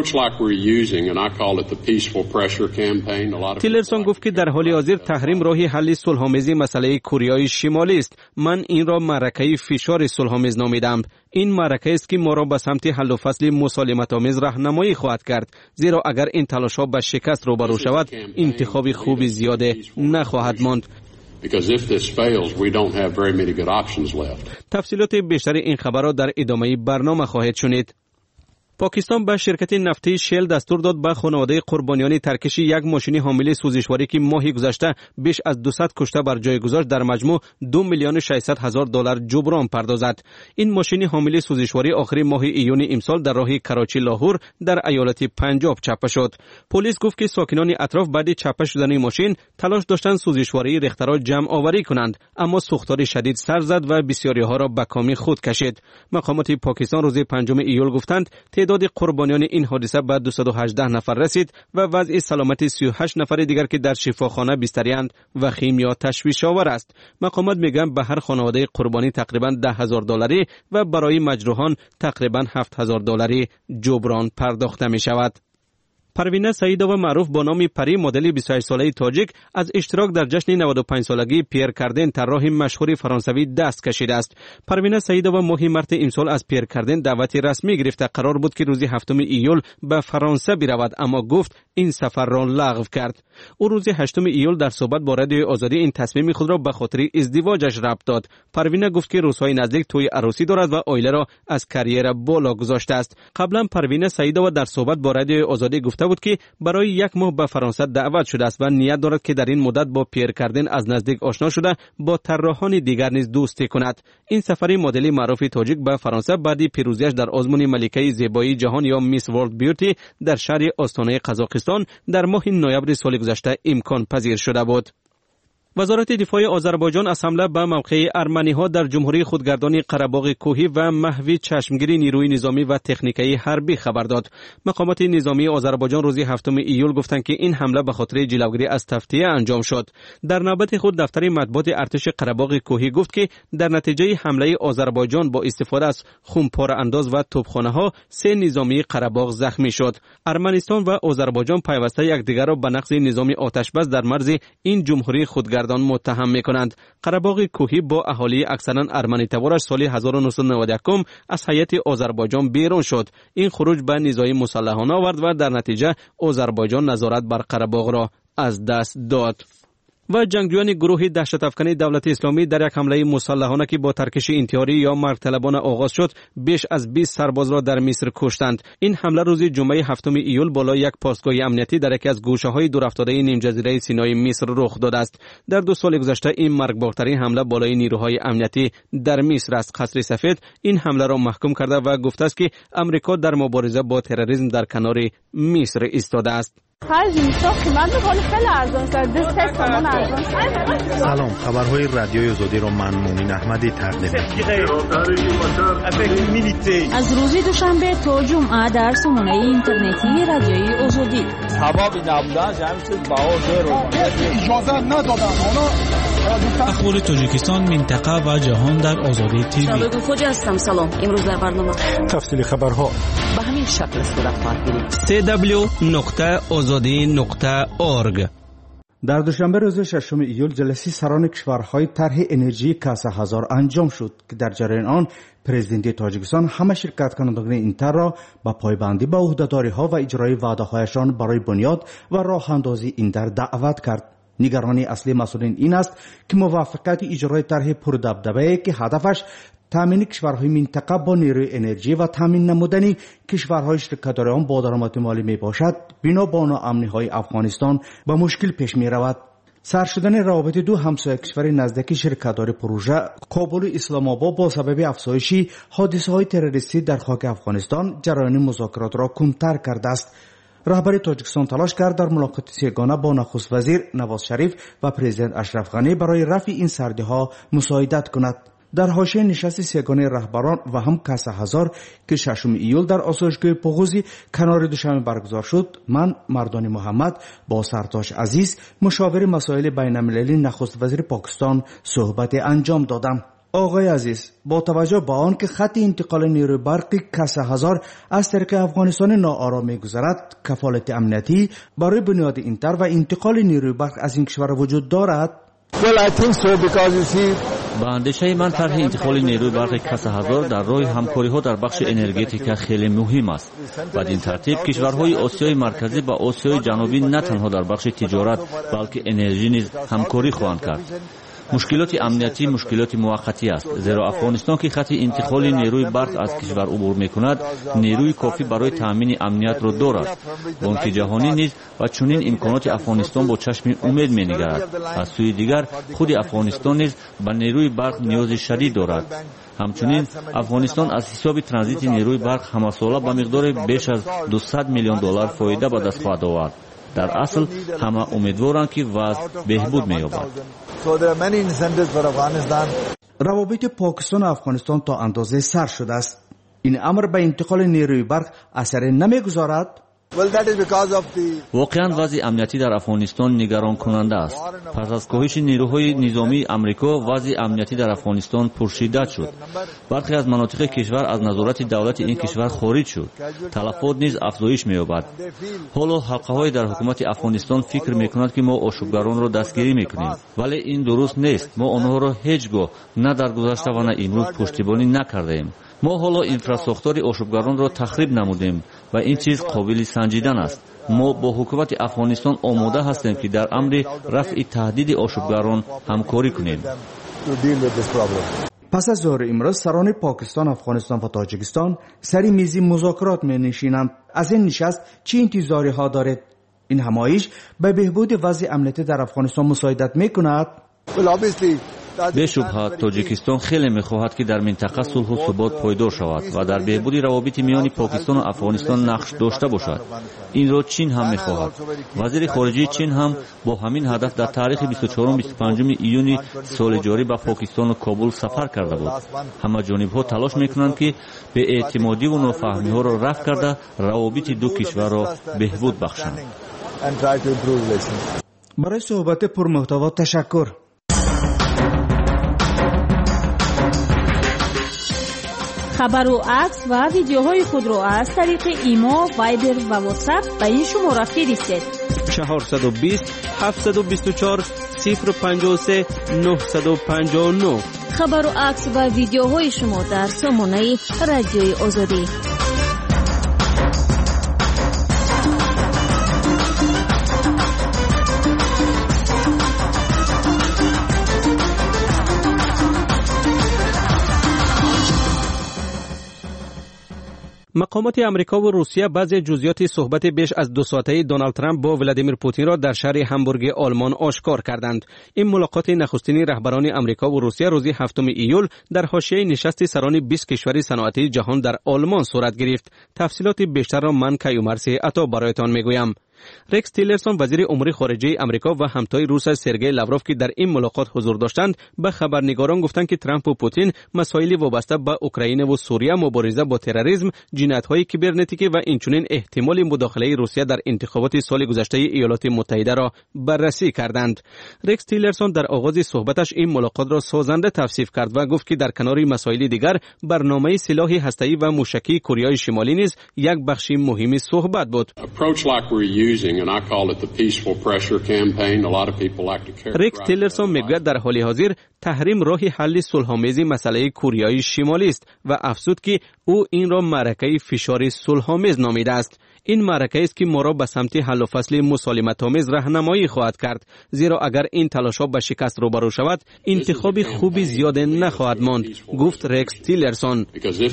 تیلرسون گفت که در حال حاضر تحریم راه حل صلح‌آمیز مسئله کره شمالی است. من این را معرکه فشار صلح‌آمیز نامیدم. این معرکه است که ما را به سمت حل و فصل مسالمت‌آمیز راهنمایی خواهد کرد، زیرا اگر این تلاش‌ها به شکست روبرو شود انتخاب خوب زیاده نخواهد ماند. تفصیلات بیشتر این خبر را در ادامه برنامه خواهید شنید. پاکستان به شرکت نفتی شل دستور داد به خانواده قربانیان ترکش یک ماشین حامل سوزشواری که ماه گذشته بیش از 200 کشته بر جای گذاشت در مجموع $2,600,000 جبران پردازد. این ماشین حامل سوزشواری آخر ماه ایون امسال در راه کراچی لاهور در ایالت پنجاب چپه شد. پلیس گفت که ساکنان اطراف بعد چپه شدن ماشین تلاش داشتند سوزشواری ریخته را جمع آوری کنند، اما سوختار شدید سر زد و بسیاری ها را به کام خود کشید. مقامات پاکستان روز 5 ایول گفتند تعداد قربانیان این حادثه به 218 نفر رسید و وضع سلامت 38 نفر دیگر که در شفاخانه بستری‌اند وخیم یا تشویش آور است. مقامات میگن به هر خانواده قربانی تقریبا $10,000 و برای مجروحان تقریبا $7,000 جبران پرداخته می شود. پروینه سعیدووا معروف با نام پری مدل 28 ساله تاجیک از اشتراک در جشن 95 سالگی پیر کاردن طراح مشهور فرانسوی دست کشیده است. پروینه سعیدووا ماه مارس امسال از پیر کاردن دعوت رسمی گرفته قرار بود که روز 7 ایول به فرانسه برود، اما گفت این سفر را لغو کرد. او روز 8 ایول در صحبت با رادیو آزادی این تصمیم خود را به خاطر ازدواجش ربط داد. پروینه گفت که روزهای نزدیک توی عروسی دارد و عائله را از کریر بالا گذاشته است. قبلا پروینه سعیدووا در صحبت با رادیو آزادی گفته بود که برای 1 ماه به فرانسه دعوت شده است و نیت دارد که در این مدت با پیر کاردن از نزدیک آشنا شده با طراحان دیگر نیز دوستی کند. این سفر مدل معروف تاجیک به فرانسه بعد پیروزیش در آزمون ملکه زیبایی جهان یا میس ورلد بیوتی در شهر آستانه قزاقستان در ماه نوامبر سال گذشته امکان پذیر شده بود. وزارت دفاع آذربایجان از حمله به موقع ارمنی‌ها در جمهوری خودگردان قره‌باغ کوهی و محو چشمگیری نیروی نظامی و تکنیکی حربی خبر داد. مقامات نظامی آذربایجان روز 7 ایول گفتند که این حمله به خاطر جلوگیری از تفطیه انجام شد. در نوبت خود دفتر مطبوعات ارتش قره‌باغ کوهی گفت که در نتیجه حمله آذربایجان با استفاده از خونپاره انداز و توپخانه‌ها 3 نظامی قره‌باغ زخمی شد. ارمنستان و آذربایجان پیوسته یکدیگر را به نقض نظام آتش‌بس در مرز این جمهوری خودگردان متهم می‌کنند. قره‌باغ کوهی با اهالی اکثرا ارمنی تبارش سال 1991 از هیئت آذربایجان بیرون شد. این خروج به نزاع مسلحانه آورد و در نتیجه آذربایجان نظارت بر قره‌باغ را از دست داد. و جنگجویان گروه دهشت‌افکن دولت اسلامی در یک حمله مسلحانه که با ترکش انتحاری یا مرگ طلبانه آغاز شد بیش از 20 سرباز را در مصر کشتند. این حمله روز جمعه 7 ایول بالای یک پاسگاه امنیتی در یکی از گوشه‌های دورافتاده نیم جزیره سینای مصر رخ داده است. در 2 سال گذشته این مرگبارترین حمله بالای نیروهای امنیتی در مصر است. قصر سفید این حمله را محکوم کرده و گفته است که امریکا در مبارزه با تروریسم در کنار مصر ایستاده است. سلام، خبرهای رادیوی آزادی را من مومن احمدی تقدیم از روز دوشنبه تا جمعه در سامانه اینترنتی رادیوی آزادی. اخبار تاجیکستان، منطقه و جهان در آزادی تیوی. خوجا هستم. سلام. امروز در برنامه تفصیل خبرها به همین شکل صورت خواهد گرفت. www.azadi.org. در دوشنبه روز 6 ایول جلسه سران کشورهای طرح انرژی کاسه هزار انجام شد که در جریان آن پرزیدنت تاجیکستان همه شرکت کنندگان این طرح را با پایبندی به عهده‌داری‌ها و اجرای وعده‌هایشان برای بنیاد و راه اندازی این طرح دعوت کرد. نگرانی اصلی مسئولین این است که موافقت اجرای طرح پردبدبه که هدفش تامین کشورهای منطقه با نیروی انرژی و تامین نمودن کشورهای شرکت‌دار آن با درآمد مالی می باشد بنا به ناامنی‌های افغانستان با مشکل پیش می رود. سر شدن روابط دو همسایه کشور نزدیک شرکت‌دار پروژه کابل و اسلام آباد با سبب افزایش حادثه‌های تروریستی در خاک افغانستان جریان مذاکرات را کمتر کرده است. رهبر تاجیکستان تلاش کرد در ملاقات سه‌گانه با نخست وزیر نواز شریف و پرزیدنت اشرف غنی برای رفع این سردی‌ها مساعدت کند. در حاشیه نشست سه‌گانه رهبران و هم کاسه هزار که 6 ایول در آسایشگاه پوغوزی کنار دوشنبه برگزار شد، من مردان محمد با سرتاج عزیز مشاور مسائل بین‌المللی نخست وزیر پاکستان صحبت انجام دادم. آقای عزیز، با توجه به آن که خط انتقال نیروی برقی کاسه هزار از طریق افغانستان ناآرام می‌گذرد، کفالت امنیتی برای بنیاد این طرح و انتقال نیروی برق از این کشور وجود دارد. با اندیشه من طرح انتقال نیروی برق کسا هزار در راه همکاری‌ها در بخش انرژتیک خیلی مهم است. بدین ترتیب کشورهای آسیای مرکزی با آسیای جنوبی نه تنها در بخش تجارت بلکه انرژی نیز همکاری خواهند کرد. مشکلات امنیتی مشکلات موقتی است، زیرا افغانستان که خط انتقال نیروی برق از کشور عبور می‌کند نیروی کافی برای تامین امنیت را دارد. بانک جهانی نیز و چنین امکانات افغانستان با چشم امید می‌نگرد. از سوی دیگر خود افغانستان نیز به نیروی برق نیاز شدید دارد. همچنین افغانستان از حساب ترانزیت نیروی برق همساله به مقدار بیش از 200 میلیون دلار فایده به دست خواهد آورد. در اصل همه امیدوارند که وضع بهبود می‌یابد. روابط پاکستان و افغانستان تا اندازه سر شده است. این امر به انتقال نیروی برق اثر نمیگذارد؟ واقعا وضع امنیتی در افغانستان نگران کننده است. پس از کاهش نیروهای نظامی امریکا وضع امنیتی در افغانستان پرشدت شد. برخی از مناطق کشور از نظارت دولت این کشور خارج شد. تلفات نیز افزایش می‌یابد. حالا حلقه‌های در حکومت افغانستان فکر می‌کنند که ما آشوبگران را دستگیری می‌کنیم، ولی این درست نیست. ما آنها را هیچگاه نه در گذشته و نه امروز پشتیبانی نکردیم. ما حالا اینفراساختار آشوبگران را تخریب نمودیم و این چیز قابل سنجیدن است. ما با حکومت افغانستان آماده هستیم که در امر رفع تهدید آشوبگران همکاری کنیم. پس از ظهر امروز سران پاکستان، افغانستان و تاجیکستان سری میز مذاکرات می نشینند. از این نشست چه انتظاری ها دارید؟ این همایش به بهبود وضع امنیتی در افغانستان مساعدت می کند؟ به شبهه تاجیکستان خیلی می‌خواهد که در منطقه صلح و ثبات پایدار شود و در بهبود روابط میان پاکستان و افغانستان نقش داشته باشد. این را چین هم می‌خواهد. وزیر خارجه چین هم با همین هدف در تاریخ 24-25 ایون سال جاری به پاکستان و کابل سفر کرده بود. همه جانب‌ها تلاش می‌کنند که به اعتمادی و نافهمی‌ها را رفع کرده روابط دو کشور را بهبود بخشند. برای صحبت پرمحتوا تشکر. خبر و عکس و ویدیوهای خود را از طریق ایما، وایبر و واتساپ به این شماره فرستید. 420 724 053 959. خبر و عکس و ویدیوهای شما در سامانه رادیوی آزادی. مقامات امریکا و روسیه بعضی جزئیات صحبت بیش از 2 ساعته دونالد ترامپ با ولادیمیر پوتین را در شهر همبورگ آلمان آشکار کردند. این ملاقات نخستین رهبران امریکا و روسیه روز 7 ایول در حاشیه نشست سران 20 کشور صنعتی جهان در آلمان صورت گرفت. تفصیلات بیشتر را من کیومرث عطا برایتان میگویم. رکس تیلرسون وزیر امور خارجه امریکا و همتای روس سرگئی لاوروف که در این ملاقات حضور داشتند به خبرنگاران گفتند که ترامپ و پوتین مسائل وابسته به اوکراین و سوریه، مبارزه با تروریسم، جنایت‌های کیبرنتیکی و اینچنین احتمال مداخله روسیه در انتخابات سال گذشته ایالات متحده را بررسی کردند. رکس تیلرسون در آغاز صحبتش این ملاقات را سازنده توصیف کرد و گفت که در کنار مسائل دیگر برنامه سلاح هسته‌ای و موشکی کره شمالی نیز یک بخش مهم صحبت بود. رکس تیلرسون میگوید در حال حاضر تحریم راه حل صلح‌آمیز مسئله کره شمالی است و افزود که او این را معرکه فشار صلح‌آمیز نامیده است. این معرکه است که ما را به سمت حل و فصل مسالمت‌آمیز راهنمایی خواهد کرد، زیرا اگر این تلاش‌ها به شکست روبرو شود انتخاب خوبی زیاد نخواهد ماند، گفت رکس تیلرسون.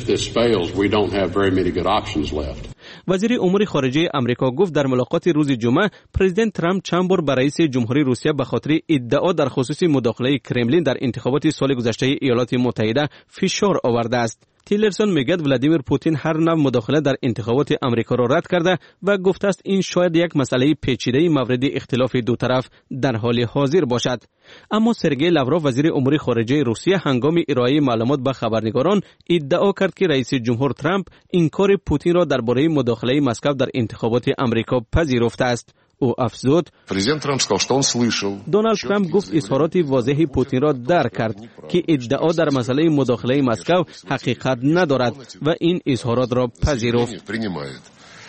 وزیر امور خارجه امریکا گفت در ملاقات روز جمعه پرزیدنت ترامپ چند بار به رئیس جمهوری روسیه به خاطر ادعا در خصوص مداخله کرملین در انتخابات سال گذشته ایالات متحده فشار آورده است. تیلرسون میگوید ولادیمیر پوتین هر نوع مداخله در انتخابات امریکا را رد کرده و گفته است این شاید یک مسئله پیچیده مورد اختلاف دو طرف در حال حاضر باشد. اما سرگئی لاوروف وزیر امور خارجه روسیه هنگام ارائه معلومات به خبرنگاران ادعا کرد که رئیس جمهور ترامپ انکار پوتین را درباره مداخله مسکو در انتخابات امریکا پذیرفته است. او افزود دونالد ترامپ گفت اظهارات واضح پوتین را درک کرد که ادعا در مسئله مداخله مسکو حقیقت ندارد و این اظهارات را پذیرفت.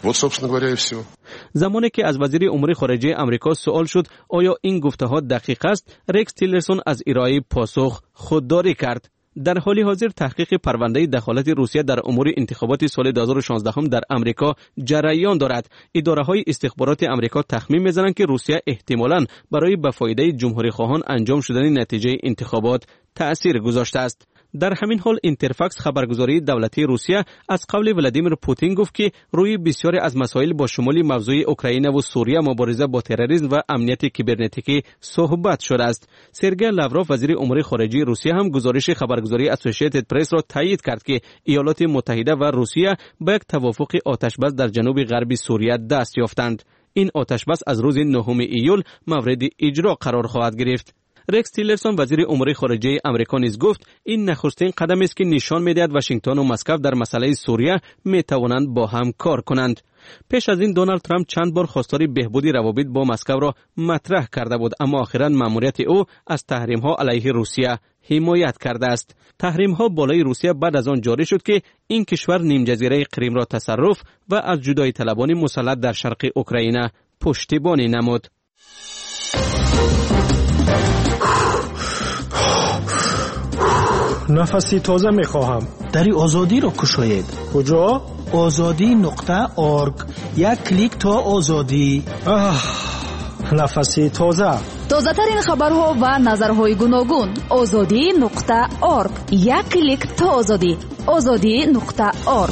زمانی که از وزیر امور خارجه آمریکا سوال شد آیا این گفته‌ها دقیق است، رکس تیلرسون از ارائه پاسخ خودداری کرد. در حال حاضر تحقیق پرونده دخالت روسیه در امور انتخابات سال 2016 در امریکا جریان دارد. اداره‌های استخبارات امریکا تخمین می‌زنند که روسیه احتمالاً برای به فایده جمهوری‌خواهان انجام شدن نتیجه انتخابات تأثیر گذاشته است. در همین حال اینترفاکس خبرگزاری دولتی روسیه از قول ولادیمیر پوتین گفت که روی بسیاری از مسائل با شمول موضوع اوکراین و سوریه، مبارزه با تروریسم و امنیت کیبرنتیکی صحبت شده است. سرگئی لاوروف وزیر امور خارجه روسیه هم گزارش خبرگزاری اسوسییتد پرس را تایید کرد که ایالات متحده و روسیه به یک توافق آتشبس در جنوب غربی سوریه دست یافتند. این آتشبس از روز 9 ایول مورد اجرا قرار خواهد گرفت. رکس تیلرسون وزیر امور خارجه آمریکا نیز گفت این نخستین قدم است که نشان می‌دهد واشنگتن و مسکو در مسئله سوریه می‌توانند با هم کار کنند. پیش از این دونالد ترامپ چند بار خواستار بهبود روابط با مسکو را مطرح کرده بود، اما اخیراً مأموریت او از تحریم‌ها علیه روسیه حمایت کرده است. تحریم‌ها بالای روسیه بعد از آن جاری شد که این کشور نیم جزیره کریم را تصرف و از جدایی طلبان مسلط در شرق اوکراین پشتیبانی نمود. نفسی تازه میخواهم. دری آزادی را کشاید. کجا؟ azadi.org. یک کلیک تا آزادی. نفسی تازه. تازه ترین خبرها و نظرهای گوناگون. azadi.org. یک کلیک تا آزادی. azadi.org.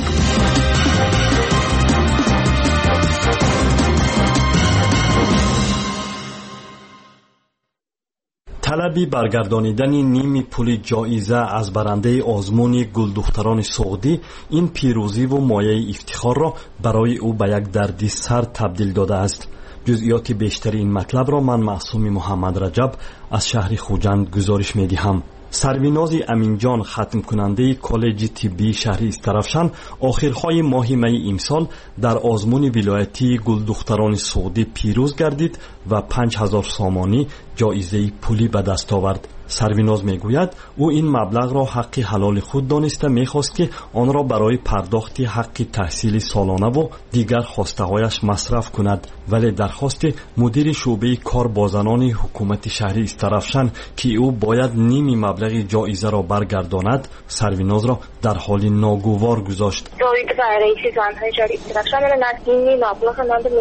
طلب برگردانیدن نیم پول جایزه از برنده آزمون گلدختران سعودی این پیروزی و مایه افتخار را برای او به یک دردسر تبدیل داده است. جزئیات بیشتر این مطلب را من معصوم محمد رجب از شهر خوجند گزارش می‌دهم. سرویناز امینجان ختم کننده کالج طبی شهر استرافشان آخرهای ماه می امسال در آزمون ولایتی گلدختران سعودی پیروز گردید و 5000 سامانی جایزه پولی به دست آورد. سرویناز میگوید او این مبلغ را حق حلال خود دانسته میخواست که آن را برای پرداخت حق تحصیل سالانه و دیگر خواسته‌هایش مصرف کند، ولی درخواست مدیر شعبه کار با زنان حکومت شهری استرافشان که او باید نیم مبلغ جایزه را برگرداند سرویناز را در حال ناگوار گذاشت. جایزه برای زنان شهری استرافشان نیم مبلغ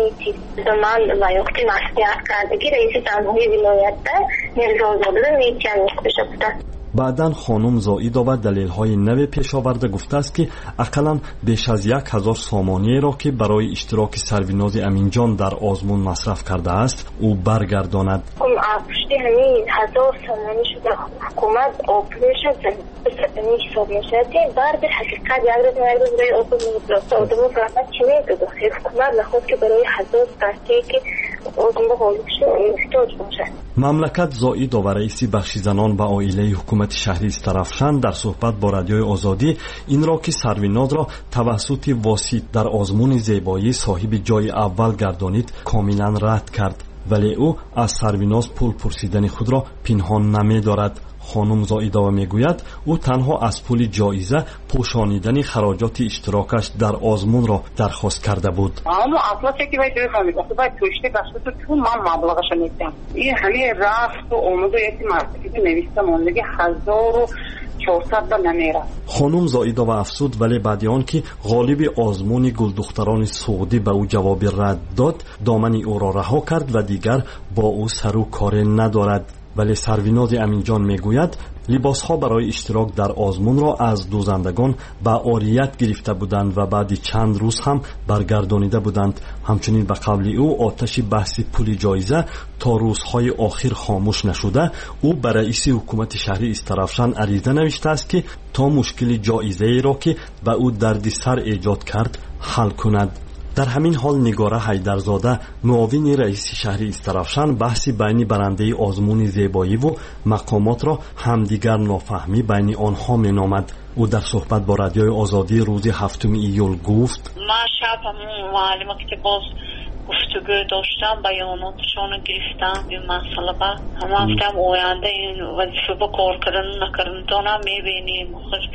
من لایقتی مسئولیت کردگی رئیس جمهوری ولایت میرزا آزاده میگن بشه بوده. بعداً خانم زائیدا و دلیل‌های نو پیش آورده گفته است که اقلاً بیش از 1000 سامانیه را که برای اشتراک سرویناز امینجان در آزمون مصرف کرده است او برگرداند. پشتی همین 1000 سامانی شده حکومت آپریشن بسیاری حساب میشه بر به حقیقت یک روز برای آزمون آدمو فرصت چی میگه حکومت نخواست که برای 1000 درصدی که آزمون حالش احتیاج باشه. مملکت زائیدا و رئیس بخش زنان و عائله حکومت شهری استرافشان در صحبت با رادیوی آزادی این را که سرویناز را توسط واسط در آزمون زیبایی صاحب جای اول گردانید کاملا رد کرد، ولی او از سرویناز پول پرسیدن خود را پنهان نمی دارد. خانم زائیدا میگوید او تنها از پول جایزه پوشانیدن خراجات اشتراکش در آزمون را درخواست کرده بود. اما اصلا چیزی باید بفهمید اصلا باید توشته گشته تو من مبلغش نیستم. این همه رفت و آمد و یکی مرتبی نویسته ماندگی 1400 تا نمیره. خانم زائیدا و افسود ولی بعد آن که غالب آزمون گلدختران سعودی به او جواب رد داد دامن او را رها کرد و دیگر با او سر و کار ندارد. ولی سرویناز امینجان میگوید لباسها برای اشتراک در آزمون را از دوزندگان به عاریت گرفته بودند و بعد چند روز هم برگردانیده بودند. همچنین به قول او آتش بحث پول جایزه تا روزهای آخر خاموش نشده. او به رئیس حکومت شهری استرافشان عریضه نوشته است که تا مشکل جایزه ای را که به او دردسر ایجاد کرد حل کند. در همین حال نگاره حیدرزاده معاون رئیس شهری استرافشان بحث بین برنده آزمون زیبایی و مقامات را همدیگر نافهمی بین آنها مینامد. او در صحبت با رادیوی آزادی روز 7 ایول گفت من شب همون معلمات که باز گفتگو داشتم بیاناتشان گرفتم این مسئله با همه هفتم آینده این وظیفه با کار کردن نکردن تا میبینیم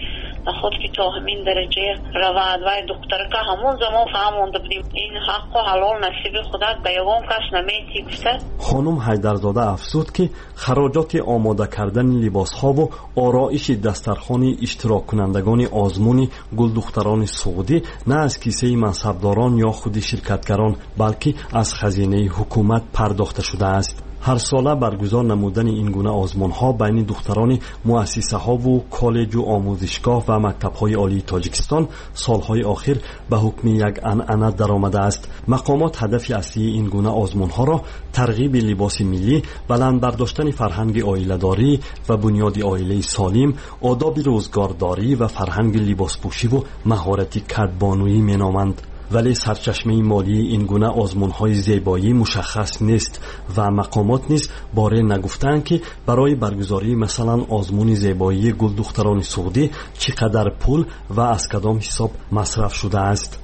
خود که تا همین درجه رود و دختر که همون زمان فهمونده بودیم این حق و حلال نصیب خدا به یوم کس نمیتیبسته. خانم حیدرزاده افزود که خراجات آماده کردن لباس ها و آرایش دسترخوان اشتراک کنندگان آزمون گلدختران سعودی نه از کیسه منصبداران یا خود شرکتگران بلکه از خزینه حکومت پرداخته شده است. هر ساله برگزار نمودن این گونه آزمون ها بین دختران مؤسسه ها و کالج و آموزشگاه و مکتب های عالی تاجیکستان سالهای آخر به حکم یک عنعنه درآمده است. مقامات هدف اصلی این گونه آزمون ها را ترغیب لباس ملی، بلند برداشتن فرهنگ عائله‌داری و بنیاد عائله سالم، آداب روزگارداری و فرهنگ لباسپوشی و مهارت کدبانویی مینامند. ولی سرچشمه مالی این گونه آزمون‌های زیبایی مشخص نیست و مقامات نیز باره نگفتند که برای برگزاری مثلا آزمون زیبایی گلدختران سعودی چقدر پول و از کدام حساب مصرف شده است.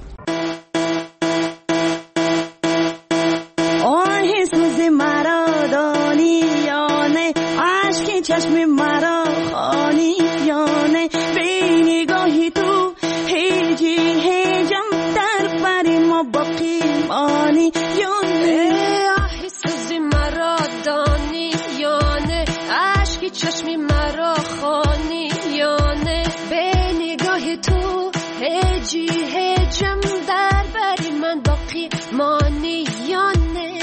چشم مرا خانی یانه به نگاهی تو هیجی هیجم در بری ما باقی مانی یانه احساس مرا دانی یانه عشقی چشم مرا خانی یانه به نگاهی تو هیجی هیجم در بری من باقی مانی یانه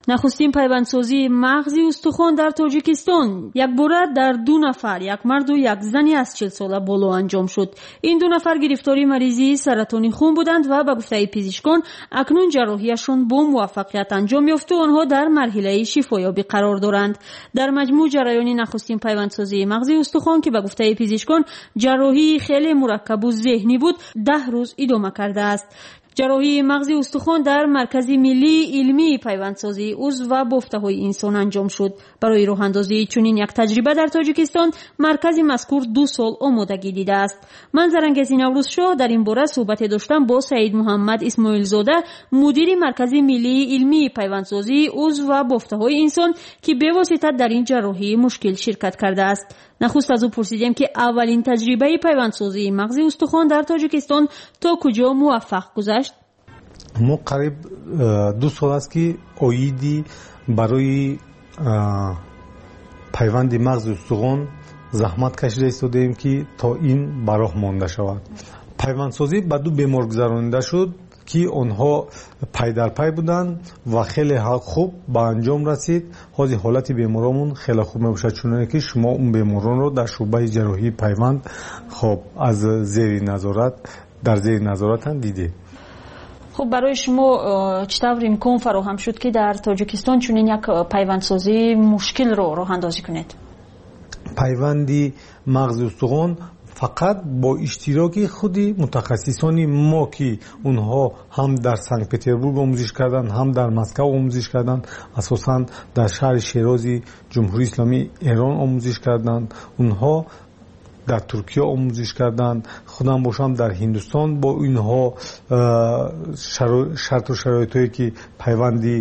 нахустин пайвандсозии мағзи устухон дар тоҷикистон якбора дар 2 нафар, як марду як зани аз 40 сола боло анҷом шуд. ин 2 нафар гирифтори маризии саратони хун буданд ва ба гуфтаи пизишкон акнун ҷарроҳияшон бо муваффақият анҷом ёфту онҳо дар марҳилаи шифоёбӣ қарор доранд. дар маҷмӯъ ҷараёни нахустин пайвандсозии мағзи устухон ки ба гуфтаи пизишкон ҷарроҳии хеле мураккабу зеҳнӣ буд 10 рӯз идома кардааст. ҷарроҳии мағзи устухон дар маркази миллии илмии пайвандсозии узв ва бофтаҳои инсон анҷом шуд. барои роҳандозии чунин як таҷриба дар тоҷикистон маркази мазкур 2 сол омодагӣ дидааст. ман зарангези наврӯзшоҳ дар ин бора суҳбате доштам бо саид муҳаммад исмоилзода, мудири маркази миллии илмии пайвандсозии узв ва бофтаҳои инсон ки бевосита дар ин ҷарроҳӣ мушкил ширкат кардааст. нахуст аз ӯ пурсидем ки аввалин таҷрибаи пайвандсозии мағзи устухон дар тоҷикистон то куҷо муваффақ гузашт. мо қариб 2 сол аст ки оиди барои пайванди мағзи устухон заҳмат кашида истодаем ки то ин ба роҳ монда шавад. пайвандсозӣ ба 2 бемор гузаронида шуд ки онҳо пайдарпай буданд ва хеле хуб ба анҷом расид. ҳозир ҳолати беморомон хеле хуб мебошад, чуноне ки шумо он беморонро дар шуъбаи ҷарроҳии пайванд хоб аз зери назорат дар зери назоратан дидед. хуб, барои шумо чӣ тавр имкон фароҳам шуд ки дар тоҷикистон чунин як пайвандсозии мушкилро роҳандозӣ кунед? пайванди мағзи устухон фақат бо иштироки худи мутахассисони мо ки онҳо ҳам дар санкт петербург омӯзиш карданд, ҳам дар Москав омӯзиш карданд, асосан дар шаҳри Шерози ҷумҳурии Исломии Эрон омӯзиш карданд, онҳо дар Туркия омӯзиш карданд, худам бошам дар Ҳиндустон бо инҳо шарту шароитое ки пайванди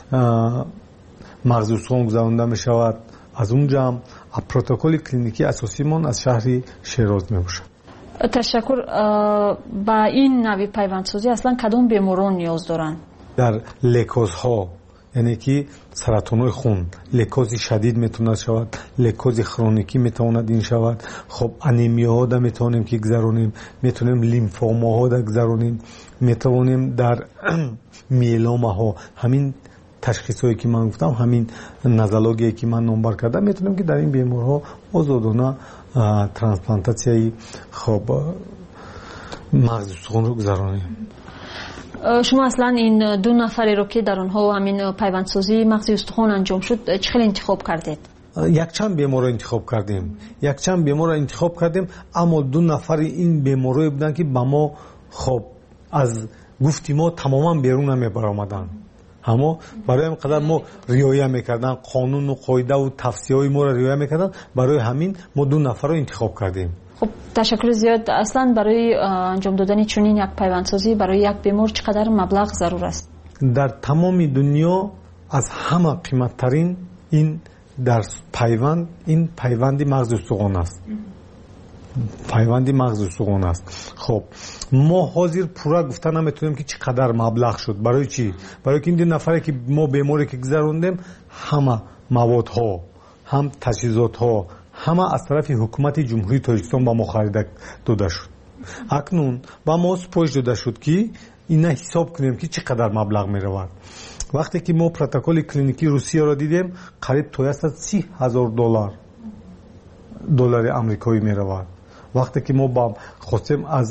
мағзи устухон гузаронида мешавад. аз унҷам протоколи клиникии асосимон аз шаҳри Шероз мебошад. ташаккур. ба ин нави пайвандсозӣ аслан кадом беморон ниёз доранд? дар лекозҳо, яъне ки саратонҳои хун, лекози шадид метавонад шавад, лекози хроникӣ метавонад ин шавад. хоб анемияҳо да метавонем ки гузаронем, метавонем лимфомаҳо да гузаронем, метавонем дар миеломаҳо, ҳамин ташхисое ки ман гуфтам, ҳамин нозологие ки ман номбар кардам, метавонем ки дар ин беморҳо озодона трансплантатсияи хоб мағзи устухонро гузаронем. шумо аслан ин 2 нафареро ки дар онҳо ҳамин пайвандсозии мағзи устухон анҷом шуд, чӣ хел интихоб кардед? якчанд беморро интихоб кардем, аммо 2 нафари ин беморое буданд ки ба мо хоб аз гуфти мо тамоман берун намебаромаданд. ҳамо барои ҳамин қадар мо риоя мекардем, қонуну қоидаву тавсияҳои моро риоя мекардем, барои ҳамин мо 2 нафарро интихоб кардем. хуб, ташаккури зиёд. аслан барои анҷом додани чунин як пайвандсозӣ барои як бемор чӣ қадар маблағ зарур аст? дар тамоми дунё аз ҳама қиматтарин ин дар пайванд, ин пайванди мағзи устухон аст. пайванди мағзи устухон аст. хоб, мо ҳозир пурра гуфта наметавонем ки чӣ қадар маблағ шуд. барои чӣ? барои ки ин 2 нафаре ки мо беморе ки гузарондем, ҳама маводҳо, ҳам таҷҳизотҳо, ҳама аз тарафи ҳукумати ҷумҳурии Тоҷикистон ба мо харида дода шуд. акнун ба мо супоиш дода шуд ки ина ҳисоб кунем ки чӣ қадар маблағ меравад. вақте ки мо протоколи клиникии Русияро дидем, қариб то $30,000 доллари амрикоӣ меравад. вақте ки мо хостем аз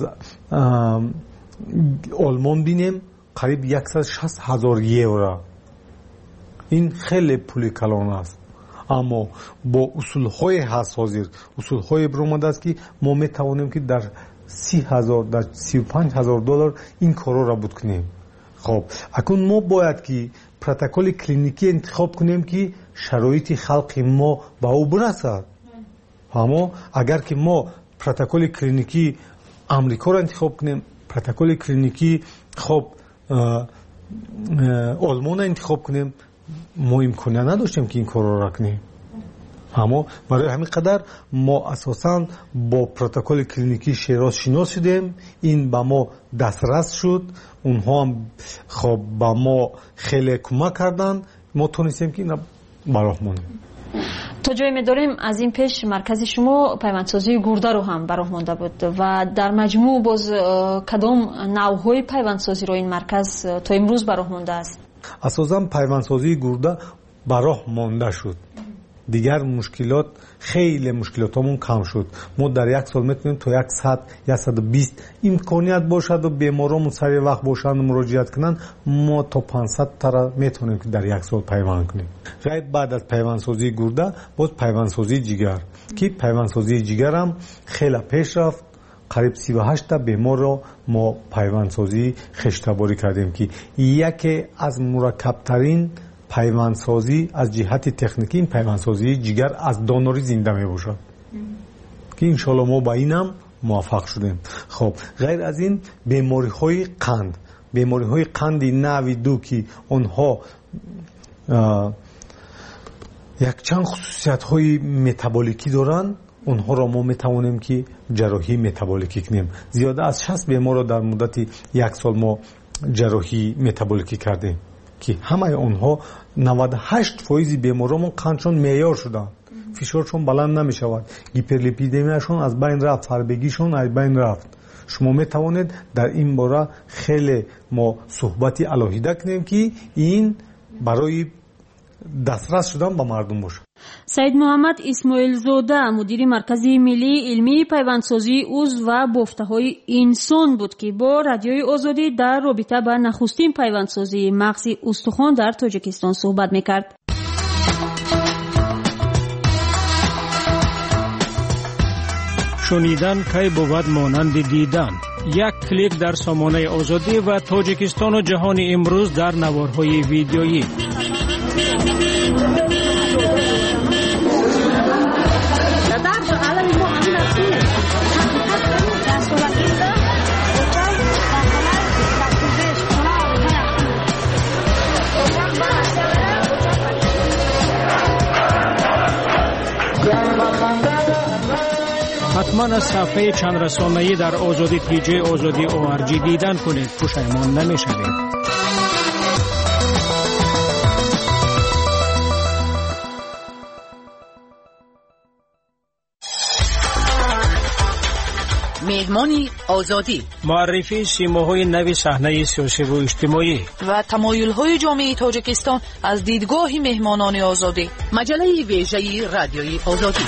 олмон бинем, қариб €160,000. ин хеле пули калон аст. аммо бо усулҳое ҳаст, ҳозир усулҳое биромадааст ки мо метавонем ки дар $30,000 дар $35,000 ин корро буд кунем. хоб, акун мо бояд ки протоколи клиникӣ интихоб кунем ки шароити халқи мо ба ӯ бирасад. аммо агар ки мо протоколи клиникии амрикоро интихоб кунем, протоколи клиникии хоб олмонро интихоб кунем, мо имконият надоштем ки ин корро кунем. аммо барои ҳамин қадар мо асосан бо протоколи клиникии Шероз шинос шудем. ин ба мо дастрас шуд. онҳо ҳам хоб ба мо хеле кӯмак карданд. мо тонистем ки ина ба роҳ монем. то ҷое медорем аз ин пеш маркази шумо пайвандсозии гурдаро ҳам ба роҳ монда буд ва дар маҷмӯъ боз кадом навъҳои пайвандсозиро ин марказ то имрӯз ба роҳ мондааст? اساسا پیوندسازی گرده براه مانده شد. دیگر مشکلات خیلی مشکلاتمون کم شد. ما در یک سال میتونیم تا 100-120 امکانیت باشد و بیمارامون سر وقت باشند و مراجعت کنن، ما تا 500 تا میتونیم که در یک سال پیوند کنیم. غیر بعد از پیوندسازی گرده باز پیوندسازی جگر که پیوندسازی جگر هم خیلی پیش رفت. قریب 38 تا بیمار را ما پیوندسازی خشتباری کردیم که یکی از مرکبترین پیوندسازی از جهت تکنیکی این پیوندسازی جگر از دانوری زنده می باشد که انشالله ما با اینم موفق شدیم. خب غیر از این بیماری های قند نوع 2 که آنها یک چند خصوصیت های متابولیکی دارند، اونها را ما میتوانیم که جراحی متابولیکی کنیم. زیاده از 60 بیمار را در مدت یک سال ما جراحی متابولیکی کردیم که همه اونها 98% بیمارامون قندشون معیار شدن، فشارشون بلند نمی شود، هیپرلیپیدمیاشون از بین رفت، فربگیشون از بین رفت. شما می توانید در این باره خیلی ما صحبتی علاهیده کنیم که این برای دسترس شدن به مردم باشه. سید محمد اسماعیل زاده مدیر مرکزی ملی علمی پیوندسازی عضو و بافته‌های انسان بود که با رادیوی آزادی در رابطه با نخستین پیوندسازی مغز استخوان در تاجیکستان صحبت میکرد. شنیدن کی بود مانند دیدن. یک کلیک در سامانه آزادی و تاجیکستان و جهان امروز در نوارهای ویدیویی. حتما از صفحه چند رسانه‌ای در آزادی پیجه آزادی ORG دیدن کنید، پشیمان نمی‌شوید. مهمانی آزادی، معرفی سیماهای نوی صحنه سیاسی و اجتماعی و تمایل‌های جامعه تاجیکستان از دیدگاه مهمانان آزادی. مجله ویژه رادیوی آزادی.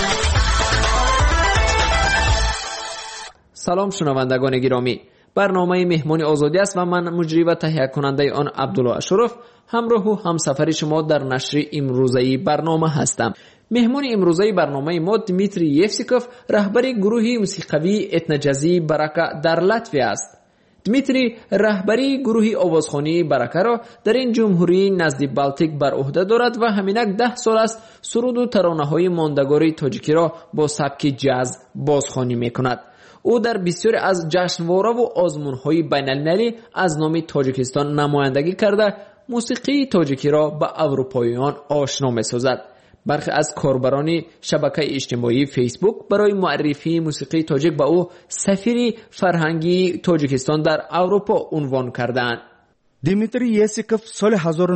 سلام شنوندگان گرامی، برنامه مهمانی آزادی است و من مجری و تهیه کننده آن عبدالله اشرف همراه و همسفر شما در نشر امروزه برنامه هستم. مهمان امروزه برنامه ما دمیتری یفسیکوف رهبر گروه موسیقی اتنجازی برکه در لاتویا است. دمیتری رهبری گروه آوازخوانی برکه را در این جمهوری نزد بالتیک بر عهده دارد و همینک 10 سال است سرود و ترانه‌های ماندگار تاجیکی را با سبک جاز بازخوانی می‌کند. او در بسیاری از جشنواره و آزمون‌های بین‌المللی از نام تاجیکستان نمایندگی کرده موسیقی تاجیکی را به اروپاییان آشنا می‌سازد. برخی از کاربران شبکه اجتماعی فیسبوک برای معرفی موسیقی تاجیک به او سفیر فرهنگی تاجیکستان در اروپا عنوان کردند. دیمیتری یسیکوف سال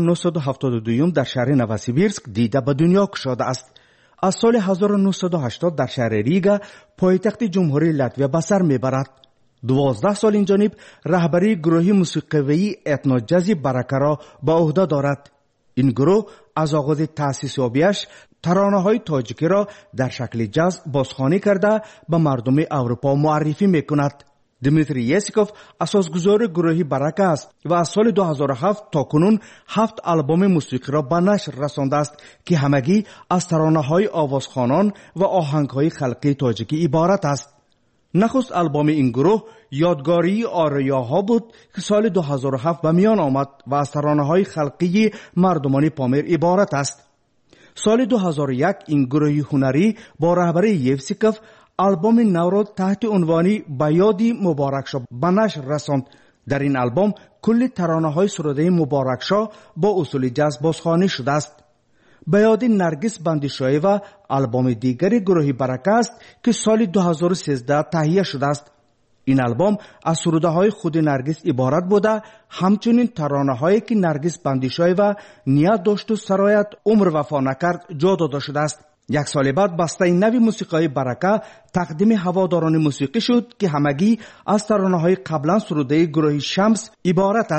1972 در شهر نوسیبیرسک دیده به دنیا گشاده است. از سال 1980 در شهر ریگا پایتخت جمهوری لاتویا به سر میبرد. 12 سال این جانب رهبری گروه موسیقی اتنوجازی برکه را به عهده دارد. این گروه از آغاز تأسیس یابیش ترانه‌های تاجیکی را در شکل جاز بازخوانی کرده به مردم اروپا معرفی میکند. دمیتری یسیکوف اساسگزار گروه برکه است و از سال 2007 تا کنون 7 آلبوم موسیقی را به نشر رسانده است که همگی از ترانه‌های آوازخوانان و آهنگ‌های خلقی تاجیکی عبارت است. نخست آلبوم این گروه یادگاری آریاها بود که سال 2007 به میان آمد و از ترانه‌های خلقی مردمان پامیر عبارت است. سال 2001 این گروه هنری با رهبری یفسیکوف آلبوم نو را تحت عنوانی به یادی مبارکشاه به نشر رساند. در این آلبوم کل ترانه‌های سروده مبارکشاه با اصول جاز بازخوانی شده است. به یاد نرگس بندیشاهی و آلبوم دیگری گروه برکه است که سال 2013 تهیه شده است. این آلبوم از سروده‌های خود نرگس عبارت بوده، همچنین ترانه‌هایی که نرگس بندیشاهی و نیت داشت و سرایت عمر وفا نکرد جا داده شده است. یک سال بعد بسته نوی موسیقی برکه تقدیم هواداران موسیقی شد که همگی از ترانه‌های قبلا سروده گروه شمس عبارت است.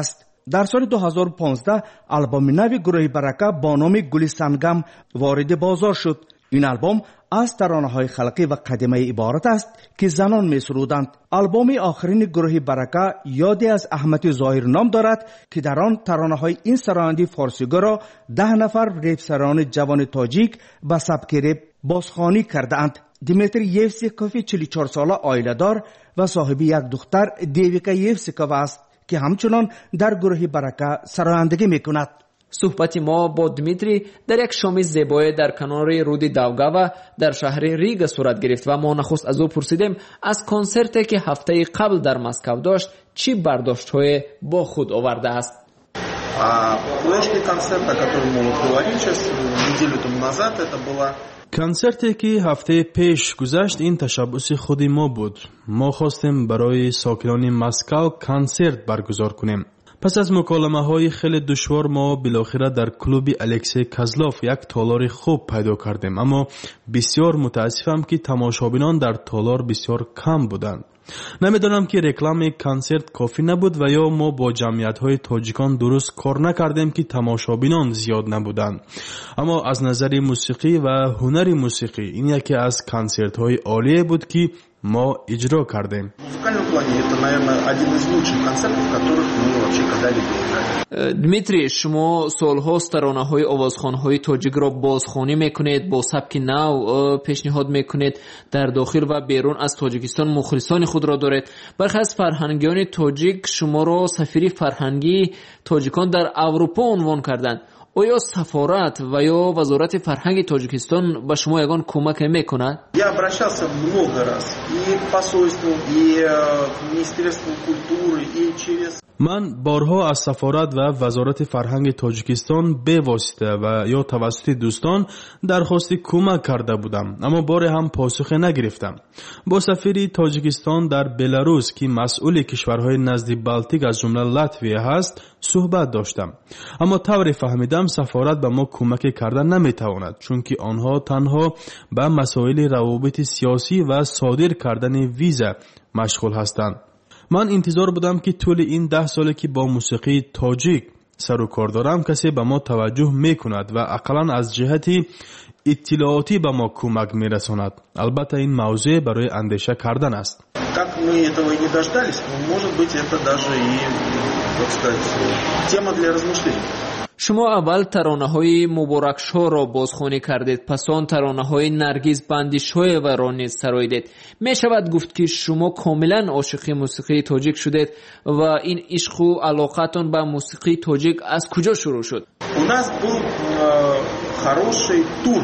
در سال 2015 آلبوم نو گروه برکه با نام گل سنگم وارد بازار شد. این آلبوم از ترانه‌های خلقی و قدیمی عبارت است که زنان می‌سرودند. آلبوم آخرین گروه برکه یادی از احمد ظاهر نام دارد که در آن ترانه‌های این سرایندی فارسیگو را 10 نفر رپسران جوان تاجیک به سبک رپ بازخوانی کردند. دیمیتری یفسیکوف 44 ساله عائله‌دار و صاحب یک دختر دیویکا یفسیکوف است که همچنان در گروه برکه سرایندگی می‌کند. صحبت ما با دمیتری در یک شام زیبای در کنار رود داوگاوا در شهر ریگا صورت گرفت و ما نخست از او پرسیدیم از کنسرتی که هفته قبل در مسکو داشت چی برداشت‌های با خود آورده است. کنسرتی که هفته پیش گذشت این تشبث خود ما بود. ما خواستیم برای ساکنان مسکو کنسرت برگزار کنیم. پس از مکالمه های خیلی دشوار ما بالاخره در کلوب الکسی کازلوف یک تالار خوب پیدا کردیم، اما بسیار متاسفم که تماشابینان در تالار بسیار کم بودند. نمیدانم که رکلام کنسرت کافی نبود و یا ما با جمعیت های تاجیکان درست کار نکردیم که تماشابینان زیاد نبودند. اما از نظر موسیقی و هنر موسیقی این یکی از کنسرت های عالی بود که ما اجرا کردیم. دمیتری، شما سالهاست ترانه‌های آوازخوان‌های تاجیک را بازخوانی میکنید، با سبک نو پیشنهاد میکنید. در داخل و بیرون از تاجیکستان مخلصان خود را دارید. برخی از فرهنگیان تاجیک شما را سفیر فرهنگی تاجیکان در اروپا عنوان کردند. آیا سفارت و یا وزارت فرهنگ تاجیکستان به شما یگان کمک میکند؟ Я обращался много раз и к посольству, и к Министерству культуры, и через من بارها از سفارت و وزارت فرهنگ تاجیکستان به واسطه و یا توسط دوستان درخواست کمک کرده بودم، اما بار هم پاسخ نگرفتم. با سفیر تاجیکستان در بلاروس که مسئول کشورهای نزد بالتیک از جمله لاتویه هست صحبت داشتم، اما طوری فهمیدم سفارت به ما کمک کردن نمیتواند، چون که آنها تنها به مسائل روابط سیاسی و صادر کردن ویزا مشغول هستند. من انتظار بودم که طول این 10 ساله که با موسیقی تاجیک سر و کار دارم کسی به ما توجه میکند و اقلا از جهت اطلاعاتی به ما کمک میرساند. البته این موضوع برای اندیشه کردن است. Так мы этого не дождались, но может быть это даже и, так сказать, тема для размышлений. شما اول ترانه‌های مبارکشاه را بازخوانی کردید، پس آن ترانه‌های نرگس بندیشاه و را نیز سراییدید. می شود گفت که شما کاملا عاشق موسیقی تاجیک شدید و این عشق و علاقتان به موسیقی تاجیک از کجا شروع شد؟ У нас был хороший тур,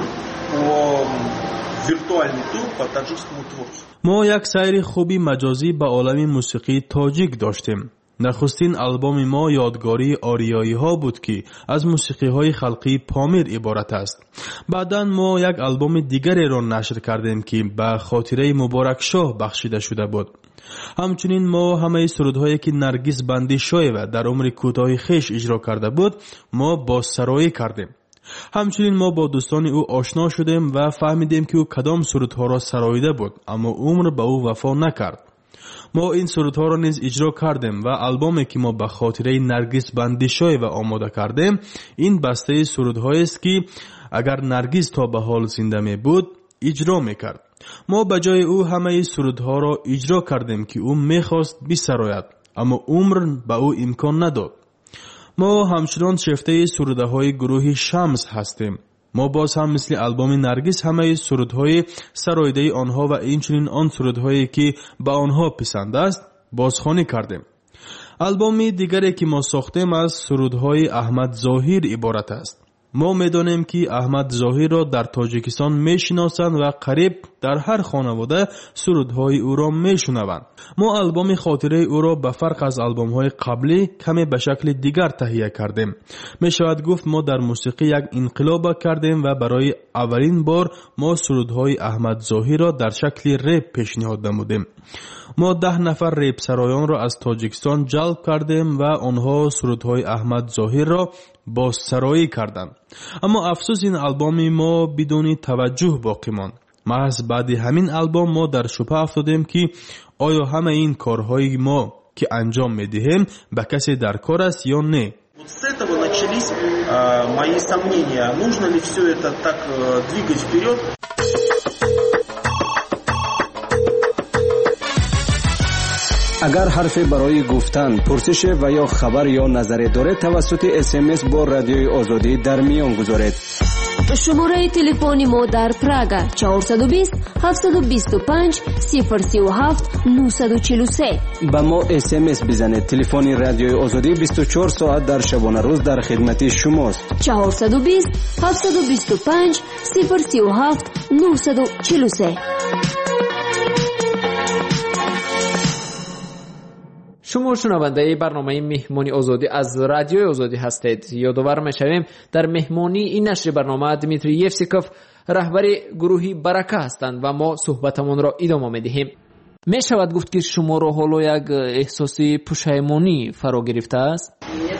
виртуальный тур по таджикскому творчеству. ما یک سیر خوبی مجازی به عالم موسیقی تاجیک داشتیم. نخستین آلبوم ما یادگاری آریایی ها بود که از موسیقی های خلقی پامیر عبارت است. بعداً ما یک آلبوم دیگری را نشر کردیم که به خاطره مبارک شاه بخشیده شده بود. همچنین ما همه سرودهایی که نرگس بندیشاه و در عمر کوتاه خیش اجرا کرده بود ما بازسرایی کردیم. همچنین ما با دوستان او آشنا شدیم و فهمیدیم که او کدام سرودها را سراییده بود، اما عمر به او وفا نکرد. ما این سرودها را نیز اجرا کردیم و آلبومی که ما به خاطره نرگس بندیشاه و آماده کردیم این بسته سرودهایی است که اگر نرگس تا به حال زنده می بود اجرا میکرد. ما به جای او همه سرودها را اجرا کردیم که او میخواست بسراید، اما عمر به او امکان نداد. ما همچنان شیفته سروده های گروه شمس هستیم. ما باز هم مثل آلبوم نرگس همه سرودهای سراییده آنها و اینچنین آن سرودهایی که به آنها پسند است بازخوانی کردیم. آلبوم دیگری که ما ساختیم از سرودهای احمد ظاهر عبارت است. ما میدانیم که احمد ظاهر را در تاجیکستان میشناسند و قریب در هر خانواده سرودهای او را میشنوند. ما آلبوم خاطره او را به فرق از آلبوم‌های قبلی کمی به شکل دیگر تهیه کردیم. می شود گفت ما در موسیقی یک انقلاب کردیم و برای اولین بار ما سرودهای احمد ظاهر را در شکل رپ پیشنهاد نمودیم. ما 10 نفر رپ سرایان را از تاجیکستان جلب کردیم و آنها سرودهای احمد ظاهر را بازسرایی کردند. اما افسوس این آلبوم ما بدون توجه باقی ماند. محض بعد همین آلبوم ما در شبهه افتادیم که آیا همه این کارهای ما که انجام میدهیم به کسی در کار است یا نه. С этого начались мои сомнения, нужно ли все это так двигать вперед. اگر حرفی برای گفتن، پرسش و یا خبر یا نظری دارید توسط SMS با رادیوی آزادی در میان گذارید. شماره تلفنی ما در پراگ 420 725 037 943. با ما SMS بزنید. تلفن رادیوی آزادی 24 ساعت در شبانه روز در خدمت شماست. 420 725 037 943. شما شنونده برنامه مهمانی آزادی از رادیو آزادی هستید. یادآور می‌شویم در مهمانی این نشر برنامه دمیتری یفسیکوف رهبر گروهی برکه هستند و ما صحبتمون را ادامه می‌دهیم. می‌شود گفت که شما را حالا یک احساس پشیمانی فرا گرفته است؟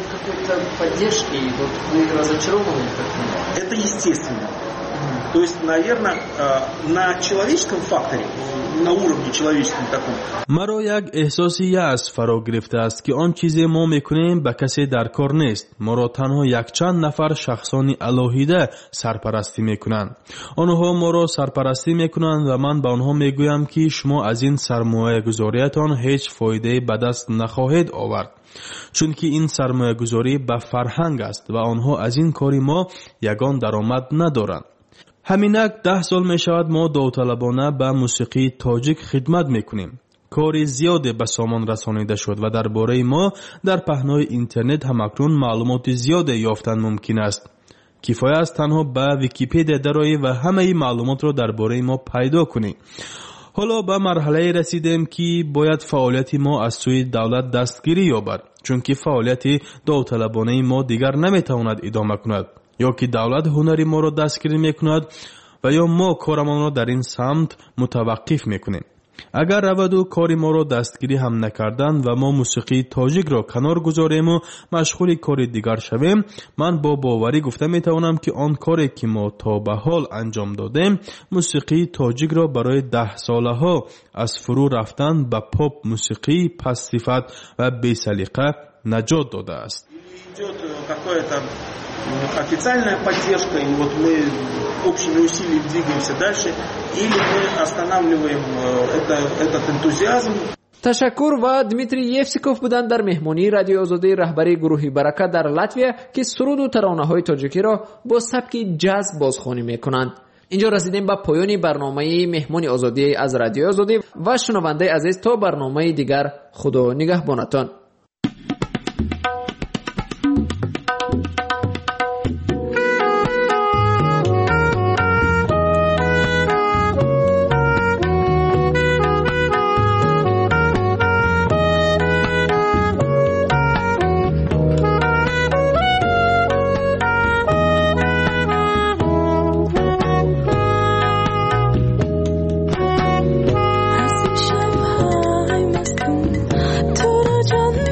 Это естественно. То есть, наверное, на человеческом факторе, на уровне человеческом таком. مرا یک احساسی یأس فرا گرفته است که آن چیزی ما میکنیم به کسی در کار نیست. ما را تنها یک چند نفر شخصانی علاهیده سرپرستی میکنند. آنها ما را سرپرستی میکنند و من به آنها میگویم که شما از این سرمایه گذاریتان هیچ فایده به دست نخواهید آورد. چون که این سرمایه گذاری به فرهنگ است و آنها از این کاری ما یگان درآمد ندارند. همینک 10 سال می شود ما داوطلبانه به موسیقی تاجیک خدمت می کنیم. کاری زیادی به سامان رسانیده شد و درباره ما در پهنای اینترنت هم اکنون معلومات زیادی یافتن ممکن است. کفایت است تنها به ویکی‌پدیا درآیی و همه معلومات را درباره ما پیدا کنی. حالا به مرحله رسیدیم که باید فعالیت ما از سوی دولت دستگیری یابد، چون که فعالیت داوطلبانه ما دیگر نمیتواند ادامه کند. یا که دولت هنری ما را دستگیری میکند و یا ما کارمان را در این سمت متوقف میکنیم. اگر رود و کاری ما را دستگیری هم نکردند و ما موسیقی تاجیک را کنار گذاریم و مشغول کار دیگر شویم، من با باوری گفته میتوانم که آن کاری که ما تا به حال انجام دادیم موسیقی تاجیک را برای 10 ساله ها از فرو رفتن به پاپ موسیقی پس صفت و بی سلیقه نجات داده است. Официальная поддержка, и вот мы общими усилиями двигаемся дальше, или мы останавливаем этот энтузиазм. تشکر و دمیتری یفسیکوف بودند در مهمانی رادیو آزادی رهبری گروهی برکه در لاتویا که سرود و ترانه‌های تاجیکی را با سبک جاز بازخوانی میکنند. اینجا رسیدیم به پایان برنامه مهمانی آزادی از رادیو آزادی و شنونده عزیز تا برنامه دیگر خدا نگهبانتان. تو را جان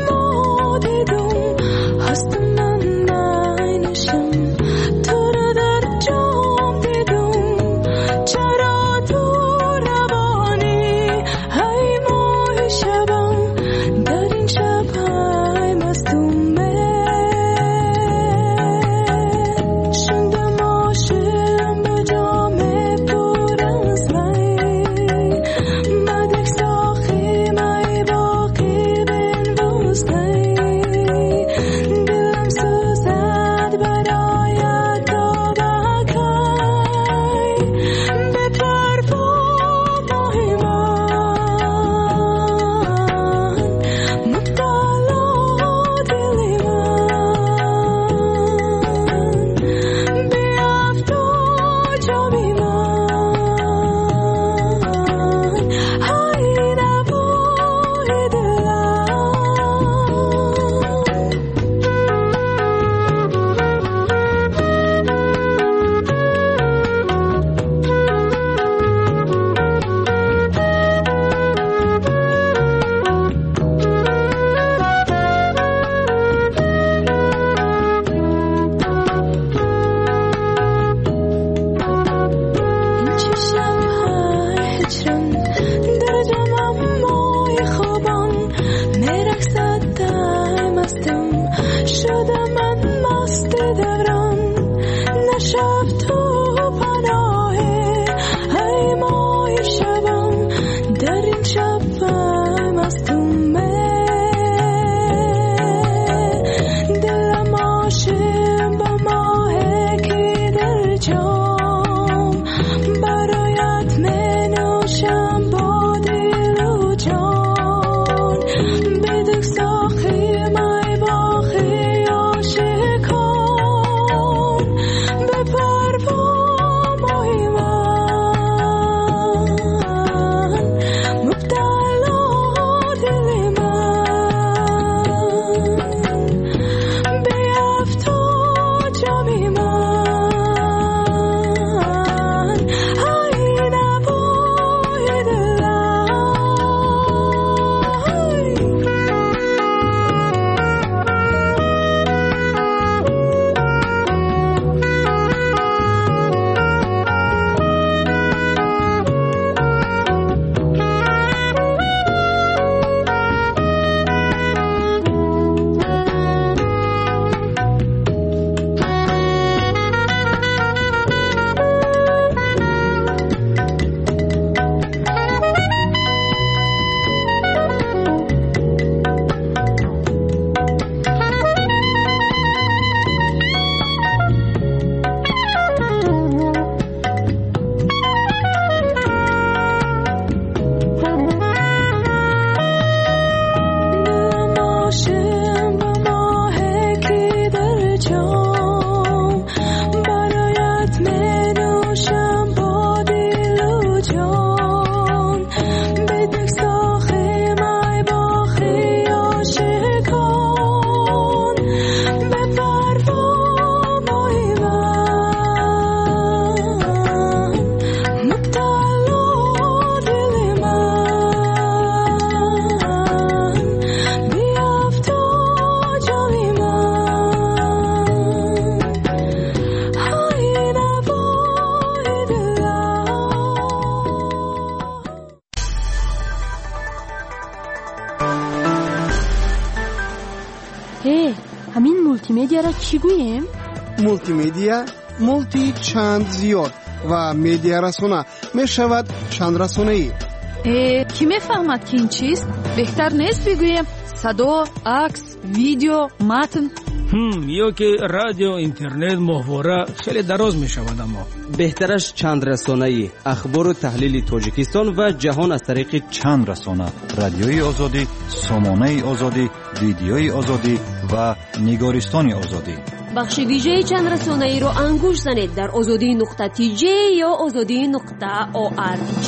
همین مولتی مدیا را چی گوییم؟ مولتی مدیا مولتی چند زیاد و مدیا رسانه می شود چند رسانه‌ای. کی میفهمد که این چیست؟ بهتر نیست بگویم صدا، عکس، ویدیو، متن؟ یا که رادیو، اینترنت، محتوا خیلی دراز می شود. اما بهترش چند رسانه‌ای، اخبار و تحلیل تاجیکستان و جهان از طریق چند رسانه: رادیوی آزادی، سامانه آزادی، ویدیوی آزادی و نگارستان آزادی. بخش ویژه چند رسانه‌ای رو انگوش زنید در azadi.tj یا azadi.org.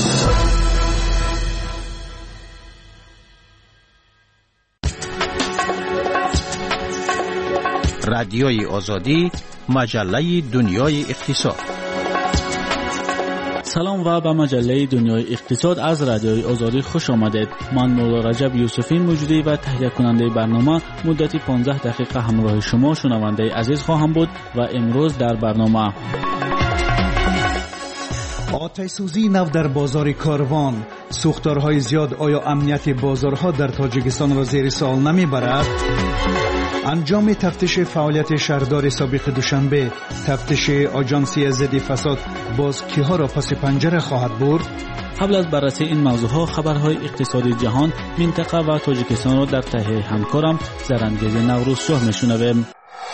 رادیوی آزادی، مجله دنیای اقتصاد. سلام و به مجله دنیای اقتصاد از رادیوی آزادی خوش آمدید. من مولا رجب یوسفی موجودی و تهیه کننده برنامه مدتی 15 دقیقه همراه شما شنونده عزیز خواهم بود و امروز در برنامه آتش سوزی نو در بازار کاروان، سوختارهای زیاد، آیا امنیت بازارها در تاجیکستان را زیر سوال نمیبرد؟ انجام تفتیش فعالیت شهردار سابق دوشنبه، تفتیش آژانسی ضد فساد باز کیها را پس پنجره خواهد برد؟ قبل از بررسی این موضوعها خبرهای اقتصادی جهان، منطقه و تاجیکستان را در تهیه همکارم زرنگیز نوروزشاه میشنویم.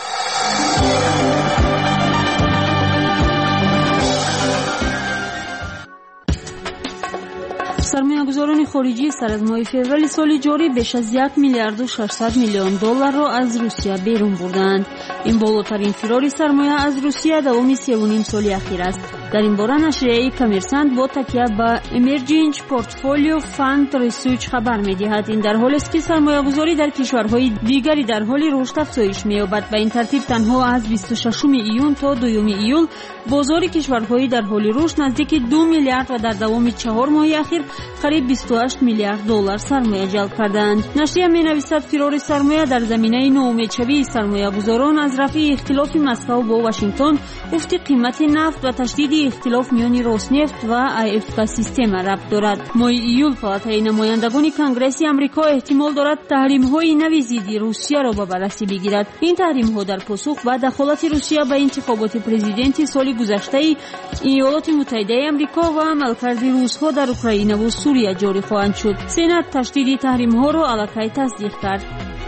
سرمایه‌گذاران خارجی سر از ماه فوریه سال جاری بیش از 1 میلیارد و 600 میلیون دلار را از روسیه بیرون بردند. این بالاترین فرار سرمایه از روسیه دوام 3.5 سال اخیر است. در این باره نشریه کامرسانت با تکیه به امرجینگ پورتفولیو فاند ریسرچ خبر می‌دهد این در حالی است که سرمایه‌گذاری در کشورهای دیگری در حال رشد افزایش می‌یابد. به این ترتیب تنها از 26 ایون تا 2 ایول بازار کشورهای در حال رشد نزدیک 2 میلیارد و در دوام 4 ماه اخیر قریب 28 میلیارد دلار سرمایه جلب کردند. نشریه می‌نویسد فرار سرمایه در زمینه ناامیدشوی سرمایه‌گذاران از رفع اختلاف مسکو با واشنگتن، افت قیمت نفت و تشدید اختلاف میان روسنفت و IF به سیستم ربط دارد. ماه ایول پالاتای نمایندگان کنگره آمریکا احتمال دارد تحریم‌های نوی ضد روسیه را به بررسی بگیرد. این تحریم‌ها در پاسخ به دخالت روسیه به انتخابات پرزیدنتی سال گذشته ایالات متحده آمریکا و عملکرد روس‌ها در اوکراین و سوریه جاری خواهند شد. سنات تشدید تحریم‌ها را الکی تصدیق کرد.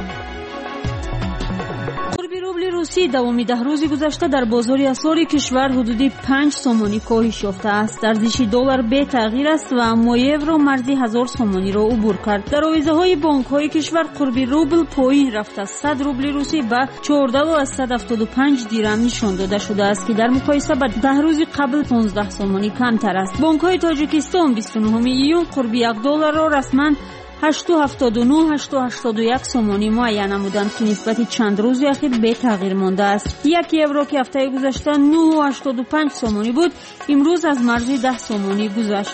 روسی دوام 10 روز گذشته در بازار اسعار کشور حدود 5 سومانی کاهش یافته است. ارزش دلار به تغییر است و یورو مرز 1000 سومانی را عبور کرد. در آویزه‌های بانک‌های کشور قرب روبل پایین رفته است. 100 روبل روسی به 14.75 درهم نشان داده شده است که در مقایسه با 10 روز قبل 15 سومانی کمتر است. بانک‌های تاجیکستان 29 ایون قرب 1 دلار را رسما 8.79-8.81 سومانی معین نمودند که نسبت چند روز اخیر به تغییر مانده است. 1 یورو که هفته گذشته 9.85 سومانی بود، امروز از مرز 10 سومانی گذشت.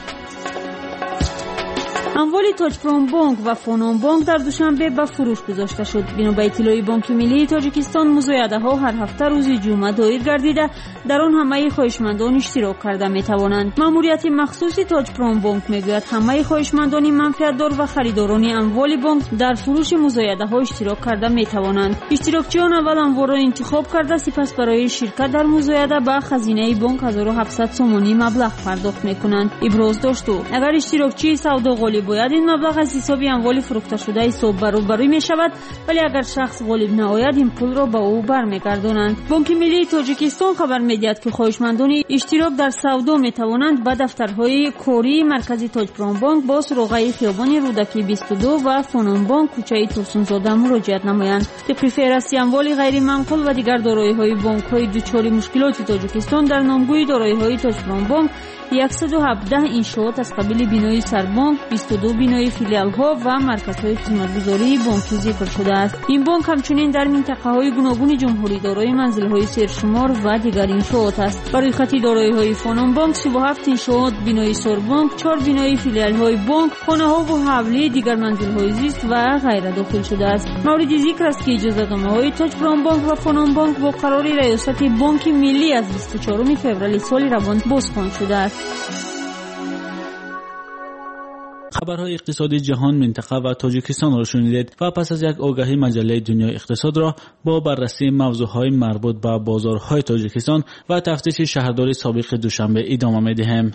اموال تاجپروم بانک و فونوم بانک در دوشنبه به فروش گذاشته شد. بنا به اطلاع بانک ملی تاجیکستان، مزایده‌ها هر هفته روز جمعه دایر گردیده در آن همه خواهشمندان اشتراک کرده می‌توانند. ماموریت مخصوص تاجپروم بانک می‌گوید همه خواهشمندان منفعت‌دار و خریداران اموال بانک در فروش مزایده‌ها اشتراک کرده می‌توانند. اشتراکچیان اول اموال را انتخاب کرده، سپس برای شرکت در مزایده به خزینه بانک 1700 سومانی مبلغ پرداخت می‌کنند. ابراز داشت اگر اشتراکچی سودا غالب باید این مبلغ از حساب اموال فروخته شده حساب برابری می شود، ولی اگر شخص غالب نآید این پول را به او برمیگردانند. بانک ملی تاجیکستان خبر می‌دهد که خواهشمندان اشتراک در سودا می توانند به دفترهای کاری مرکزی تاجپروم بانک با سراغه خیابان رودکی 22 و فونوم بانک کوچه توسنزاده مراجعت نمایند. طبق فهرست اموال غیر منقول و دیگر دارایی‌های بانک‌های دچار مشکلات تاجیکستان در نامگوی دارایی‌های تاجپروم بانک 117 انشاءات از قبیل بینای سربانک، 22 بینای فیلیال ها و مرکزهای خدمتگزاری بانکی ذکر شده است. این بانک همچنین در منطقه های گوناگون جمهوری دارای منزل های سرشمار و دیگر انشاءات است. برای خط دارایی های فونوم بانک 37 انشاءات بینای سربانک، 4 بینای فیلیال های بانک، خانه ها و حوله دیگر منزل های زیست و غیره داخل شده است. مورد ذکر است که اجازه‌نامه های تاجپروم بانک و فونوم بانک با قرار ریاست بانک ملی از 24 فوریه سال روان بازخوانی شده است. خبرهای اقتصادی جهان، منطقه و تاجیکستان را شنیدید و پس از یک آگهی مجله دنیای اقتصاد را با بررسی موضوعهای مربوط به بازارهای تاجیکستان و تفتیش شهرداری سابق دوشنبه ادامه می‌دهیم.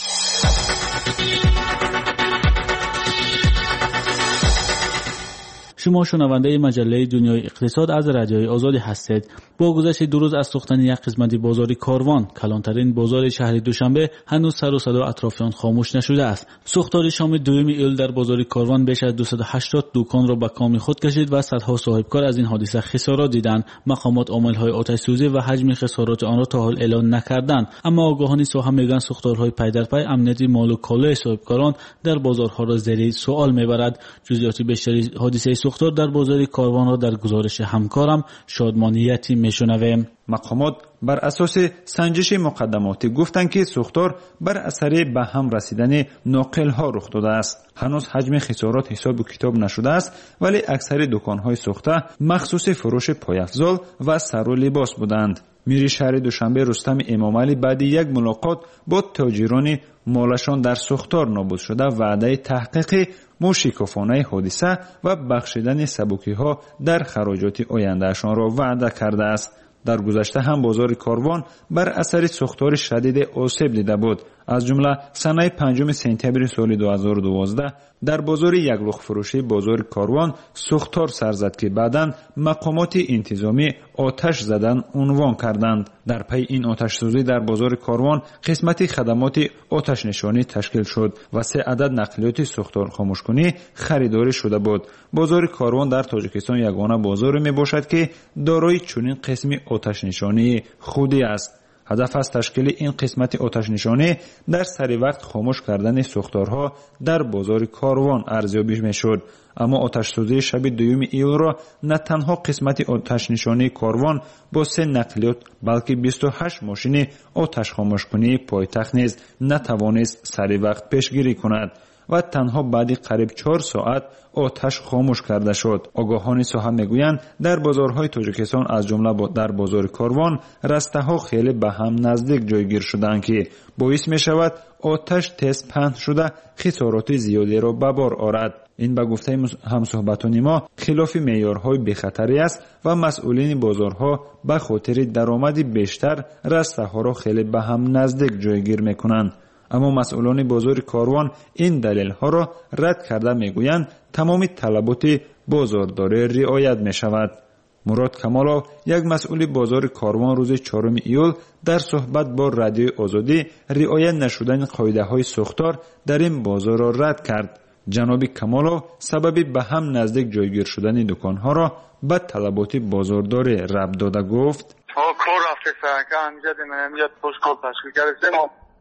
شما شنونده مجله دنیای اقتصاد از رادیوی آزادی هستید. با گذشت 2 روز از سوختن یک قسمت بازار کاروان، کلانترین بازار شهر دوشنبه، هنوز سر و صدا اطرافیان خاموش نشده است. سوختار شام 2 ایول در بازار کاروان بیش از 280 دکان را به کام خود کشید و صدها صاحبکار از این حادثه خسارات دیدند. مقامات عامل‌های آتش سوزی و حجم خسارات آن را تا حال اعلان نکردند، اما آگاهان ساحه میگن سوختارهای پی در پی امنیت مال و کالای صاحبکاران در بازارها را زیر سوال میبرد. جزئیات بیشتری حادثه سوختار در بازار کاروان را در گزارش همکارم شادمانیتی میشنویم. مقامات بر اساس سنجش مقدماتی گفتند که سوختار بر اثر به هم رسیدن ناقل ها رخ داده است. هنوز حجم خسارات حساب و کتاب نشده است، ولی اکثر دکان های سوخته مخصوص فروش پایافزال و سر و لباس بودند. میری شهر دوشنبه رستم امامعلی بعد یک ملاقات با تاجران مالشان در سوختار نابود شده وعده تحقیق موشکافانه حادثه و بخشیدن سبوکی ها در خراجات آیندهشان را وعده کرده است. در گذشته هم بازار کاروان بر اثر سوختار شدید آسیب دیده بود. از جمله سنه 5 سپتامبر سال 2012 در بازار یگلخ فروشی بازار کاروان سوختار سر زد که بعداً مقامات انتظامی آتش زدن عنوان کردند. در پی این آتش سوزی در بازار کاروان قسمت خدمات آتش نشانی تشکیل شد و 3 عدد نقلیات سوختار خاموشکنی خریداری شده بود. بازار کاروان در تاجیکستان یگانه بازاری می باشد که دارای چنین قسمی آتش نشانی خودی است. هدف از تشکیل این قسمت آتش نشانی در سری وقت خاموش کردن سوختارها در بازار کاروان ارزیابی میشد. اما آتش سوزی شب 2 ایول را نه تنها قسمت آتش نشانی کاروان با 3 نقلیات بلکه 28 ماشین آتش خاموش کنی پایتخت نیز نتوانست سری وقت پیشگیری کند و تنها بعد قریب 4 ساعت آتش خاموش کرده شد. آگاهان ساحه میگویند در بازارهای تاجیکستان از جمله در بازار کاروان رسته‌ها خیلی به هم نزدیک جایگیر شدند که باعث می شود آتش تیز پهن شده خسارات زیادی را به بار آورد. این به گفته همصحبتان ما خلاف معیارهای بی‌خطری است و مسئولین بازارها به خاطر درآمد بیشتر رسته‌ها را خیلی به هم نزدیک جایگیر میکنند. اما مسئولان بازار کاروان این دلیل ها را رد کرده میگویند تمام طلبات بازارداری رعایت می شود. مراد کمالو یک مسئول بازار کاروان روز 4 ایول در صحبت با رادیوی آزادی رعایت نشدن قاعده های سوختار در این بازار را رد کرد. جناب کمالو سبب به هم نزدیک جایگیر شدن دکان ها را به طلبات بازارداری ربط داده گفت کار رفته که امجد من پشکال تشکیل کرده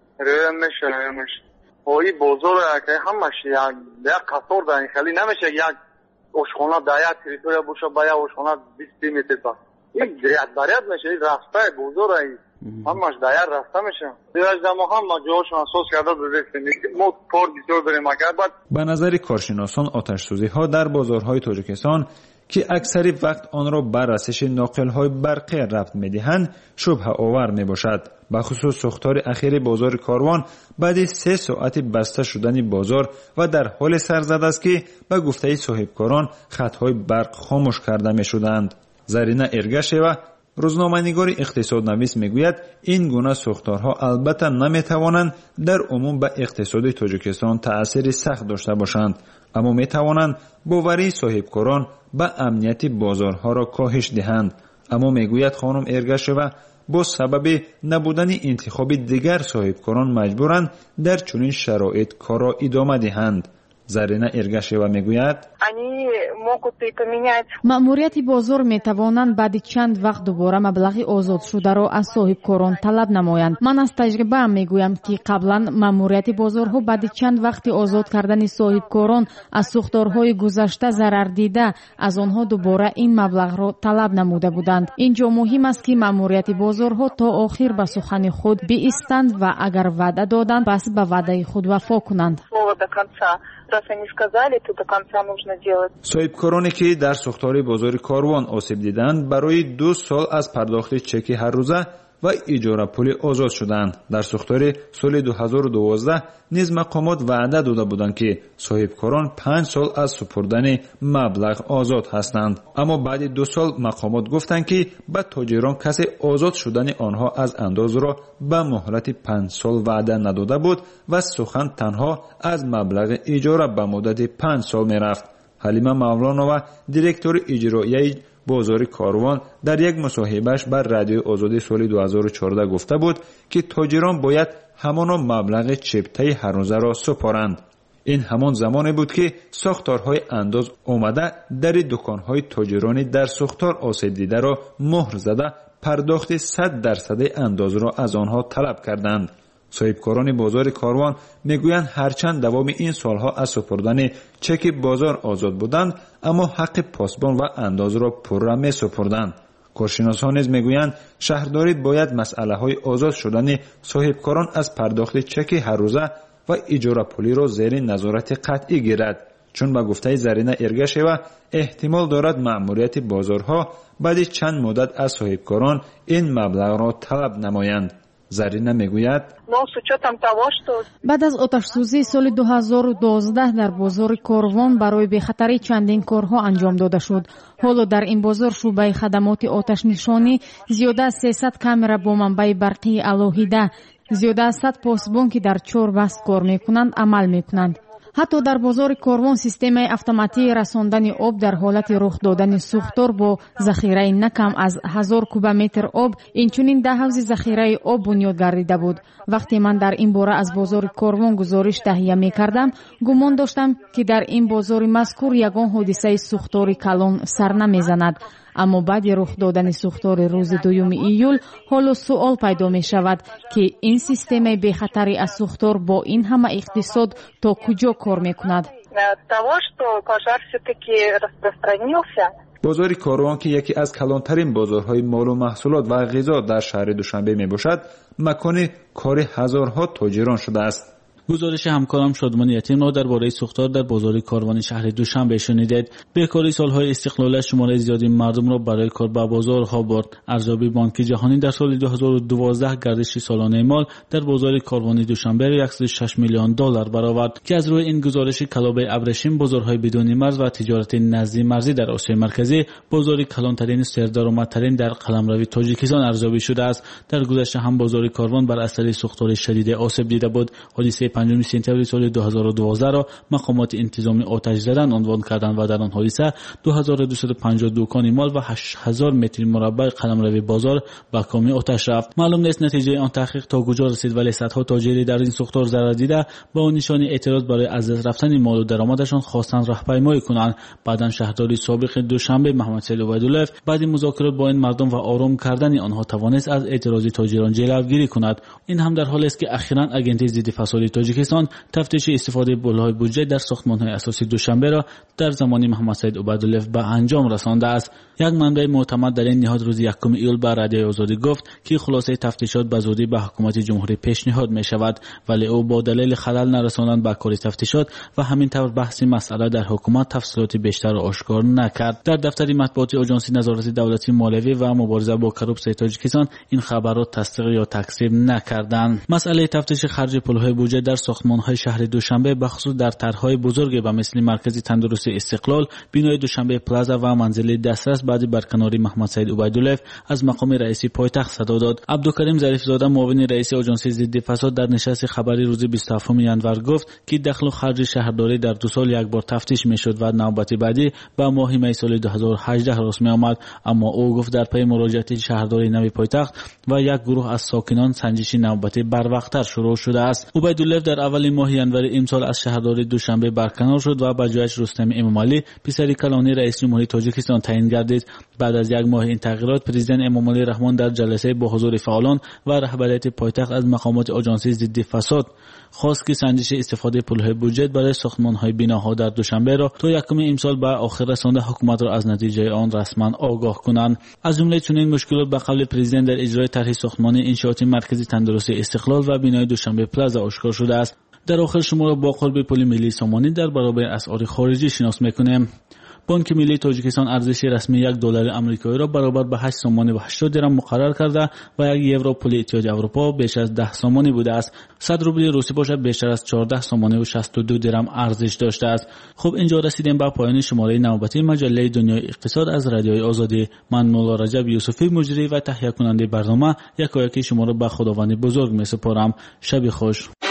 میشه اوی بازار که همش یک قطار در این خیلی نمیشه یک اشخانه در یک تریتوریا باشه با یک اشخانه 20 متر تا یک دریت میشه این رفته بازار همش در یک رفته میشه دیرش دما هم جاهاشون اساس کرده داریم ما کار بسیار داریم اگر بعد به نظر کارشناسان آتش سوزی ها در بازارهای تاجیکستان که اکثر وقت آن را بر رسش ناقل‌های برقی ربط می‌دهند شبهه آور می‌باشد. به خصوص سوختار اخیر بازار کاروان بعد 3 ساعت بسته شدن بازار و در حال سر زده است که به گفته صاحبکاران خط‌های برق خاموش کرده می‌شدند. زرینه ارگشیوا روزنامه‌نگار اقتصادنویس میگوید این گونه سوختارها البته نمی‌توانند در عموم به اقتصاد تاجیکستان تأثیر سخت داشته باشند، اما می‌توانند باوری صاحبکاران به امنیت بازارها را کاهش دهند. اما میگوید خانم ارگشیوا با سبب نبودن انتخاب دیگر صاحبکاران مجبورند در چنین شرایط کار را ادامه دهند. زرینه ارگشیوا میگوید مأموریت بازار میتوانند بعد چند وقت دوباره مبلغ آزاد شده را از صاحبکاران طلب نمایند. من از تجربه میگویم که قبلا مأموریت بازارها بعد چند وقت آزاد کردن صاحبکاران از سوختارهای گذشته ضرر دیده از آنها دوباره این مبلغ را طلب نموده بودند. اینجا مهم است که مأموریت بازارها تا آخر به سخن خود بایستند و اگر وعده دادند پس به وعده خود وفا کنند. صاحبکارانی که در سوختار بازار کاروان آسیب دیدند برای 2 سال از پرداخت چک هر روزه و اجاره پولی آزاد شدند. در سوختار سال 2012 نیز مقامات وعده داده بودند که صاحبکاران 5 سال از سپردن مبلغ آزاد هستند، اما بعد 2 سال مقامات گفتند که به تاجران کسی آزاد شدن آنها از انداز را به مهلت 5 سال وعده نداده بود و سخن تنها از مبلغ اجاره به مدت 5 سال می رفت. حلیمه مولانا، دیرکتور اجرایی بازار کاروان، در یک مصاحبهش بر رادیوی آزادی سال 2014 گفته بود که تاجران باید همان مبلغ چپته هر روزه را سپارند. این همان زمانی بود که ساختارهای انداز آمده در دکانهای تاجرانی در ساختار آسیب دیده را مهر زده پرداخت 100% انداز را از آنها طلب کردند. صاحبکاران بازار کاروان میگویند هرچند دوام این سالها از سپردن چک بازار آزاد بودند، اما حق پاسبان و انداز را پرره می سپردند. کارشناسان نیز میگویند شهرداری باید مسئله های آزاد شدن صاحبکاران از پرداخت چک هر روزه و اجاره پولی را زیر نظارت قطعی گیرد، چون به گفته زرینه ارگشیوا احتمال دارد مأموریت بازارها بعد چند مدت از صاحبکاران این مبلغ را طلب نمایند. زرینه میگوید بعد از آتش‌سوزی سال 2012 در بازار کاروان برای بخطری چندین کارها انجام داده شد. حالا در این بازار شعبه خدمات آتش نشانی زیاده از 300 کامera با منبع برقی الوهیده، زیاده از 100 پاسبان که در 4 بست کار میکنند عمل میکنند. حتی در بازار کاروان سیستم اتوماتیک رساندن آب در حالت رخ دادن سوختار با ذخیره نکم از 1000 کوبمتر آب اینچنین 10 حوض ذخیره آب بنیاد گردیده بود. وقتی من در این باره از بازار کاروان گزارش تهیه می‌کردم، گمان داشتم که در این بازار مذکور یگان حادثه سوختار کلان سر نمی‌زند. اما بعد رخ دادن سوختار روز 2 ایول حالا سوال پیدا می شود که این سیستم بخطری از سوختار با این همه اقتصاد تا کجا کار می کند؟ بازار کاروان که یکی از کلانترین بازارهای مال و محصولات و غذا در شهر دوشنبه می باشد، مکان کار هزارها تاجران شده است. گزارش همکارم شادمان یتیم را درباره سوختار در بازار کاروان شهر دوشنبه شنیدید. بیکاری سالهای استقلال شماره زیادی مردم را برای کار به بازارها برد. ارزیابی بانک جهانی در سال 2012 گردش سالانه مال در بازار کاروان دوشنبه را 106 میلیون دلار برآورد که از روی این گزارش کلابه ابریشم بازارهای بدون مرز و تجارت نزدی مرزی در آسیای مرکزی بازار کلانترین سردرآمدترین در قلمرو تاجیکستان ارزیابی شده است. در گذشته هم بازار کاروان بر اثر سوختار شدید آسیب دیده بود. حادثه 5 سپتامبر سال 2012 را مقامات انتظامی آتش زدن عنوان کردند و در آن حادثه 2250 دکان مال و 8000 متر مربع قلمرو بازار به کام آتش رفت. معلوم نیست نتیجه آن تحقیق تا کجا رسید، ولی صدها تاجری در این سوختار ضرر دیده با اون نشانی اعتراض برای از دست رفتن مال و درآمدشان خواستند راهپیمایی کنند. بعداً شهرداری سابق دوشنبه محمد سید عبیدالله بعد مذاکرات با این مردم و آرام کردن آنها توانست از اعتراض تاجران جلوگیری کند. این هم در حالی است که اخیراً اگنتی ضد فساد تاجیکستان تفتیش استفاده پولهای بودجه در ساختمان‌های اساسی دوشنبه را در زمان محمد سید عبیدالله به انجام رسانده است. یک منبع معتمد در این نهاد روز 1 ایول به رادیوی آزادی گفت که خلاصه تفتیشات به زودی به حکومت جمهوری پیشنهاد می شود، ولی او با دلیل خلل نرساندن به کار تفتیشات و همین طور بحث مسئله در حکومت تفصیلات بیشتر را آشکار نکرد. در دفتر مطبوعاتی آژانس نظارت دولتی مالیوی و مبارزه با کروپسیون تاجیکستان این خبر را تصدیق یا تکذیب نکردند. مسئله تفتیش خرج پولهای بودجه در ساختمان‌های شهر دوشنبه بخصوص در طرح‌های بزرگ به مثل مرکز تندرستی استقلال، بینای دوشنبه پلازا و منزل دسترس بعد برکناری محمد سید عبیدالله از مقام رئیسی پایتخت صدا داد. عبدالکریم ظریفزاده معاون رئیس آژانس ضد فساد در نشست خبری روز 27 ژانویه گفت که دخل و خرج شهرداری در 2 سال یک بار تفتیش میشد و نوبت بعدی به ماه می سال 2018 رسمی آمد. اما او گفت در پی مراجعه شهرداری نوی پایتخت و یک گروه از ساکنان سنجش نوبتی بروقتر شروع شده است. عبیدالله در اول ماه ژانویه امسال از شهرداری دوشنبه برکنار شد و به جایش رستم امامعلی پسر کلانی رئیس جمهوری تاجیکستان تعیین گردید. بعد از یک ماه این تغییرات پرزیدنت امامعلی رحمان در جلسه با حضور فعالان و رهبریت پایتخت از مقامات آژانس ضد فساد خواست که سنجش استفاده پولهای بودجه برای ساختمان‌های بناها در دوشنبه را تا 1 امسال به آخر رسانده حکومت را از نتیجه آن رسما آگاه کنند. از جمله چنین مشکلات به قول پرزیدنت در اجرای طرح ساختمان انشاءات مرکز تندرستی استقلال و بینای دوشنبه پلازا آشکار شده است. در آخر شما را با قرب پول ملی سامانی در برابر اسعار خارجی شناس می‌کنیم. بانک ملی تاجیکستان ارزش رسمی 1 دلار آمریکایی را برابر به 8 سوم و 80 درم مقرر کرده و 1 یورو پول اتحادیه اروپا بیش از 10 سوم بوده است. 100 روبل روسی باشد بیشتر از 14 سوم و 62 درم ارزش داشته است. خب اینجا رسیدیم به پایان شماره نوبتی مجله دنیای اقتصاد از رادیوی آزادی. من مولا رجب یوسفی مجری و تهیه کننده برنامه یکایک شما را به خداوند بزرگ می‌سپارم. شب خوش.